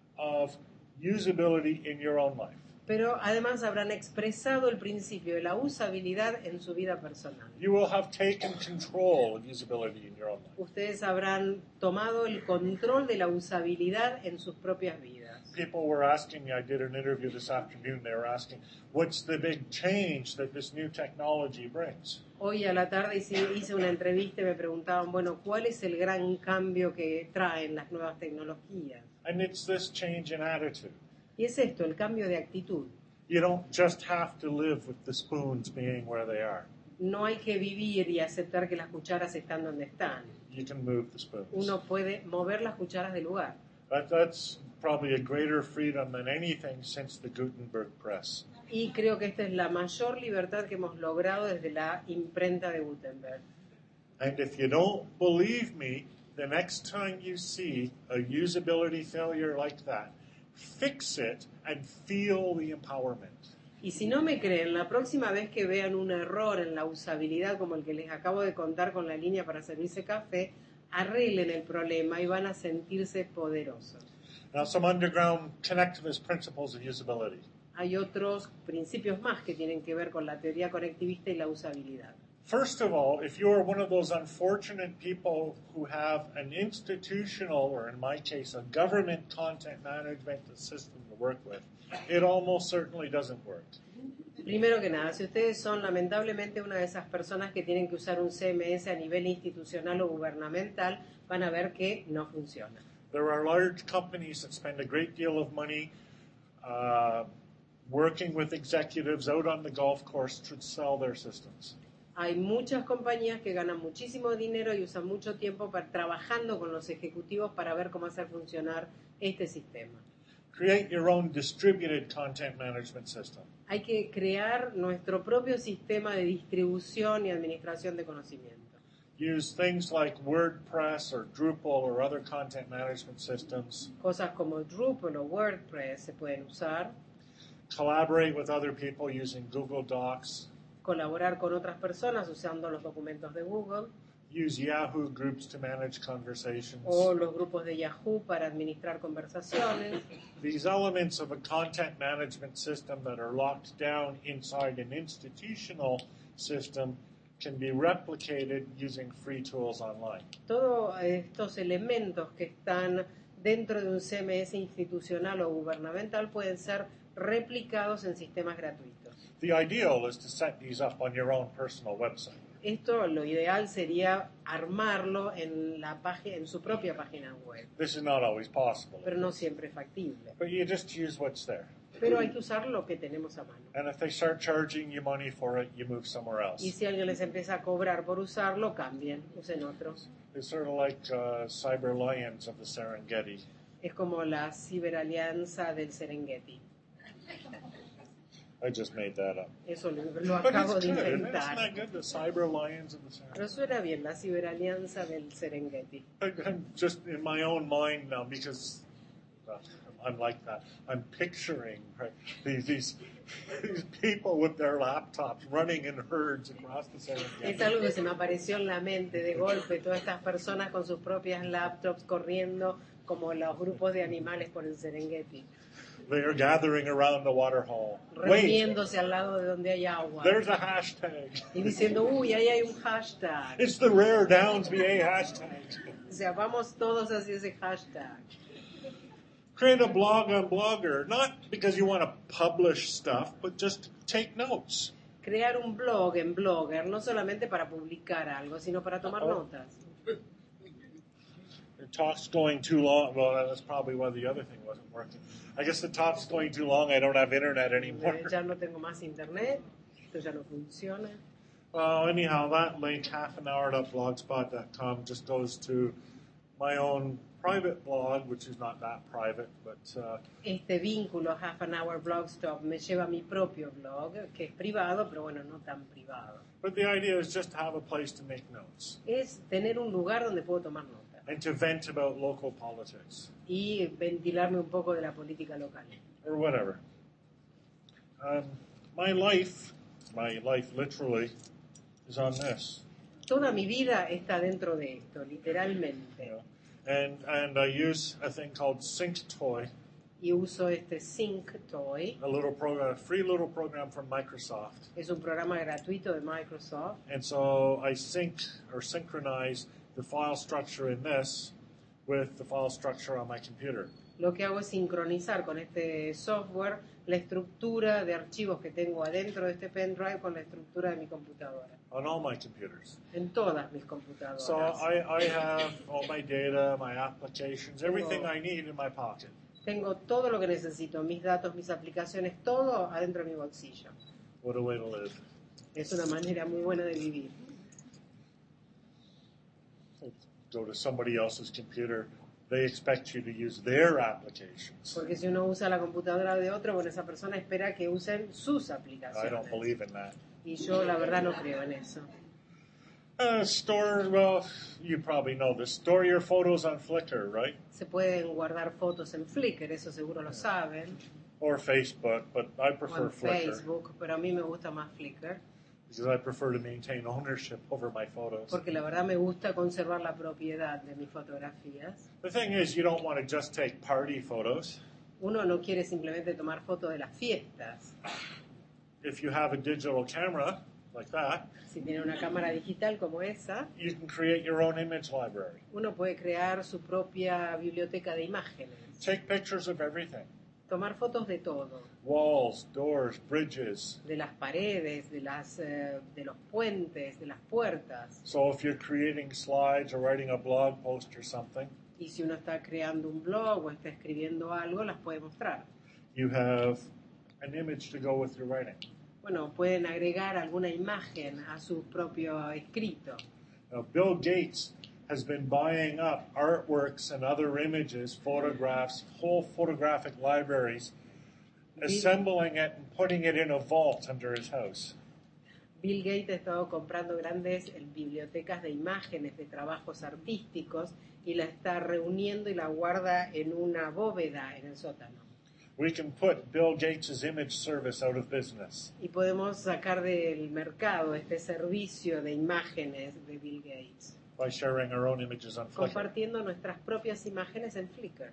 B: of usability in your own life.
C: pero además habrán expresado el principio de la usabilidad en su vida personal.
B: You will have taken control of usability in your own life.
C: Ustedes habrán tomado el control de la usabilidad en sus propias vidas.
B: People were asking me, I did an interview this afternoon, they were asking, what's the big change that this new technology brings?
C: Hoy a la tarde hice, hice una entrevista y me preguntaban, bueno, ¿cuál es el gran cambio que traen las nuevas tecnologías?
B: And it's this change in attitude.
C: Y es esto, el cambio de actitud.
B: You don't just have to live with the spoons being where they are.
C: No hay que vivir y aceptar que las cucharas están donde están.
B: You can move the spoons.
C: Uno puede mover las cucharas del lugar.
B: That, that's probably a greater freedom than anything since the Gutenberg press.
C: Y creo que esta es la mayor libertad que hemos logrado desde la imprenta de Gutenberg.
B: And if you don't believe me, the next time you see a usability failure like that, fix it and feel the empowerment.
C: Y si no me creen, la próxima vez que vean un error en la usabilidad como el que les acabo de contar con la línea para servirse café, arreglen el problema y van a sentirse poderosos.
B: Now, some underground connectivist principles of usability.
C: Hay otros principios más que tienen que ver con la teoría conectivista y la usabilidad.
B: First of all, if you are one of those unfortunate people who have an institutional, or in my case, a government content management system to work with, it almost certainly doesn't work.
C: Primero que nada, si ustedes son lamentablemente una de esas personas que tienen que usar un C M S a nivel institucional o gubernamental, van a ver que no funciona.
B: There are large companies that spend a great deal of money uh, working with executives out on the golf course to sell their systems.
C: Hay muchas compañías que ganan muchísimo dinero y usan mucho tiempo para, trabajando con los ejecutivos para ver cómo hacer funcionar este sistema.
B: Create your own distributed content management system.
C: Hay que crear nuestro propio sistema de distribución y administración de conocimiento.
B: Use things like WordPress or Drupal or other content management systems.
C: Cosas como Drupal o WordPress se pueden usar.
B: Collaborate with other people using Google Docs.
C: Colaborar con otras personas usando los documentos de Google.
B: Use Yahoo groups to manage conversations.
C: O los grupos de Yahoo para administrar conversaciones.
B: These elements of a content management system that are locked down inside an institutional system can be replicated using free tools online.
C: Todos estos elementos que están dentro de un C M S institucional o gubernamental pueden ser replicados en sistemas gratuitos.
B: The ideal is to set these up on your own personal website.
C: Esto, lo ideal sería armarlo en la página, en su propia página web.
B: This is not always possible.
C: Pero no siempre es factible.
B: But you just use what's there.
C: Pero hay que usar lo que tenemos a mano.
B: And if they start charging you money for it, you move somewhere else.
C: Y si alguien les empieza a cobrar por usarlo, cambien, usen otros.
B: It's sort of like uh, Cyber Lions of the Serengeti.
C: Es como la ciberalianza del Serengeti.
B: I just made that up.
C: Eso lo, lo
B: But
C: acabo
B: it's
C: de
B: good, isn't it? Isn't
C: inventar.
B: that good? The Cyber Lions of the Serengeti.
C: Pero suena bien, la ciberalianza del Serengeti.
B: I- I'm just in my own mind now because uh, I'm like that. I'm picturing right, these, these these people with their laptops running in herds across the
C: Es
B: Serengeti.
C: algo que se me apareció en la mente de golpe, todas estas personas con sus propias laptops corriendo como los grupos de animales por el Serengeti,
B: They are gathering around the water hole. Wait,
C: reuniéndose al lado de donde hay agua
B: there's a hashtag.
C: y diciendo, uy, ahí hay un hashtag.
B: It's the Rare Downs V A hashtag.
C: O sea, vamos todos hacia ese hashtag.
B: Create a blog on Blogger, not because you want to publish stuff, but just take notes.
C: Crear un blog en Blogger, no solamente para publicar algo, sino para tomar
B: Uh-oh.
C: notas.
B: The talk's going too long. Well, that's probably why the other thing wasn't working. I guess the talk's going too long. I don't have internet anymore.
C: Ya no tengo más internet, esto ya no funciona.
B: Well, anyhow, that link, half an hour dot blogspot dot com, just goes to my own private blog, which is not that private, but uh,
C: Este vínculo, Half an Hour Blogstop, me lleva a mi propio blog, que es privado, pero bueno, no tan privado.
B: but the idea is just to have a place to make notes
C: Es tener un lugar donde puedo tomar notas
B: and to vent about local politics
C: y ventilarme un poco de la política local.
B: or whatever. Um, my life, my life literally, is on this.
C: Toda mi vida está dentro de esto,
B: You
C: literalmente.
B: know? And and I use a thing called SyncToy,
C: Y uso este SyncToy,
B: a little program, a free little program from Microsoft.
C: es un programa gratuito de Microsoft.
B: And so I sync or synchronize the file structure in this with the file structure on my computer.
C: Lo que hago es sincronizar con este software la estructura de archivos que tengo adentro de este pendrive con la estructura de mi computadora,
B: On all my computers.
C: en todas mis computadoras.
B: So I, I have all my data, my applications, everything I need in my pocket.
C: Tengo todo lo que necesito, mis datos, mis aplicaciones, todo adentro de mi bolsillo.
B: What a way to live.
C: Es una manera muy buena de vivir.
B: Go to somebody else's computer, they expect you to use their applications.
C: Porque si uno usa la computadora de otro, bueno, esa persona espera que usen sus
B: I don't
C: aplicaciones.
B: believe in that.
C: Y yo la verdad no creo en eso.
B: Uh, store, well, you probably know this. Store your photos on Flickr, right?
C: Se pueden guardar fotos en Flickr, eso seguro lo saben,
B: Or Facebook, but I
C: o
B: prefer
C: en
B: Flickr
C: Facebook, pero a mí me gusta más Flickr,
B: because I prefer to maintain ownership over my photos.
C: porque la verdad me gusta conservar la propiedad de mis fotografías.
B: The thing is, you don't want to just take party photos.
C: Uno no quiere simplemente tomar fotos de las fiestas.
B: If you have a digital camera like that,
C: Si tiene una cámara digital como esa,
B: you can create your own image library.
C: uno puede crear su propia biblioteca de imágenes,
B: Take pictures of everything.
C: tomar fotos de todo,
B: Walls, doors, bridges.
C: de las paredes, de, las, eh, de los puentes, de las puertas.
B: So if you're creating slides or writing a blog post or something,
C: Y si uno está creando un blog o está escribiendo algo, las puede mostrar.
B: you have an image to go with your writing.
C: Bueno, pueden agregar alguna imagen a su propio escrito.
B: Now, Bill Gates has been buying up artworks and other images, photographs, whole photographic libraries, assembling it and putting it in a vault under his house.
C: Bill Gates ha estado comprando grandes eh, bibliotecas de imágenes de trabajos artísticos y la está reuniendo y la guarda en una bóveda en el sótano.
B: We can put Bill Gates' image service out of business.
C: Y podemos sacar del mercado este servicio de imágenes de Bill Gates,
B: By sharing our own images on Flickr.
C: compartiendo nuestras propias imágenes en Flickr.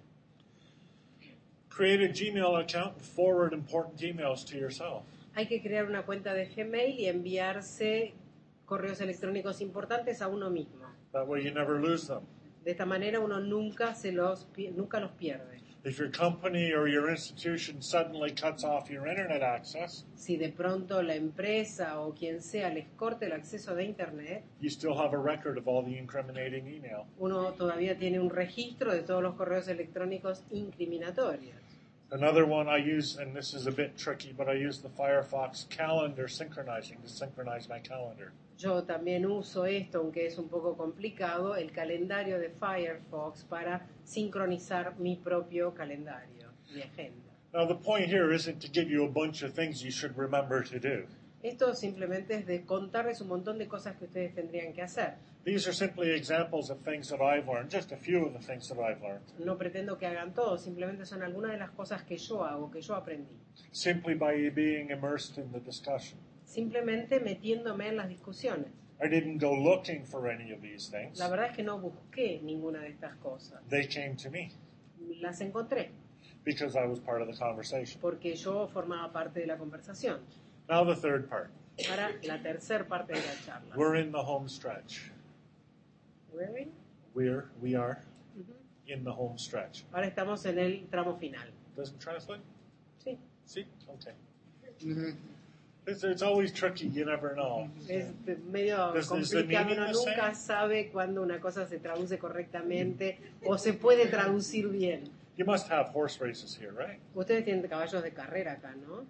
B: Create a Gmail account and forward important emails to yourself.
C: Hay que crear una cuenta de Gmail y enviarse correos electrónicos importantes a uno mismo.
B: That way you never lose them.
C: De esta manera uno nunca, se los, pi- nunca los pierde.
B: If your company or your institution suddenly cuts off your internet access,
C: Si de pronto la empresa o quien sea les corte el acceso de Internet,
B: you still have a record of all the incriminating email.
C: uno todavía tiene un registro de todos los correos electrónicos incriminatorios.
B: Another one I use, and this is a bit tricky, but I use the Firefox calendar synchronizing to synchronize my calendar.
C: Yo también uso esto, aunque es un poco complicado, el calendario de Firefox para sincronizar mi propio calendario, mi agenda.
B: Now, the point here isn't to give you a bunch of things you should remember to do.
C: Esto simplemente es de contarles un montón de cosas que ustedes tendrían que hacer.
B: These are simply examples of things that I've learned, just a few of the things that I've learned,
C: No pretendo que hagan todo, simplemente son algunas de las cosas que yo hago, que yo aprendí.
B: simply by being immersed in the discussion.
C: Simplemente metiéndome en las discusiones.
B: I didn't go looking for any of these things.
C: La verdad es que no busqué ninguna de estas cosas.
B: They came to me
C: Las encontré
B: because I was part of the conversation.
C: porque yo formaba parte de la conversación.
B: Now the third part.
C: Ahora, la tercera parte de la charla.
B: We're in the home stretch.
C: Really?
B: We're, we are
C: Ujú.
B: in the home stretch.
C: Ahora estamos en el tramo final.
B: Doesn't translate?
C: Sí.
B: See? Okay. It's, it's always tricky. You never know.
C: Es medio
B: Is- is the
C: complicado,
B: meaning
C: uno
B: the
C: nunca
B: same?
C: sabe cuándo una cosa se traduce correctamente o se puede traducir bien.
B: You must have horse races here, right?
C: Ustedes tienen caballos de carrera acá, ¿no?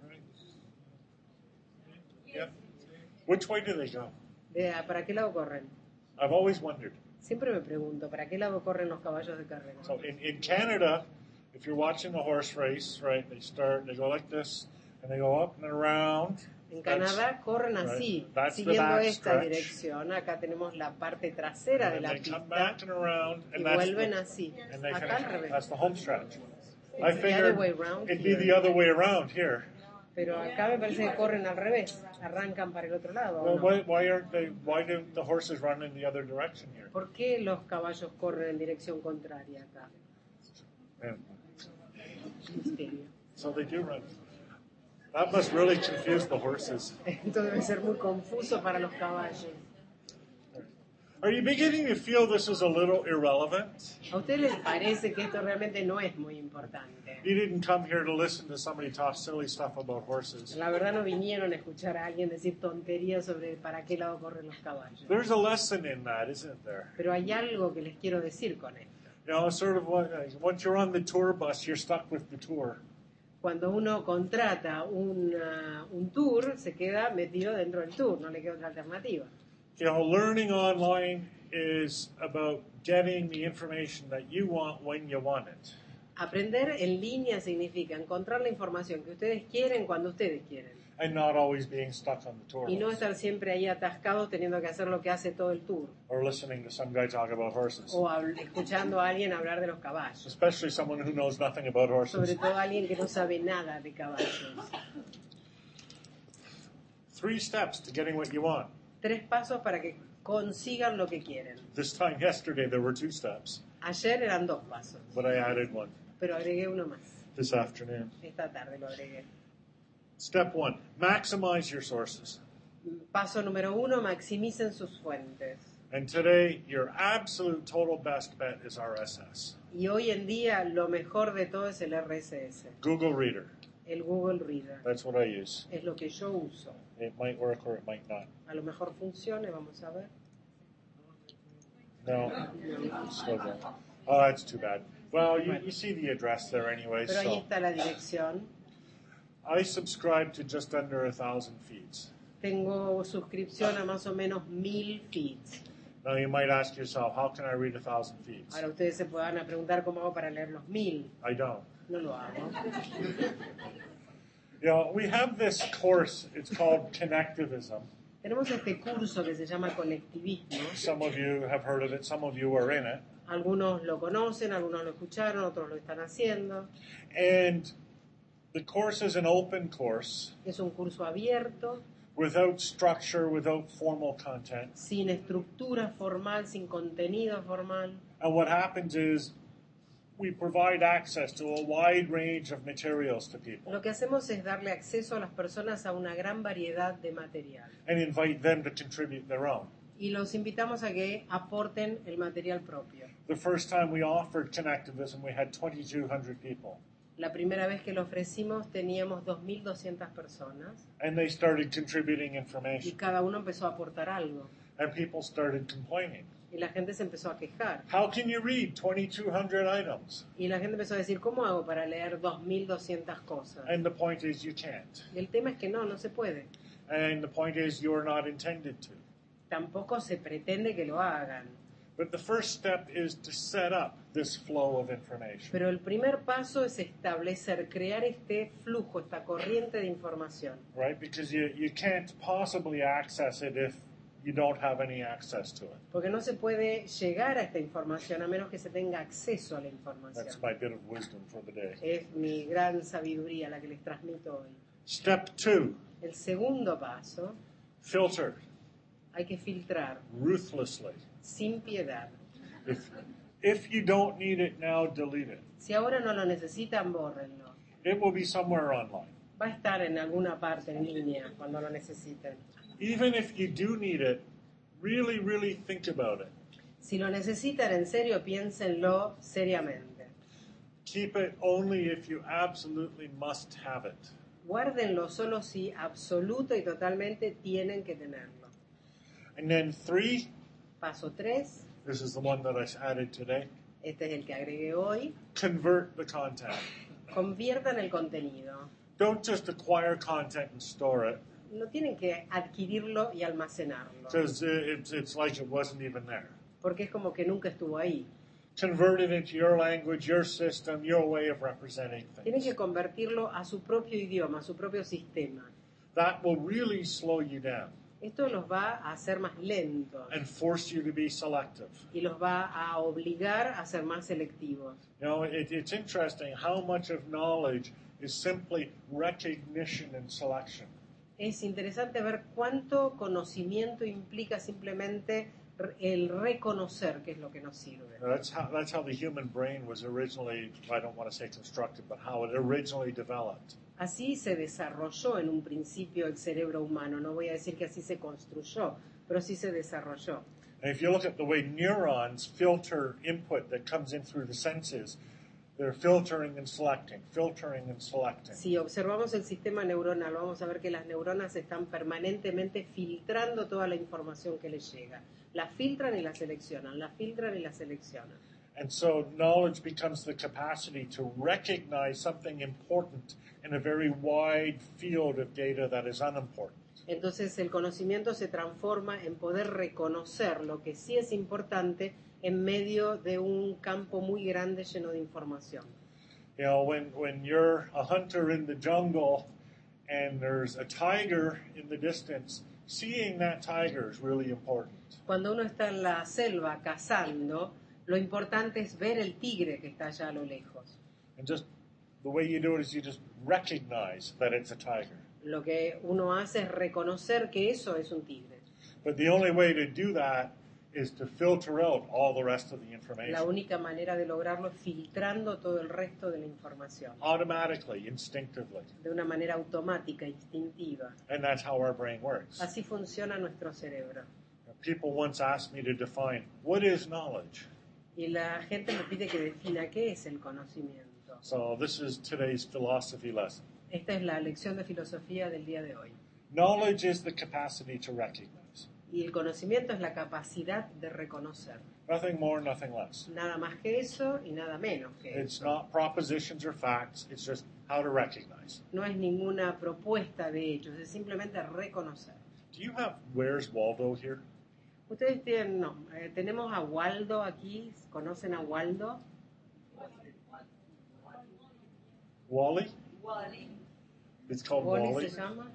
B: Yeah. Which way do they go?
C: De- ¿Para qué lado corren?
B: I've always wondered.
C: Siempre me pregunto, ¿para qué lado corren los caballos de carrera?
B: So in, in Canada, if you're watching a horse race, right, they start, they go like this, and they go up and around.
C: En
B: That's-
C: Canadá corren así,
B: right. That's the
C: siguiendo
B: back
C: esta
B: stretch.
C: dirección. Acá tenemos la parte trasera de
B: And
C: la
B: then they come
C: pista
B: back and around,
C: y
B: and that's
C: vuelven
B: the,
C: así.
B: and they
C: Acá al
B: finish.
C: revés.
B: That's the home stretch.
C: It's
B: I
C: the
B: figured
C: other way around
B: it'd be
C: here.
B: the other way around here.
C: Pero acá me parece que corren al revés, arrancan para el otro lado. ¿o
B: Well,
C: no?
B: why, why aren't they? Why don't the horses run in the other direction here?
C: ¿Por qué los caballos corren en dirección contraria acá?
B: And
C: Misterio.
B: so they do run. That must really confuse the horses.
C: Esto debe ser muy confuso para los caballos.
B: Are you beginning to feel this is a little irrelevant?
C: ¿A ustedes les parece que esto realmente no es muy importante?
B: You didn't come here to listen to somebody talk silly stuff about horses.
C: La verdad no vinieron a escuchar a alguien decir tonterías sobre para qué lado corren los caballos.
B: There's a lesson in that, isn't there?
C: Pero hay algo que les quiero decir con esto.
B: You know, sort of what, uh, once you're on the tour bus, you're stuck with the tour.
C: Cuando uno contrata una- un tour, se queda metido dentro del tour, no le queda otra alternativa.
B: You know, learning online is about getting the information that you want when you want it.
C: Aprender en línea significa encontrar la información que ustedes quieren cuando ustedes quieren.
B: And not always being stuck on the tour
C: Y no
B: bus.
C: estar siempre ahí atascados teniendo que hacer lo que hace todo el tour.
B: Or listening to some guy talk about horses.
C: O habl- escuchando a alguien hablar de los caballos.
B: Especially someone who knows nothing about
C: Sobre
B: horses.
C: todo alguien que no sabe nada de caballos.
B: Three steps to getting what you want.
C: Tres pasos para que consigan lo que quieren.
B: This time yesterday there were two steps,
C: Ayer eran dos pasos,
B: but I added one
C: pero agregué uno más.
B: this afternoon.
C: Esta tarde lo agregué.
B: Step one, maximize your sources.
C: Paso número uno, maximicen sus fuentes.
B: And today, your absolute total best bet is R S S.
C: Y hoy en día lo mejor de todo es el R S S,
B: Google Reader.
C: el Google Reader.
B: That's what I use.
C: Es lo que yo uso.
B: It might work or it might not.
C: A lo mejor funcione, vamos a ver.
B: No, still don't. Oh, that's too bad. Well, you, you see the address there anyway.
C: Pero ahí
B: So
C: está la dirección.
B: I subscribe to just under a thousand feeds.
C: Tengo suscripción a más o menos mil feeds.
B: Now you might ask yourself, how can I read a thousand feeds?
C: Ahora ustedes se puedan a preguntar cómo hago para leer los mil.
B: I don't.
C: No lo hago.
B: You know, we have this course. It's called Connectivism.
C: Tenemos este curso que se llama Conectivismo.
B: Some of you have heard of it. Some of you are in it.
C: Algunos lo conocen, algunos lo escucharon, otros lo están haciendo.
B: And the course is an open course
C: Es un curso abierto,
B: without structure, without formal content.
C: sin estructura formal, sin contenido formal.
B: And what happens is we provide access to a wide range of materials to people
C: Lo que hacemos es darle acceso a las personas a una gran variedad de material.
B: and invite them to contribute their own.
C: Y los invitamos a que aporten el material propio.
B: The first time we offered Connectivism, we had twenty-two hundred people.
C: La primera vez que lo ofrecimos teníamos dos mil doscientas personas
B: And they started contributing
C: y
B: information.
C: cada uno empezó a aportar algo.
B: And people started complaining.
C: Y la gente se empezó a quejar.
B: How can you read twenty-two hundred items?
C: Y la gente empezó a decir, ¿cómo hago para leer dos mil doscientas cosas?
B: And the point is you can't.
C: Y el tema es que no, no se puede.
B: And the point is you're not intended to.
C: Tampoco se pretende que lo hagan.
B: But the first step is to set up this flow of information.
C: Pero el primer paso es establecer, crear este flujo, esta corriente de información.
B: Right? Because you, you can't possibly access it if you don't have any access to it.
C: Porque no se puede llegar a esta información a menos que se tenga acceso a la información.
B: That's my bit of wisdom for the day.
C: Es mi gran sabiduría la que les transmito hoy.
B: Step two,
C: El segundo paso,
B: filter
C: hay que filtrar
B: ruthlessly.
C: sin piedad.
B: If, if you don't need it now, delete it.
C: Si ahora no lo necesitan, bórrenlo.
B: It will be somewhere online.
C: Va a estar en alguna parte en línea cuando lo necesiten.
B: Even if you do need it, really, really think about it.
C: Si lo necesitan en serio, piénsenlo seriamente.
B: Keep it only if you absolutely must have it.
C: Guárdenlo solo si absoluto y totalmente tienen que tenerlo.
B: And then three,
C: Paso tres,
B: this is the one that I added today,
C: este es el que agregué hoy.
B: convert the content.
C: Conviertan el contenido.
B: Don't just acquire content and store it,
C: No tienen que adquirirlo y almacenarlo,
B: because it's, it's like it wasn't even there.
C: porque es como que nunca estuvo ahí.
B: Convert it into your language, your system, your way of representing
C: Tienen
B: things.
C: que convertirlo a su propio idioma, a su propio sistema.
B: That will really slow you down
C: Esto los va a hacer más lentos
B: and force you to be selective.
C: y los va a obligar a ser más selectivos.
B: You know, it, it's interesting how much of knowledge is simply recognition and selection.
C: Es interesante ver cuánto conocimiento implica simplemente r- el reconocer qué es lo que nos sirve.
B: That's how, that's how the human brain was originally, I don't want to say constructed, but how it originally developed.
C: Así se desarrolló en un principio el cerebro humano. No voy a decir que así se construyó, pero sí se desarrolló.
B: And if you look at the way neurons filter input that comes in through the senses, they're filtering and selecting, filtering and selecting.
C: Si observamos el sistema neuronal, vamos a ver que las neuronas están permanentemente filtrando toda la información que les llega. La filtran y la seleccionan, la filtran y la seleccionan.
B: And so knowledge becomes the capacity to recognize something important in a very wide field of data that is unimportant.
C: Entonces el conocimiento se transforma en poder reconocer lo que sí es importante en medio de un campo muy grande lleno de información.
B: You know, when, when you're a hunter in the jungle and there's a tiger in the distance, seeing that tiger is really important.
C: Cuando uno está en la selva cazando, lo importante es ver el tigre que está allá a lo lejos.
B: And just the way you do it is you just recognize that it's a tiger.
C: Lo que uno hace es reconocer que eso es un tigre.
B: But the only way to do that is to filter out all the rest of the
C: La
B: information.
C: única manera de lograrlo es filtrando todo el resto de la información,
B: Automatically, instinctively.
C: de una manera automática, instintiva.
B: And that's how our brain works.
C: Así funciona nuestro cerebro.
B: People once asked me to define, what is knowledge?
C: Y la gente me pide que defina qué es el conocimiento.
B: So this is today's philosophy lesson.
C: Esta es la lección de filosofía del día de hoy.
B: Knowledge is the capacity to recognize.
C: Y el conocimiento es la capacidad de reconocer.
B: Nothing more, nothing less.
C: Nada más que eso y nada menos que
B: It's
C: eso.
B: not propositions or facts, it's just how to recognize.
C: No es ninguna propuesta de hechos, es simplemente reconocer.
B: Do you have Where's Waldo here?
C: Ustedes tienen, no, eh, tenemos a Waldo aquí, ¿conocen a Waldo?
B: Wally? It's called
C: ¿Wally
B: Wally.
C: se llama?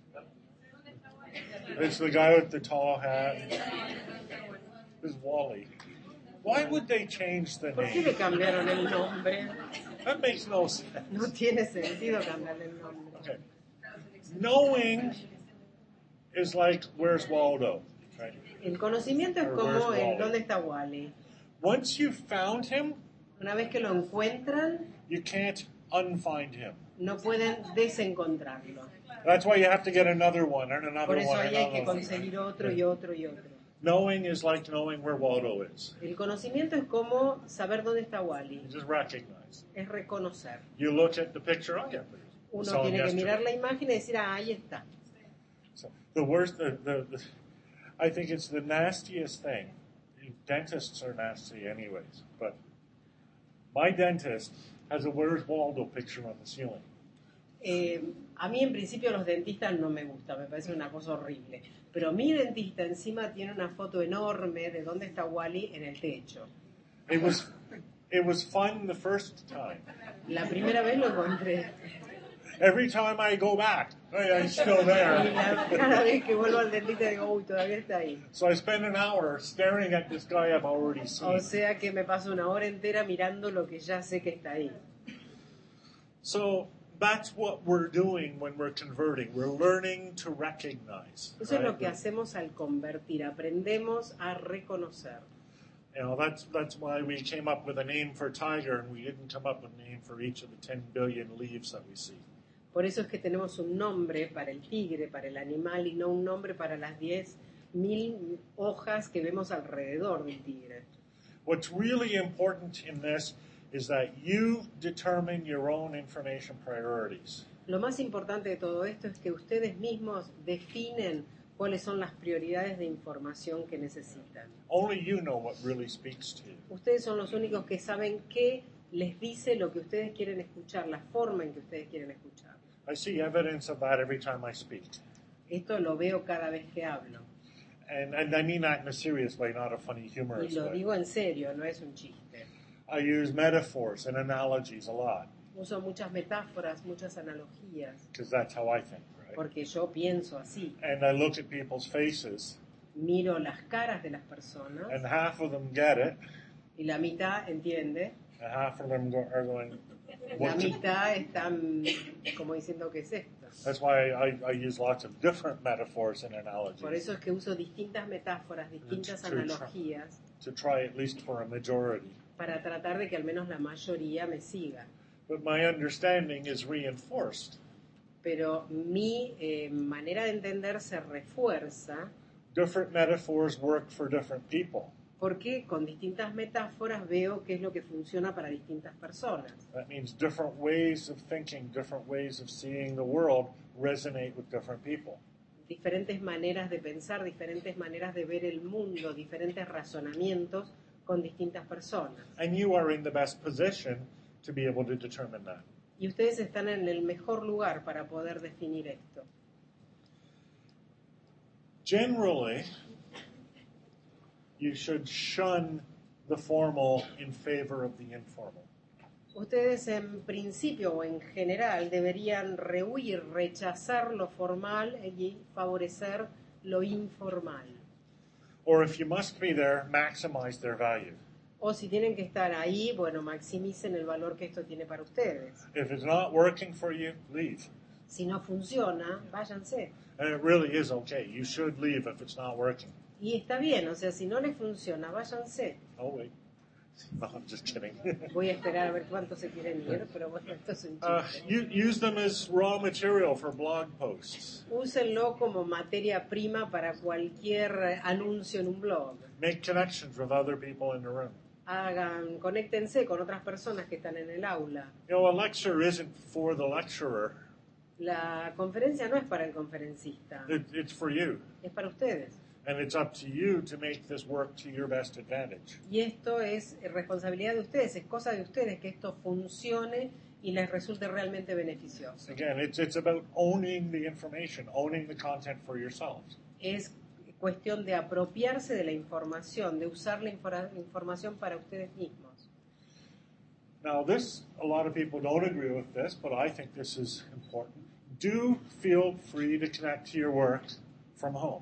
B: It's the guy with the tall hat. It's Wally. Why would they change the
C: ¿Por qué le
B: name?
C: cambiaron el nombre?
B: That makes no sense.
C: No tiene sentido cambiarle el nombre.
B: Okay. Knowing is like, where's Waldo? Right?
C: El conocimiento es
B: Or
C: como
B: where's
C: el
B: Wally?
C: ¿dónde está Wally?
B: Once you've found him,
C: Una vez que lo encuentran,
B: you can't unfind him.
C: no pueden desencontrarlo.
B: That's why you have to get another one and another
C: Por eso
B: one.
C: ahí
B: and
C: hay que
B: another one.
C: conseguir otro y otro y otro.
B: Knowing is like knowing where Waldo is.
C: El conocimiento es como saber dónde está
B: You
C: Wally,
B: just recognize.
C: es reconocer.
B: You look at the picture. Oh yeah, we
C: Uno
B: saw him
C: tiene que
B: yesterday.
C: mirar la imagen y decir, ah, ahí está.
B: So the worst, the, the, the, I think it's the nastiest thing. Dentists are nasty anyways, but my dentist has a Where's Waldo picture on the ceiling.
C: Eh, a mí en principio los dentistas no me gustan, me parece una cosa horrible. Pero mi dentista encima tiene una foto enorme de dónde está Wally en el techo.
B: It was, it was fun the first time.
C: La primera vez lo encontré.
B: Every time I go back, hey, I'm still
C: Y
B: there.
C: la, cada vez que vuelvo al dentista digo, uy, todavía está ahí.
B: So I spend an hour staring at this guy I've already seen.
C: O sea que me paso una hora entera mirando lo que ya sé que está ahí.
B: So that's what we're doing when we're converting. We're learning to recognize.
C: Eso es lo
B: right?
C: que hacemos al convertir, aprendemos a reconocer.
B: You know, that's that's why we came up with a name for tiger, and we didn't come up with a name for each of the ten billion leaves that we see.
C: Por eso es que tenemos un nombre para el tigre, para el animal, y no un nombre para las diez mil hojas que vemos alrededor del tigre.
B: What's really important in this is that you determine your own information priorities.
C: Lo más importante de todo esto es que ustedes mismos definen cuáles son las prioridades de información que necesitan.
B: Only you know what really speaks to you.
C: Ustedes son los únicos que saben qué les dice lo que ustedes quieren escuchar, la forma en que ustedes quieren escuchar.
B: I see evidence of that every time I speak.
C: Esto lo veo cada vez que hablo.
B: And, and I mean that in a serious way, not a funny,
C: Y
B: humorous
C: lo
B: way.
C: digo en serio, no es un chiste.
B: I use metaphors and analogies a lot,
C: Uso muchas metáforas, muchas analogías,
B: because that's how I think, right?
C: porque yo pienso así.
B: And I look at people's faces,
C: Miro las caras de las personas
B: and half of them get it,
C: y la mitad entiende,
B: and half of them go, are going,
C: la
B: what to-"
C: mitad están como diciendo qué es esto.
B: That's why I, I use lots of different metaphors and
C: Por
B: analogies
C: eso es que uso distintas metáforas, distintas
B: True, true.
C: analogías
B: to try at least for a majority.
C: para tratar de que al menos la mayoría me siga.
B: But my understanding is reinforced.
C: Pero mi eh, manera de entender se refuerza
B: Different metaphors work for different people.
C: porque con distintas metáforas veo qué es lo que funciona para distintas personas.
B: That means different ways of thinking, different ways of seeing the world resonate with different people.
C: Diferentes maneras de pensar, diferentes maneras de ver el mundo, diferentes razonamientos con distintas personas.
B: And you are in the best position to be able to determine that.
C: Y ustedes están en el mejor lugar para poder definir esto.
B: Generally, you should shun the formal in favor of the informal.
C: Ustedes en principio o en general deberían rehuir, rechazar lo formal y favorecer lo informal.
B: Or if you must be there, maximize their value.
C: O si tienen que estar ahí, bueno, maximicen el valor que esto tiene para ustedes.
B: If it's not working for you, leave.
C: Si no funciona, váyanse.
B: And it really is okay. You should leave if it's not working.
C: Y está bien, o sea, si no les funciona, váyanse.
B: Oh, wait. No, I'm just kidding.
C: Voy a esperar a ver cuántos se quieren ir, pero bueno, esto es un
B: Uh,
C: chiste.
B: you, use them as raw material for blog posts.
C: Úsenlo como materia prima para cualquier anuncio en un blog.
B: Make connections with other people in the room.
C: Hagan, conéctense con otras personas que están en el aula.
B: You know, a lecture isn't for the lecturer.
C: La conferencia no es para el conferencista,
B: It, it's for you.
C: es para ustedes.
B: And it's up to you to make this work to your best advantage.
C: Y esto es responsabilidad de ustedes, es cosa de ustedes que esto funcione y les resulte realmente beneficioso.
B: Again, it's, it's about owning the information, owning the content for yourselves.
C: Es cuestión de apropiarse de la información, de usar la infor- información para ustedes mismos.
B: Now, this, a lot of people don't agree with this, but I think this is important. Do feel free to connect to your work from home.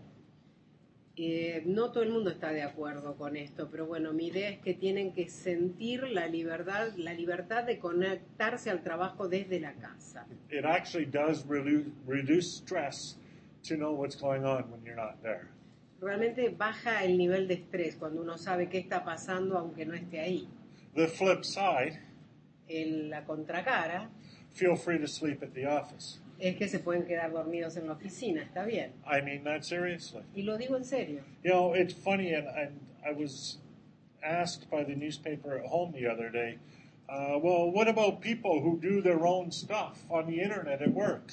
C: Eh, no todo el mundo está de acuerdo con esto, pero bueno, mi idea es que tienen que sentir la libertad, la libertad de conectarse al trabajo desde la casa.
B: It actually does redu- reduce stress to know what's going on when you're not there.
C: Realmente baja el nivel de estrés cuando uno sabe qué está pasando aunque no esté ahí.
B: The flip side,
C: En la contracara
B: feel free to sleep at the office.
C: es que se pueden quedar dormidos en la oficina, está bien.
B: I mean that seriously.
C: Y lo digo en serio.
B: You know, it's funny, and, and I was asked by the newspaper at home the other day, uh, well, what about people who do their own stuff on the internet at work?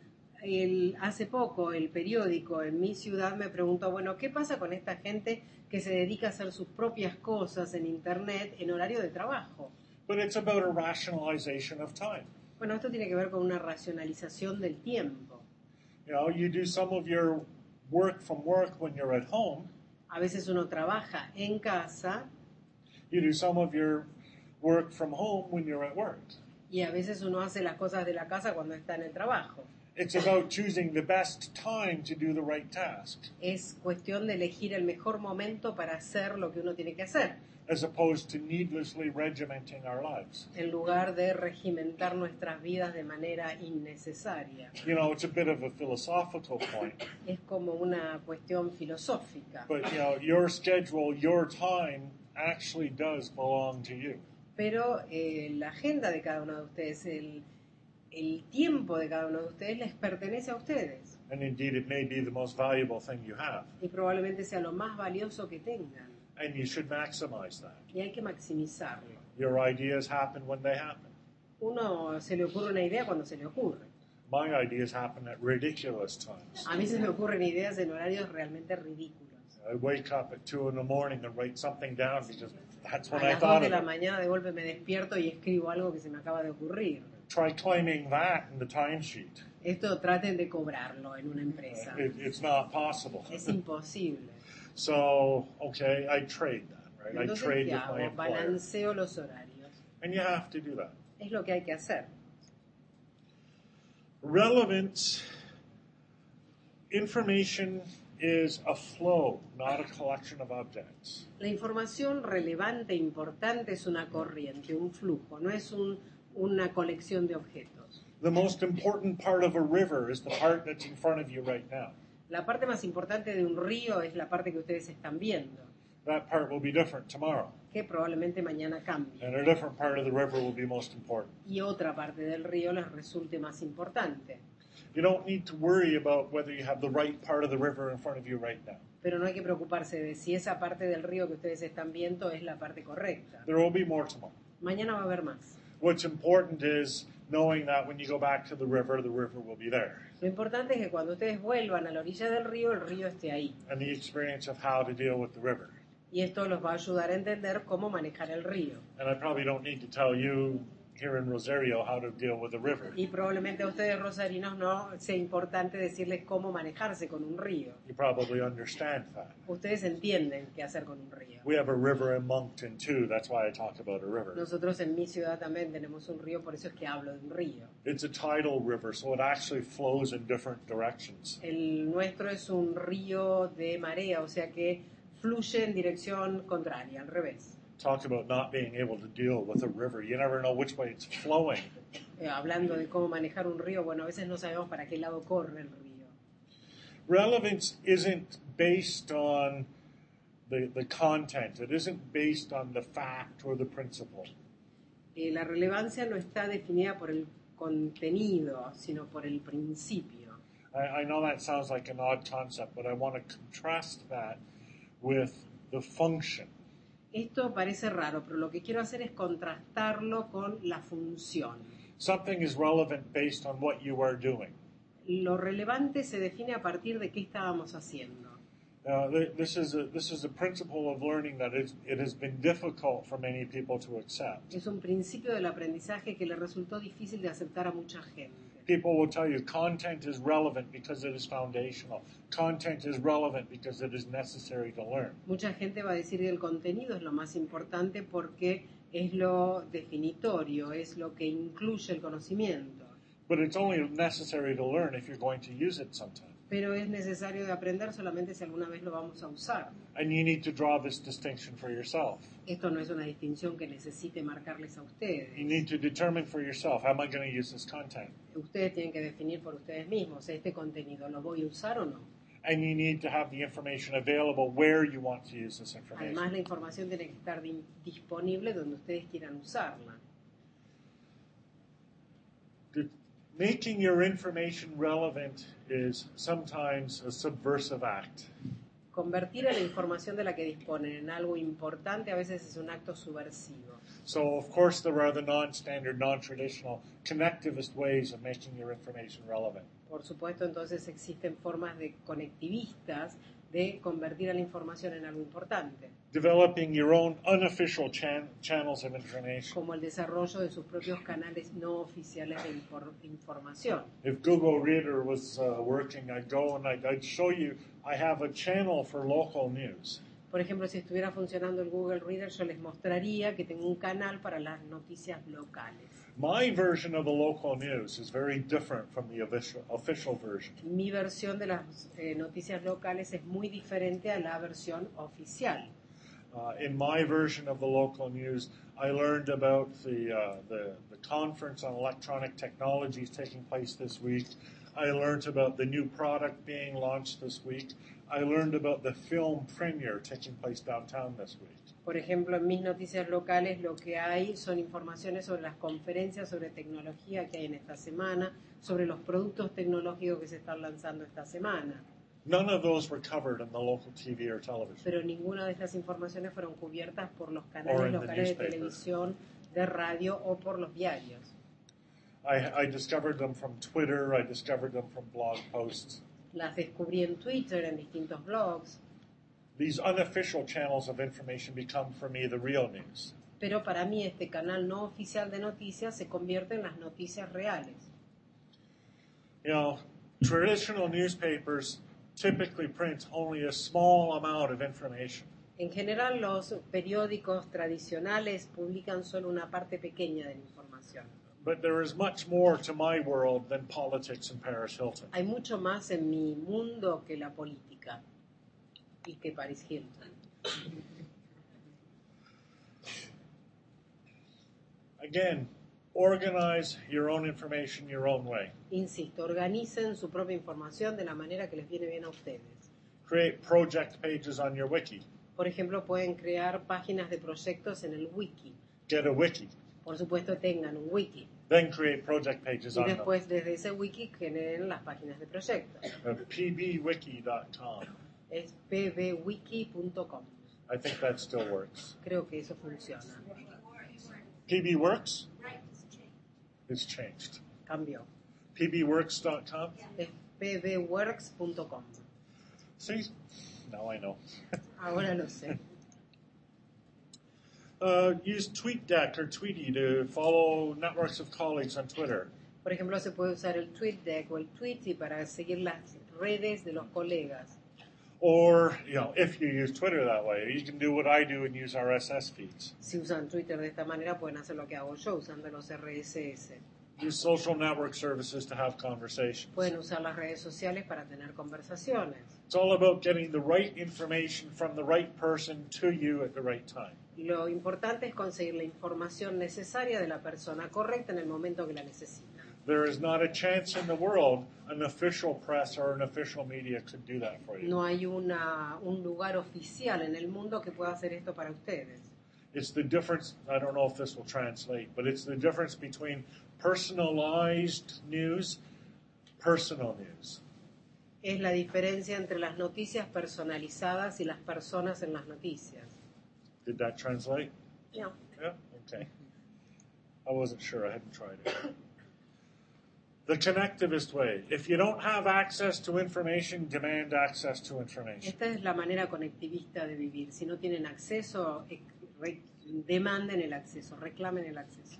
C: El, hace poco el periódico en mi ciudad me preguntó, bueno, ¿qué pasa con esta gente que se dedica a hacer sus propias cosas en internet en horario de trabajo?
B: But it's about a rationalization of time.
C: Bueno, esto tiene que ver con una racionalización del tiempo.
B: You know, you do some of your work from work when you're at home.
C: A veces uno trabaja en casa
B: You do some of your work from home when you're at work.
C: y a veces uno hace las cosas de la casa cuando está en el trabajo.
B: It's about choosing the best time to do the right task,
C: Es cuestión de elegir el mejor momento para hacer lo que uno tiene que hacer,
B: as opposed to needlessly regimenting our lives.
C: en lugar de regimentar nuestras vidas de manera innecesaria.
B: You know, it's a bit of a philosophical point,
C: Es como una cuestión filosófica,
B: but you know, your schedule, your time actually does belong to you.
C: pero eh, la agenda de cada uno de ustedes, el, el tiempo de cada uno de ustedes les pertenece a ustedes
B: And indeed, it may be the most valuable thing you have.
C: y probablemente sea lo más valioso que tengan
B: And you should maximize that.
C: y hay que maximizarlo.
B: Your ideas happen when they happen.
C: Uno se le ocurre una idea cuando se le ocurre.
B: My ideas happen at ridiculous times.
C: A mí se me ocurren ideas en horarios realmente ridículos.
B: I wake up at two in the morning and write something down because that's
C: A
B: when I
C: las dos
B: thought
C: de
B: of
C: la
B: it.
C: mañana de golpe me despierto y escribo algo que se me acaba de ocurrir.
B: Try claiming that in the timesheet.
C: Esto traten de cobrarlo en una empresa.
B: It, it's not possible.
C: Es imposible.
B: So, okay, I trade that, right? I
C: Entonces,
B: trade
C: ¿qué
B: with my
C: hago?
B: employer.
C: Balanceo los horarios.
B: And you have to do that.
C: Es lo que hay que hacer.
B: Relevance, information is a flow, not a collection of objects.
C: La información relevante, importante, es una corriente, un flujo, no es un, una colección de objetos.
B: The most important part of a river is the part that's in front of you right now.
C: La parte más importante de un río es la parte que ustedes están viendo,
B: That part will be different tomorrow.
C: que probablemente mañana cambie.
B: And a different part of the river will be most important.
C: Y otra parte del río les resulte más importante.
B: You don't need to worry about whether you have the right part of the river in front of you right now.
C: Pero no hay que preocuparse de si esa parte del río que ustedes están viendo es la parte correcta.
B: There will be more tomorrow.
C: Mañana va a haber más.
B: What's important is knowing that when you go back to the river, the river will be there.
C: Lo importante es que cuando ustedes vuelvan a la orilla del río, el río esté ahí.
B: And the experience of how to deal with the river.
C: Y esto los va a ayudar a entender cómo manejar el río.
B: And I probably don't need to tell you here in Rosario how to deal with a river.
C: Y probablemente a ustedes rosarinos no sea importante decirles cómo manejarse con un río.
B: You probably understand that.
C: Ustedes entienden qué hacer con un río.
B: We have a river in Moncton too, that's why I talk about a river.
C: Nosotros en mi ciudad también tenemos un río, por eso es que hablo de un río.
B: It's a tidal river, so it actually flows in different directions.
C: El nuestro es un río de marea, o sea que fluye en dirección contraria, al revés.
B: Talk about not being able to deal with a river. You never know which way it's flowing.
C: Eh, hablando de cómo manejar un río, bueno, a veces no sabemos para qué lado corre el río.
B: Relevance isn't based on the, the content. It isn't based on the fact or the principle.
C: Eh, la relevancia no está definida por el contenido, sino por el principio.
B: I, I know that sounds like an odd concept, but I want to contrast that with the function.
C: Esto parece raro, pero lo que quiero hacer es contrastarlo con la función.
B: Something is relevant based on what you are doing.
C: Lo relevante se define a partir de qué estábamos haciendo.
B: Uh, th- this is a, this is a principle of learning that it's, it has been difficult for many people to accept.
C: Es un principio del aprendizaje que le resultó difícil de aceptar a mucha gente.
B: People will tell you content is relevant because it is foundational. Content is relevant because it is necessary to learn.
C: Mucha gente va a decir que el contenido es lo más importante porque es lo definitorio, es lo que incluye el conocimiento.
B: But it's only necessary to learn if you're going to use it sometime.
C: Pero es necesario de aprender solamente si alguna vez lo vamos a usar.
B: And you need to draw this distinction for yourself.
C: Esto no es una distinción que necesite marcarles a ustedes.
B: You need to determine for yourself, how am I going to use this content?
C: Ustedes tienen que definir por ustedes mismos, ¿este contenido lo voy a usar o no?
B: And you need to have the information available where you want to use this
C: Además,
B: information.
C: la información tiene que estar di- disponible donde ustedes quieran usarla.
B: The- Making your information relevant is sometimes a subversive act.
C: Convertir a la información de la que disponen en algo importante a veces es un acto subversivo.
B: So, of course, there are the non-standard, non-traditional, connectivist ways of making your information relevant.
C: Por supuesto, entonces existen formas de conectivistas de convertir a la información en algo importante,
B: Developing your own unofficial chan- channels of information.
C: como el desarrollo de sus propios canales no oficiales de infor- información.
B: If Google Reader was uh, working, I'd go and I'd, I'd show you, I have a channel for local news.
C: Por ejemplo, si estuviera funcionando el Google Reader, yo les mostraría que tengo un canal para las noticias locales.
B: My version of the local news is very different from the official, official version.
C: Mi versión de las eh, noticias locales es muy diferente a la versión oficial.
B: Uh, in my version of the local news, I learned about the, uh, the, the conference on electronic technologies taking place this week. I learned about the new product being launched this week. I learned about the film premiere taking place downtown this week.
C: Por ejemplo, en mis noticias locales lo que hay son informaciones sobre las conferencias sobre tecnología que hay en esta semana, sobre los productos tecnológicos que se están lanzando esta semana.
B: None of those were covered in the local T V or television.
C: Pero ninguna de estas informaciones fueron cubiertas por los
B: Or
C: canales
B: in the
C: locales de
B: newspaper.
C: televisión, de radio o por los diarios.
B: I, I discovered them from Twitter. I discovered them from blog posts.
C: Las descubrí en Twitter, en distintos blogs,
B: These unofficial channels of information become for me the real news.
C: pero para mí este canal no oficial de noticias se convierte en las noticias reales.
B: You know, traditional newspapers typically print only a small amount of information.
C: En general, los periódicos tradicionales publican solo una parte pequeña de la información.
B: But there is much more to my world than politics and Paris Hilton.
C: Hay mucho más en mi mundo que la política y que Paris Hilton.
B: Again, organize your own information your own way.
C: Insisto, organicen su propia información de la manera que les viene bien a ustedes.
B: Create project pages on your wiki.
C: Por ejemplo, pueden crear páginas de proyectos en el wiki.
B: Get a wiki.
C: Por supuesto, tengan un wiki.
B: Then create project pages
C: Y
B: on them.
C: después, desde ese wiki, generen las páginas de proyectos.
B: Uh, p b wiki dot com.
C: Es p b wiki punto com.
B: I think that still works.
C: Creo que eso funciona.
B: P B works? It's changed.
C: Cambió.
B: p b works dot com.
C: Es p b works punto com.
B: See? Now I know.
C: Ahora lo sé.
B: Uh, use TweetDeck or Tweety to follow networks of colleagues on Twitter.
C: Por ejemplo, se puede usar el TweetDeck o el Tweety para seguir las redes de los colegas.
B: Or, you know, if you use Twitter that way, you can do what I do and use R S S feeds.
C: Si usan Twitter de esta manera, pueden hacer lo que hago yo usando los R S S.
B: Use social network services to have conversations.
C: Pueden usar las redes sociales para tener conversaciones.
B: It's all about getting the right information from the right person to you at the right time.
C: Lo importante es conseguir la información necesaria de la persona correcta en el momento que la necesita.
B: There is not a chance in the world an official press or an official media could do that for you.
C: No hay una, un lugar oficial en el mundo que pueda hacer esto para ustedes.
B: It's the difference, I don't know if this will translate, but it's the difference between personalized news, personal news.
C: Es la diferencia entre las noticias personalizadas y las personas en las noticias.
B: Did that translate?
C: Yeah.
B: Yeah? Okay. I wasn't sure, I hadn't tried it. The connectivist way. If you don't have access to information, demand access to information.
C: Esta es la manera conectivista de vivir. Si no tienen acceso, eh, re- demanden el acceso, reclamen el acceso.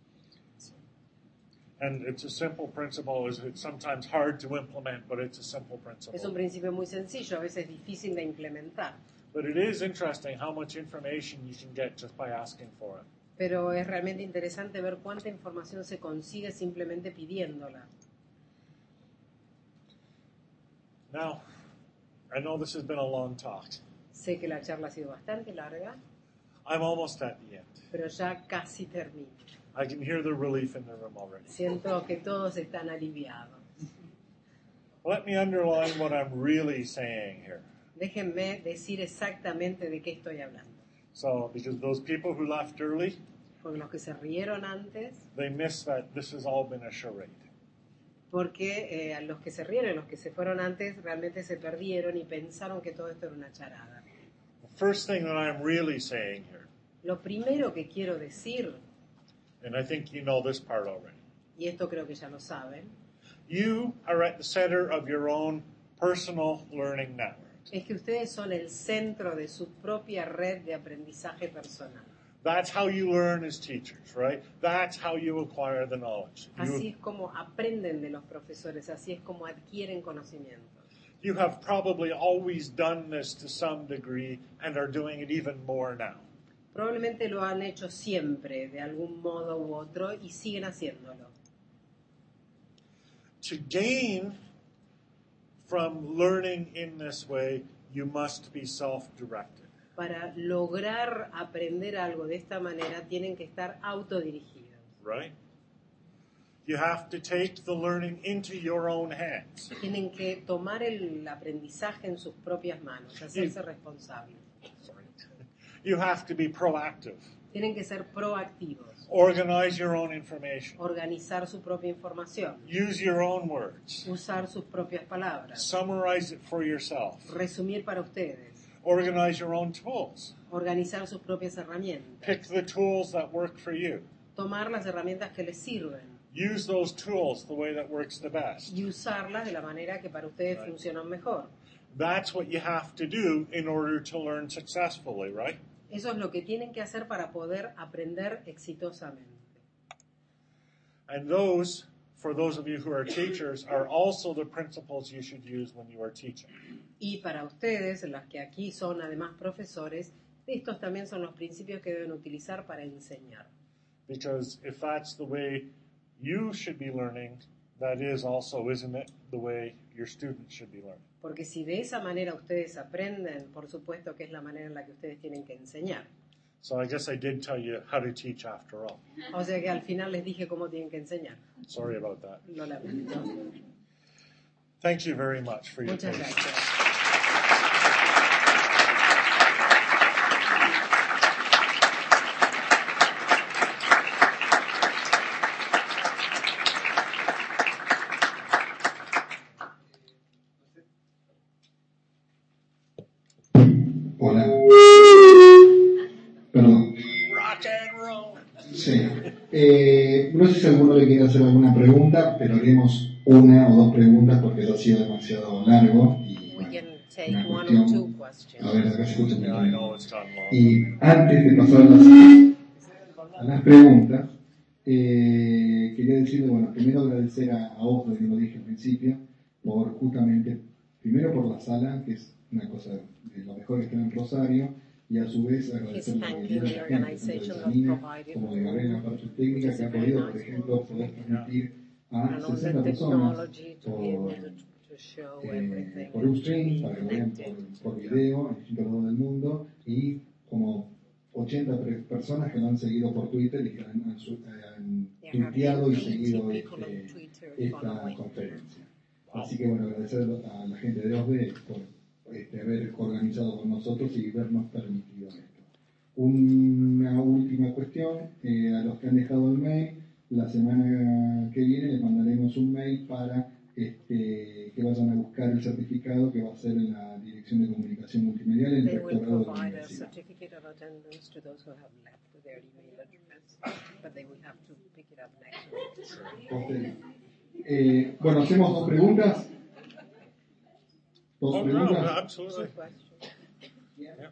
B: And it's a simple principle. It's sometimes hard to implement, but it's a simple
C: Es un
B: principle.
C: principio muy sencillo, a veces difícil de implementar.
B: But it is interesting how much information you can get just by asking for it.
C: Pero es realmente interesante ver cuánta información se consigue simplemente pidiéndola.
B: Now, I know this has been a long talk.
C: Sé que la charla ha sido bastante larga,
B: I'm almost at the end.
C: pero ya casi termino.
B: I can hear the relief in the room already.
C: Siento que todos están aliviados.
B: Let me underline what I'm really saying here.
C: Déjenme decir exactamente de qué estoy hablando.
B: So, because those people who left early,
C: Porque los que se rieron antes,
B: they miss that this has all been a charade.
C: porque eh, a los que se rieron, los que se fueron antes, realmente se perdieron y pensaron que todo esto era una charada.
B: The first thing that I'm really saying here,
C: Lo primero que quiero decir,
B: and I think you know this part already,
C: y esto creo que ya lo saben,
B: you are at the center of your own personal learning network.
C: es que ustedes son el centro de su propia red de aprendizaje personal.
B: That's how you learn as teachers, right? That's how you acquire the knowledge.
C: Así
B: You,
C: es como aprenden de los profesores, así es como adquieren conocimiento.
B: you have probably always done this to some degree and are doing it even more now.
C: Probablemente lo han hecho siempre, de algún modo u otro, y siguen haciéndolo.
B: To gain from learning in this way, you must be self-directed.
C: Para lograr aprender algo de esta manera, tienen que estar autodirigidos.
B: Right? You have to take the learning into your own hands.
C: Tienen que tomar el aprendizaje en sus propias manos, hacerse responsables.
B: Sorry. You have to be proactive.
C: Tienen que ser proactivos,
B: Organize your own information.
C: organizar su propia información,
B: Use your own words.
C: usar sus propias palabras,
B: Summarize it for yourself.
C: resumir para ustedes,
B: Organize your own tools.
C: organizar sus propias herramientas,
B: Pick the tools that work for you.
C: tomar las herramientas que les sirven
B: Use those tools the way that works the best.
C: y usarlas de la manera que para ustedes
B: Right.
C: funcionan mejor.
B: That's what you have to do in order to learn successfully, right?
C: Eso es lo que tienen que hacer para poder aprender exitosamente.
B: And those, for those of you who are teachers, are also the principles you should use when you are teaching.
C: Y para ustedes, las que aquí son además profesores, estos también son los principios que deben utilizar para enseñar.
B: Because if that's the way you should be learning, that is also, isn't it, the way your students should be learning.
C: Porque si de esa manera ustedes aprenden, por supuesto que es la manera en la que ustedes tienen que enseñar.
B: So I guess I did tell you how to teach after all.
C: O sea que al final les dije cómo tienen que enseñar.
B: Sorry about that.
C: Lo lamento.
B: Thank you very much for your
C: Muchas
B: patience.
C: gracias.
A: Hola. Perdón.
B: Rock and roll.
A: Sí. Eh, no sé si alguno le quiere hacer alguna pregunta, pero haremos una o dos preguntas porque esto ha sido demasiado largo. Y,
C: We can take
A: una
C: one or two
A: cuestión.
C: questions.
A: A ver, acá se escucha un
B: Yeah,
A: poquito
B: I know
A: mejor.
B: it's gone long.
A: Y antes de pasar a las, a las preguntas, eh, quería decirle, bueno, primero agradecer a, a Oslo, que lo dije al principio, por justamente, primero por la sala, que es una cosa de lo mejor que está en Rosario, y a su vez agradecer
C: He's
A: la
C: thanking
A: habilidad
C: the
A: de la gente, tanto de
C: organization that
A: Janina
C: provided
A: como de
C: the
A: Gabriela, la
C: room,
A: parte
C: which
A: técnica,
C: is
A: que
C: a
A: ha
C: very
A: podido, por
C: nice
A: ejemplo,
C: room,
A: poder transmitir a
C: and on the
A: sesenta personas
C: technology to be able
A: por,
C: to, to show
A: eh,
C: everything
A: por
C: and to
A: Ustream,
C: be
A: para que lo vean
C: connected.
A: por, por video en distintos lados del mundo, y como ochenta pre- personas que lo han seguido por Twitter y que han, han, su- han
C: There have
A: tuiteado
C: been
A: y
C: eighty
A: seguido
C: people on
A: este,
C: Twitter
A: esta
C: following.
A: conferencia. Así que bueno, agradecer a la gente de O S D por este, haber organizado con nosotros y vernos permitido esto. Una última cuestión, eh, a los que han dejado el mail, la semana que viene les mandaremos un mail para este, que vayan a buscar el certificado que va a ser en la Dirección de Comunicación Multimedial en el
C: They will
A: rectorado de la
C: provide a
A: universidad.
C: certificate of attendance to those who have left with their email address, but they will have to pick it up next week.
A: Posterior. Eh, bueno, hacemos dos preguntas. Dos
B: Oh, no,
A: preguntas.
B: absolutely.
C: Two questions.
B: Yeah.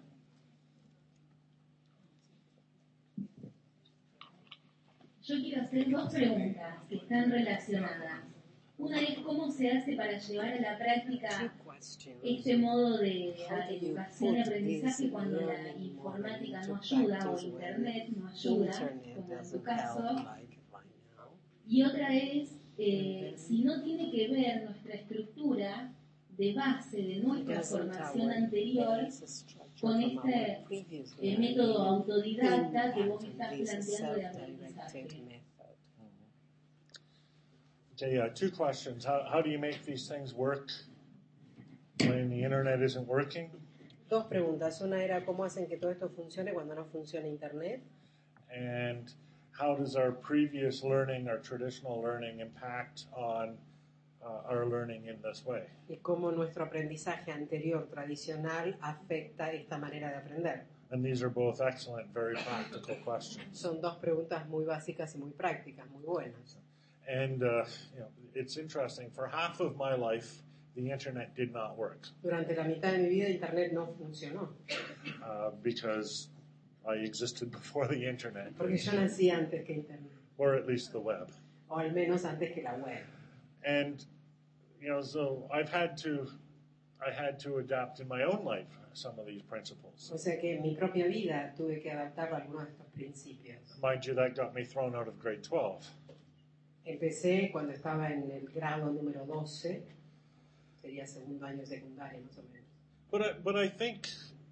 D: Yo quiero hacer dos preguntas que están relacionadas. Una es cómo se hace para llevar a la práctica
C: Two questions.
D: este modo de
C: How do you
D: educación y
C: put
D: aprendizaje
C: this
D: cuando la
C: learning
D: informática
C: model
D: no
C: into
D: ayuda o
C: practice
D: internet no
C: when
D: ayuda,
C: internet
D: como en tu
C: doesn't
D: caso?
C: help like right now?
D: Y otra es eh, si no tiene que ver nuestra estructura de base de nuestra
C: Doesn't
D: formación
C: our
D: anterior
C: base structure
D: con
C: from our
D: este
C: previous
D: eh,
C: learning
D: método autodidacta que vos
C: impact
D: estás
C: on this
D: planteando de
C: self-directed
D: aprendizaje.
C: method?
B: Okay, yeah, two questions. How, how do you make these things work when the internet isn't working?
C: Dos preguntas. Una era cómo hacen que todo esto funcione cuando no funciona Internet.
B: And how does our previous learning, our traditional learning, impact on uh, our learning in this way?
C: Y cómo nuestro aprendizaje anterior tradicional afecta esta manera de aprender.
B: And these are both excellent, very practical questions.
C: Son dos preguntas muy básicas y muy prácticas, muy buenas.
B: And uh, you know, it's interesting. For half of my life, the internet did not work
C: Durante la mitad de mi vida Internet no funcionó,
B: uh, because I existed before the internet,
C: porque yo nací antes que Internet,
B: or at least the web.
C: o al menos antes que la web.
B: And you know, so I've had to, I had to adapt in my own life some of these principles.
C: O sea que en mi propia vida tuve que adaptar algunos de estos principios.
B: Mind you, that got me thrown out of grade twelve.
C: Empecé cuando estaba en el grado número doce, sería segundo año de secundaria más o menos.
B: But I, but I think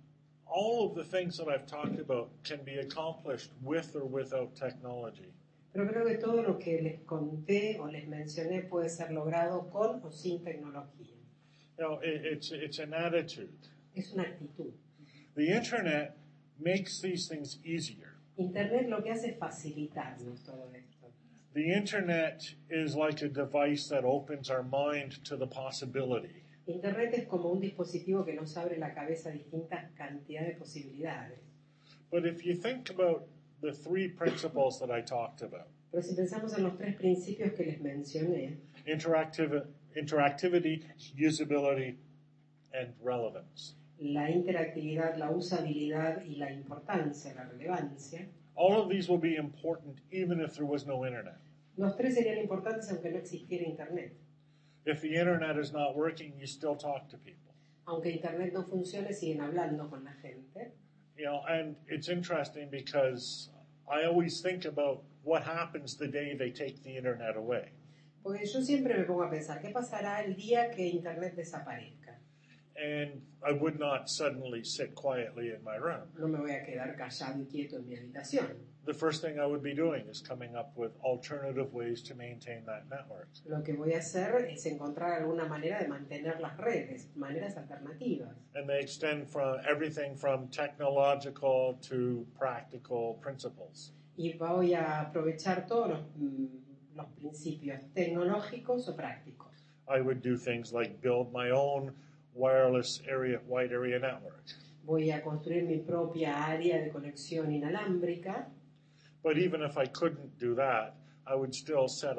B: all of the things that I've talked about can be accomplished with or without technology.
C: Pero creo que todo lo que les conté o les mencioné puede ser logrado con o sin tecnología.
B: You know, it, it's it's an attitude.
C: Es una actitud.
B: The internet makes these things easier.
C: Internet lo que hace es facilitarnos todo esto.
B: The internet is like a device that opens our mind to the possibility.
C: Internet es como un dispositivo que nos abre la cabeza a distintas cantidades de posibilidades.
B: But if you think about the three principles that I talked about,
C: Pero si pensamos en los tres principios que les mencioné,
B: interactiv- interactivity, usability, and relevance,
C: la interactividad, la usabilidad y la importancia, la relevancia,
B: all of these will be important even if there was no internet.
C: los tres serían importantes aunque no existiera Internet.
B: If the internet is not working, you still talk to people.
C: Aunque Internet no funcione, siguen hablando con la gente.
B: You know, and it's interesting because I always think about what happens the day they take the internet away.
C: Porque yo siempre me pongo a pensar, ¿qué pasará el día que Internet desaparezca?
B: And I would not suddenly sit quietly in my room.
C: No me voy a quedar callado y quieto en mi habitación.
B: The first thing I would be doing is coming up with alternative ways to maintain that network.
C: Lo que voy a hacer es encontrar alguna manera de mantener las redes, maneras alternativas.
B: And they extend from everything from technological to practical principles.
C: Y voy a aprovechar todos los, mm, los principios tecnológicos o prácticos.
B: I would do things like build my own wireless area, wide area network.
C: Voy a construir mi propia área de conexión inalámbrica,
B: But even if I couldn't do that, I would still set up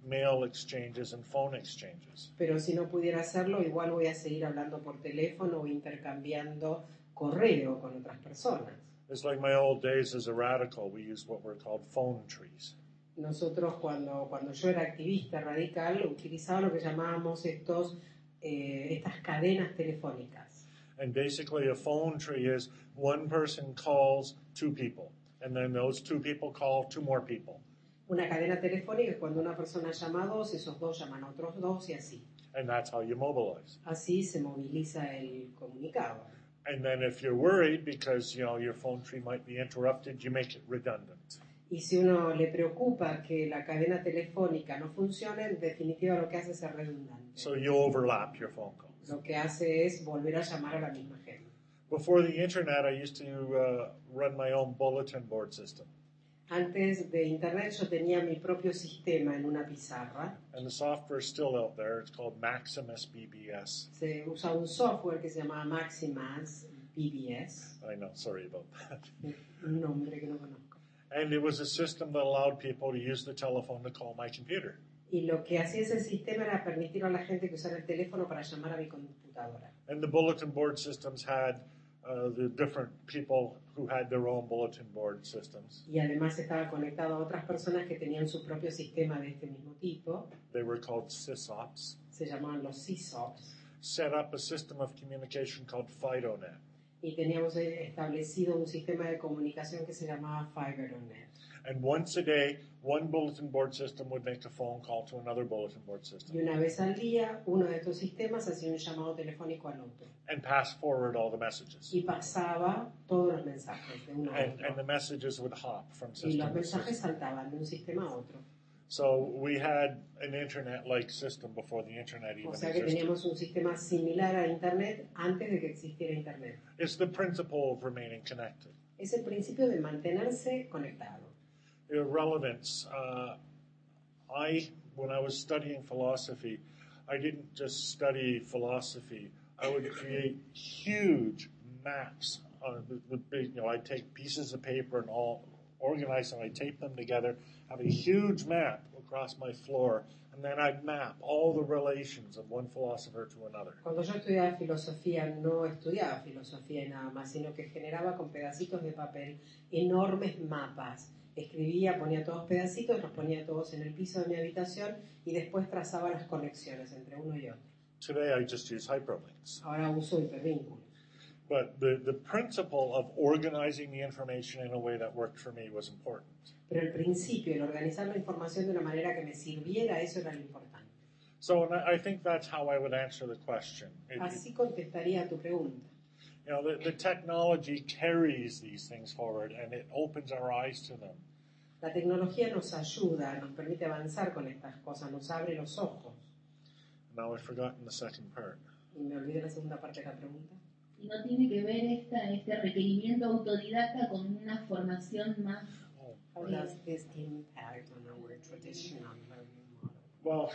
B: mail exchanges and phone exchanges.
C: Pero si no pudiera hacerlo, igual voy a seguir hablando por teléfono o intercambiando correo con otras personas.
B: It's like my old days as a radical, we used what were called phone trees.
C: Nosotros cuando, cuando yo era activista radical utilizaba lo que llamábamos estos, eh, estas cadenas telefónicas.
B: And basically a phone tree is one person calls two people, and then those two people call two more people.
C: Una cadena telefónica es cuando una persona llama a dos, esos dos llaman a otros dos y así.
B: And that's how you mobilize.
C: Así se moviliza el comunicado.
B: And then if you're worried because, you know, your phone tree might be interrupted, you make it redundant.
C: Y si uno le preocupa que la cadena telefónica no funcione, en definitiva lo que hace es ser redundante.
B: So you overlap your phone calls.
C: Lo que hace es volver a llamar a la misma gente.
B: Before the internet, I used to uh, run my own bulletin board system.
C: Antes de Internet yo tenía mi propio sistema en una pizarra.
B: And the software is still out there. It's called Maximus B B S.
C: Se usa un software que se llama Maximus B B S.
B: I know, sorry about that.
C: Un nombre que no conozco.
B: And it was a system that allowed people to use the telephone to call my computer.
C: Y lo que hacía ese sistema era permitir a la gente que usara el teléfono para llamar a mi computadora.
B: And the bulletin board systems had uh, the different people who had their own bulletin board systems.
C: Y además estaba conectado a otras personas que tenían su propio sistema de este mismo tipo.
B: They were called sysops.
C: Se llamaban los sysops.
B: Set up a system of communication called FidoNet.
C: Y teníamos establecido un sistema de comunicación que se llamaba FiberNet.
B: And once a day, one bulletin board system would make a phone call to another bulletin board
C: Y
B: system
C: una vez al día, uno de estos sistemas hacía un llamado telefónico al otro.
B: and pass forward all the messages.
C: Y pasaba todos los mensajes de uno a
B: And, and the
C: otro.
B: messages would hop from
C: Y
B: system
C: los
B: to
C: mensajes
B: system.
C: saltaban de un sistema a otro.
B: So we had an internet-like system before the internet even
C: O sea que
B: existed.
C: teníamos un sistema similar a Internet antes de que existiera Internet.
B: It's the principle of remaining connected.
C: Es el principio de mantenerse conectado.
B: Uh, relevance. Uh, I, when I was studying philosophy, I didn't just study philosophy. I would create huge maps on the, the big, you know, I'd take pieces of paper and all organize them, I'd tape them together, have a huge map across my floor, and then I'd map all the relations of one philosopher to another.
C: Cuando yo estudiaba filosofía, no estudiaba filosofía y nada más, sino que generaba con pedacitos de papel enormes mapas. Escribía, ponía todos pedacitos, los ponía todos en el piso de mi habitación y después trazaba las conexiones entre uno y otro.
B: Today I just use hyperlinks.
C: Ahora uso hipervínculos.
B: But the, the principle of organizing the information in a way that worked for me was important.
C: Pero el principio, el organizar la información de una manera que me sirviera, eso era lo importante.
B: So and I I think that's how I would answer the question. It-
C: Así contestaría a tu pregunta.
B: you know, the, the technology carries these things forward and it opens our eyes to them.
C: La tecnología nos ayuda, nos permite avanzar con estas cosas, nos abre los ojos.
B: Now I've forgotten the second part.
C: Y me olvidé la segunda parte de la pregunta.
D: Y no tiene que ver esta, este requerimiento autodidacta con una formación más.
B: Oh,
C: How does this impact on our traditional learning model?
B: well,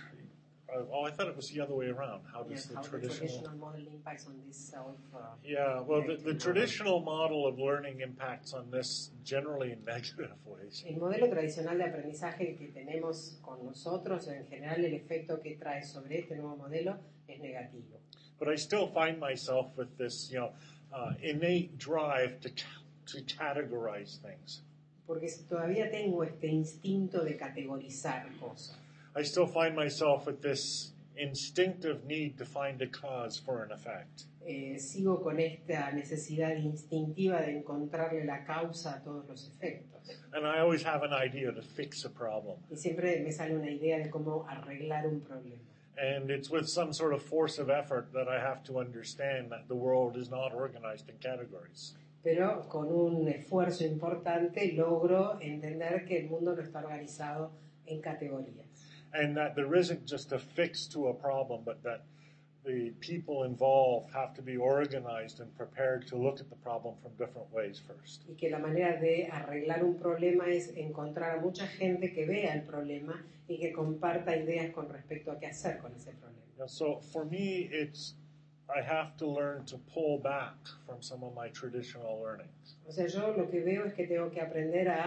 B: uh, oh, I thought it was the other way around. How does
C: Yes,
B: the
C: how the
B: traditional...
C: traditional model impacts on this self. Uh,
B: Yeah, well, the, the
C: directed
B: traditional model of learning impacts on this generally in negative ways.
C: El modelo tradicional de aprendizaje que tenemos con nosotros, en general, el efecto que trae sobre este nuevo modelo es negativo.
B: But I still find myself with this, you know, uh, innate drive to ca- to categorize things.
C: Porque todavía tengo este instinto de categorizar cosas.
B: I still find myself with this instinctive need to find a cause for an effect.
C: Eh, sigo con esta necesidad instintiva de encontrarle la causa a todos los efectos.
B: And I always have an idea to fix a problem.
C: Y siempre me sale una idea de cómo arreglar un problema.
B: And it's with some sort of force of effort that I have to understand that the world is not organized in categories.
C: Pero con un esfuerzo importante logro entender que el mundo no está organizado en categorías.
B: And that there isn't just a fix to a problem, but that the people involved have to be organized and prepared to look at the problem from different ways first.
C: Y que la manera de arreglar un problema es encontrar a mucha gente que vea el problema y que comparta ideas con respecto a qué hacer con ese problema.
B: You know, so for me, it's I have to learn to pull back from some of my traditional learnings.
C: O sea, yo lo que veo es que tengo que aprender a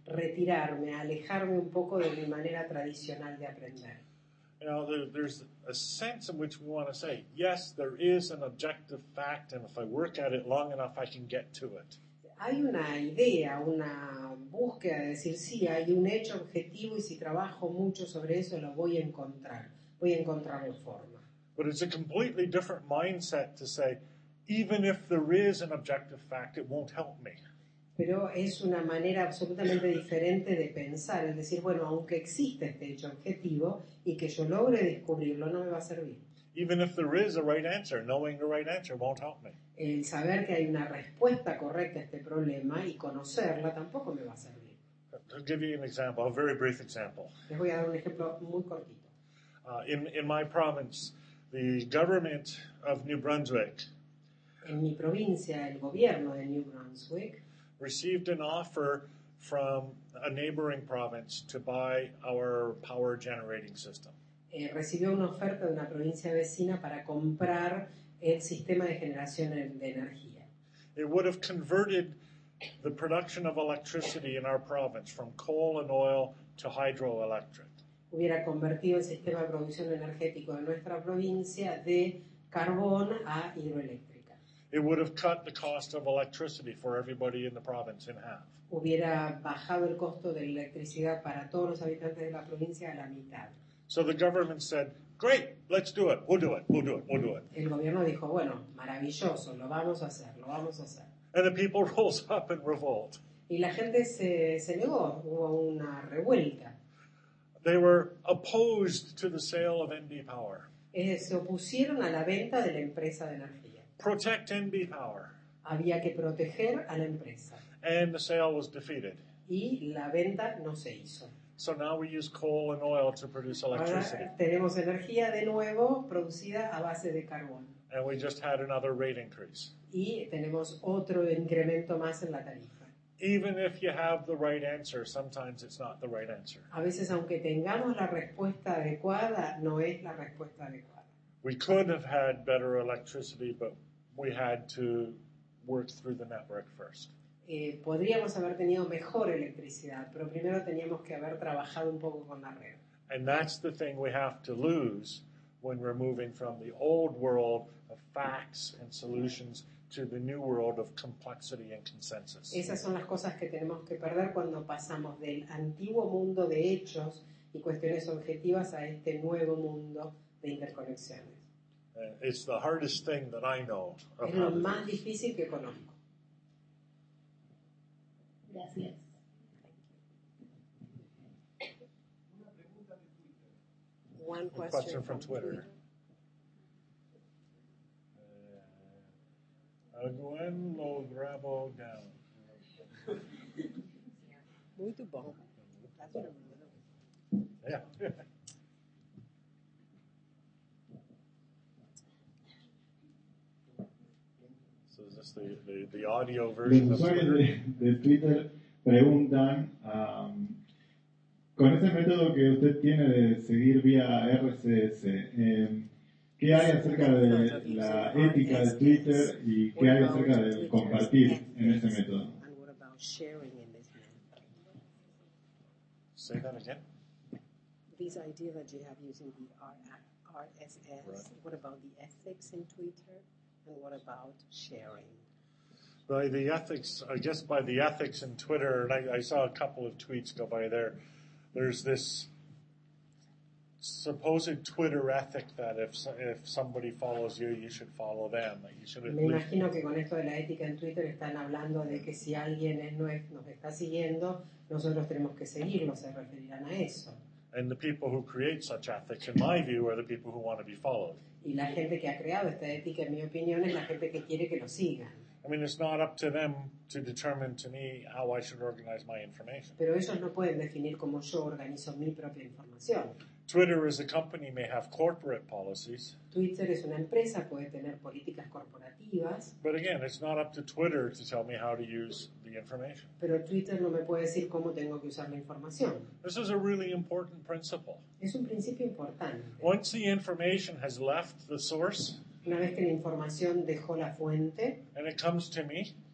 C: retirarme, alejarme un poco de mi manera tradicional de aprender.
B: You know, there, there's a sense in which we want to say, yes, there is an objective fact, and if I work at it long enough, I can get to it.
C: Hay una idea, una búsqueda de decir, sí, hay un hecho objetivo y si trabajo mucho sobre eso lo voy a encontrar, voy a encontrar la forma.
B: But it's a completely different mindset to say, even if there is an objective fact, it won't help me.
C: Pero es una manera absolutamente diferente de pensar, es decir, bueno, aunque existe este hecho objetivo y que yo logre descubrirlo, no me va a servir.
B: Even if there is a right answer, knowing the right answer won't help me.
C: El saber que hay una respuesta correcta a este problema y conocerla tampoco me va a servir.
B: To give you an example, a very brief example.
C: Les voy a dar un ejemplo muy cortito.
B: Uh, in, in my province, the government of New Brunswick
C: En mi provincia, el gobierno de New Brunswick
B: received an offer from a neighboring province to buy our power generating system.
C: eh, recibió una oferta de una provincia vecina para comprar el sistema de generación de energía.
B: It would have converted the production of electricity in our province from coal and oil to hydroelectric.
C: Hubiera convertido el sistema de producción energético de nuestra provincia de carbón a hidroeléctrica.
B: It would have cut the cost of electricity for everybody in the province in half.
C: Hubiera bajado el costo de la electricidad para todos los habitantes de la provincia a la mitad.
B: So the government said, great, let's do it, we'll do it, we'll do it, we'll do it.
C: El gobierno dijo, bueno, maravilloso, lo vamos a hacer, lo vamos a hacer.
B: And the people rose up in revolt.
C: Y la gente se, se negó, hubo una revuelta.
B: They were opposed to the sale of N B Power.
C: Eh, se opusieron a la venta de la empresa de energía.
B: Protect N B Power.
C: Había que proteger a la empresa.
B: And the sale was defeated.
C: Y la venta no se hizo.
B: So now we use coal and oil to produce electricity.
C: Ahora tenemos energía de nuevo producida a base de carbón.
B: And we just had another rate increase.
C: Y tenemos otro incremento más en la tarifa.
B: Even if you have the right answer, sometimes it's not the right answer.
C: A veces, aunque tengamos la respuesta adecuada, no es la respuesta adecuada.
B: We could have had better electricity, but we had to work through the network first.
C: Eh, podríamos haber tenido mejor electricidad, pero primero teníamos que haber trabajado un poco con la red.
B: And that's the thing we have to lose when we're moving from the old world of facts and solutions to the new world of complexity and consensus.
C: Esas son las cosas que tenemos que perder cuando pasamos del antiguo mundo de hechos y cuestiones objetivas a este nuevo mundo de interconexiones.
B: Uh, it's the hardest thing that I know of
C: Es
B: how
C: lo
B: to do.
C: más difícil que conozco.
D: Gracias.
C: One
B: A question from Twitter. Uh, Gwen lo grabo down.
C: Muito bom.
B: Yeah. So is this the, the, the audio
A: Los
B: version of
A: usuarios
B: Twitter?
A: de, de Twitter preguntan, um, con ese método que usted tiene de seguir vía R C S, eh, ¿qué hay acerca de la ética de Twitter y qué hay acerca de compartir en ese método?
C: And what about sharing in this manner?
B: Say that again.
C: This idea that you have using the R S S,
B: Right.
C: what about the ethics in Twitter? And what about sharing?
B: By the ethics, I guess by the ethics in Twitter, and I, I saw a couple of tweets go by there, there's this supposed Twitter ethic that if if somebody follows you, you should follow them. That you should at
C: Me
B: least,
C: imagino que con esto de la ética en Twitter están hablando de que si alguien es, no es- nos está siguiendo, nosotros tenemos que seguirlo, se referirán a eso.
B: and the people who create such ethics, in my view, are the people who want to be followed.
C: Y la gente que ha creado esta ética, en mi opinión, es la gente que quiere que lo sigan.
B: I mean, it's not up to them to determine to me how I should organize my information.
C: Pero ellos no pueden definir cómo yo organizo mi propia información.
B: Twitter as a company may have corporate policies,
C: Twitter es una empresa, puede tener políticas corporativas,
B: but again, it's not up to Twitter to tell me how to use the information.
C: pero Twitter no me puede decir cómo tengo que usar la información.
B: This is a really important principle.
C: Es un principio importante.
B: Once the information has left the source
C: Una vez que la información dejó la fuente
B: and it comes to me,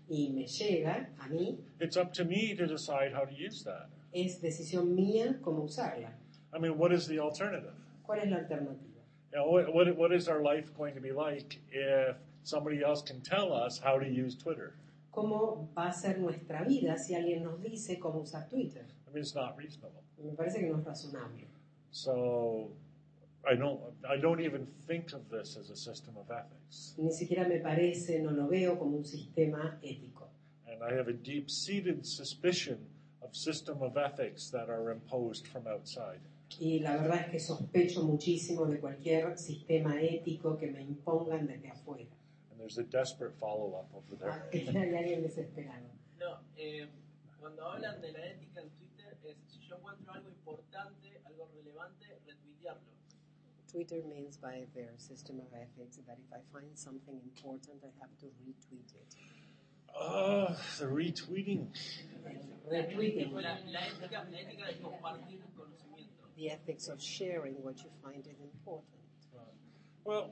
C: y me llega a mí,
B: it's up to me to decide how to use that.
C: es decisión mía cómo usarla.
B: I mean, what is the alternative?
C: ¿Cuál es la alternativa?
B: You know, what, what, what is our life going to be like if somebody else can tell us how to use Twitter?
C: ¿Cómo va a ser nuestra vida si alguien nos dice cómo usar Twitter?
B: I mean, it's not reasonable.
C: Me parece que no es razonable.
B: So I don't, I don't even think of this as a system of ethics.
C: Ni siquiera me parece, no lo veo como un sistema ético.
B: And I have a deep-seated suspicion of system of ethics that are imposed from outside.
C: Y la verdad es que sospecho muchísimo de cualquier sistema ético que me impongan desde afuera.
B: And there's a desperate follow-up over there.
C: Ah, que hay alguien desesperado.
E: No, eh, cuando hablan de la ética en Twitter, es si yo encuentro algo importante, algo relevante, retuitearlo.
C: Twitter means by their system of ethics that if I find something important, I have to retweet it.
B: Oh, the retweeting.
C: Retweeting.
E: La, la, ética, la ética de compartir conocimiento.
C: The ethics of sharing what you find is important.
B: Well,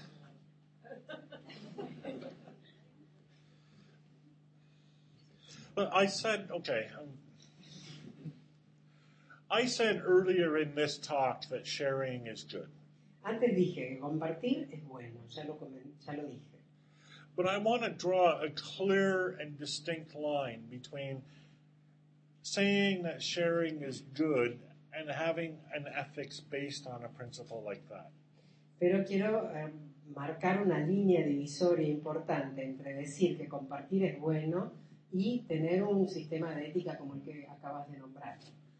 B: but I said, okay, um, I said earlier in this talk that sharing is good.
C: Antes dije que compartir es bueno, ya lo, comen- ya lo dije.
B: But I want to draw a clear and distinct line between saying that sharing is good and having an ethics based on a principle like that.
C: Pero quiero eh, marcar una línea divisoria importante entre decir que compartir es bueno y tener un sistema de ética como el que acabas de nombrar.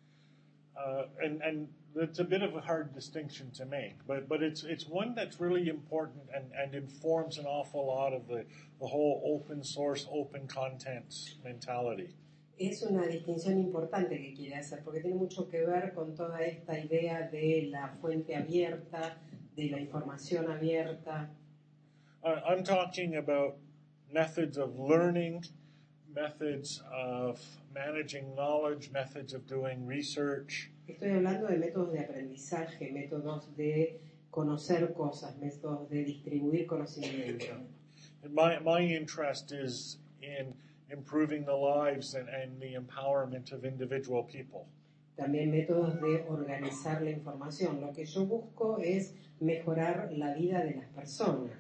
B: Uh, and, and it's a bit of a hard distinction to make, but, but it's, it's one that's really important and, and informs an awful lot of the, the whole open source, open content mentality.
C: Es una distinción importante que quiere hacer porque tiene mucho que ver con toda esta idea de la fuente abierta, de la información abierta.
B: Uh, I'm talking about methods of learning, methods of managing knowledge, methods of doing research.
C: Estoy hablando de métodos de aprendizaje, métodos de conocer cosas, métodos de distribuir conocimiento.
B: And my, my interest is in improving the lives and, and the empowerment of individual people.
C: También métodos de organizar la información. Lo que yo busco es mejorar la vida de las personas.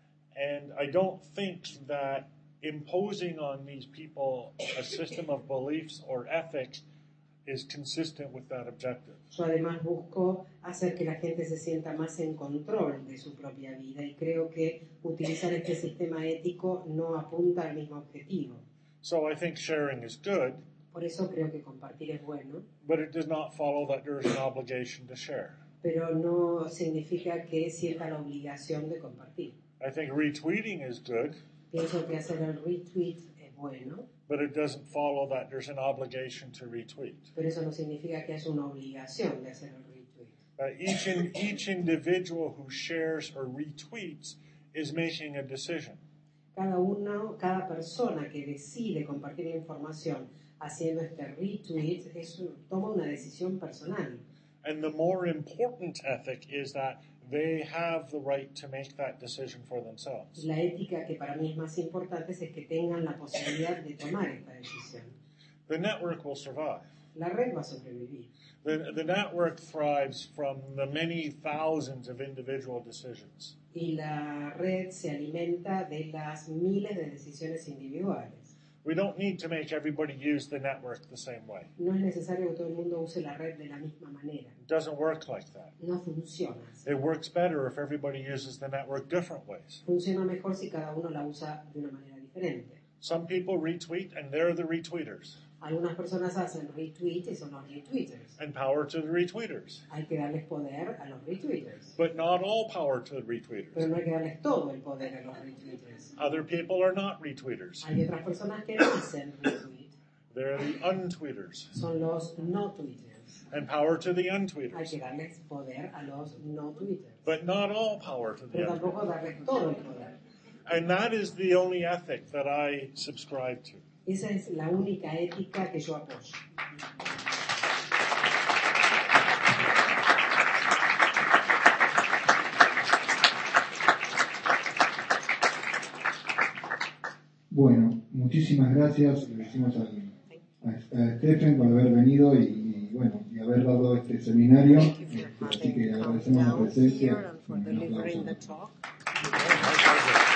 B: And I don't think that imposing on these people a system of beliefs or ethics is consistent with that objective.
C: Yo además busco hacer que la gente se sienta más en control de su propia vida y creo que utilizar este sistema ético no apunta al mismo objetivo.
B: So I think sharing is good,
C: Por eso creo que compartir es bueno,
B: but it does not follow that there is an obligation to share.
C: pero no significa que sienta la obligación de compartir.
B: I think retweeting is good,
C: Pienso que hacer el retweet es bueno,
B: but it doesn't follow that there's an obligation to retweet.
C: pero eso no significa que haya una obligación de hacer el retweet.
B: Uh, each, in, each individual who shares or retweets is making a decision.
C: Cada uno, cada persona que decide compartir información haciendo este retweet es, toma una decisión personal.
B: And the more important ethic is that they have the right to make that decision for themselves.
C: La ética que para mí es más importante es que tengan la posibilidad de tomar esta decisión.
B: The network will survive.
C: La red va a sobrevivir.
B: The, the network thrives from the many thousands of individual decisions.
C: Y la red se alimenta de las miles de decisiones individuales.
B: We don't need to make everybody use the network the same way.
C: No es necesario que todo el mundo use la red de la misma manera.
B: It doesn't work like that.
C: No funciona así.
B: It works better if everybody uses the network different ways.
C: Funciona mejor si cada uno la usa de una manera diferente.
B: Some people retweet and they're the retweeters.
C: Algunas personas hacen retweet y son los retweeters.
B: And power to the retweeters.
C: Hay que darles poder a los retweeters.
B: But not all power to the
C: Pero
B: retweeters.
C: no hay que darles todo el poder a los retweeters.
B: Other people are not retweeters.
C: Hay otras personas que no hacen retweet.
B: They're the untweeters.
C: Son los no tweeters.
B: And power to the
C: Hay
B: untweeters.
C: que darles poder a los no tweeters.
B: But not all power to the
C: Pero
B: untweeters.
C: tampoco darles todo el poder.
B: And that is the only ethic that I subscribe to.
C: Esa es la única ética que yo apoyo.
A: Bueno, muchísimas gracias, le decimos a, a, a Stephen por haber venido y, y bueno, y haber dado este seminario. Este, así que agradecemos la presencia. Un aplauso.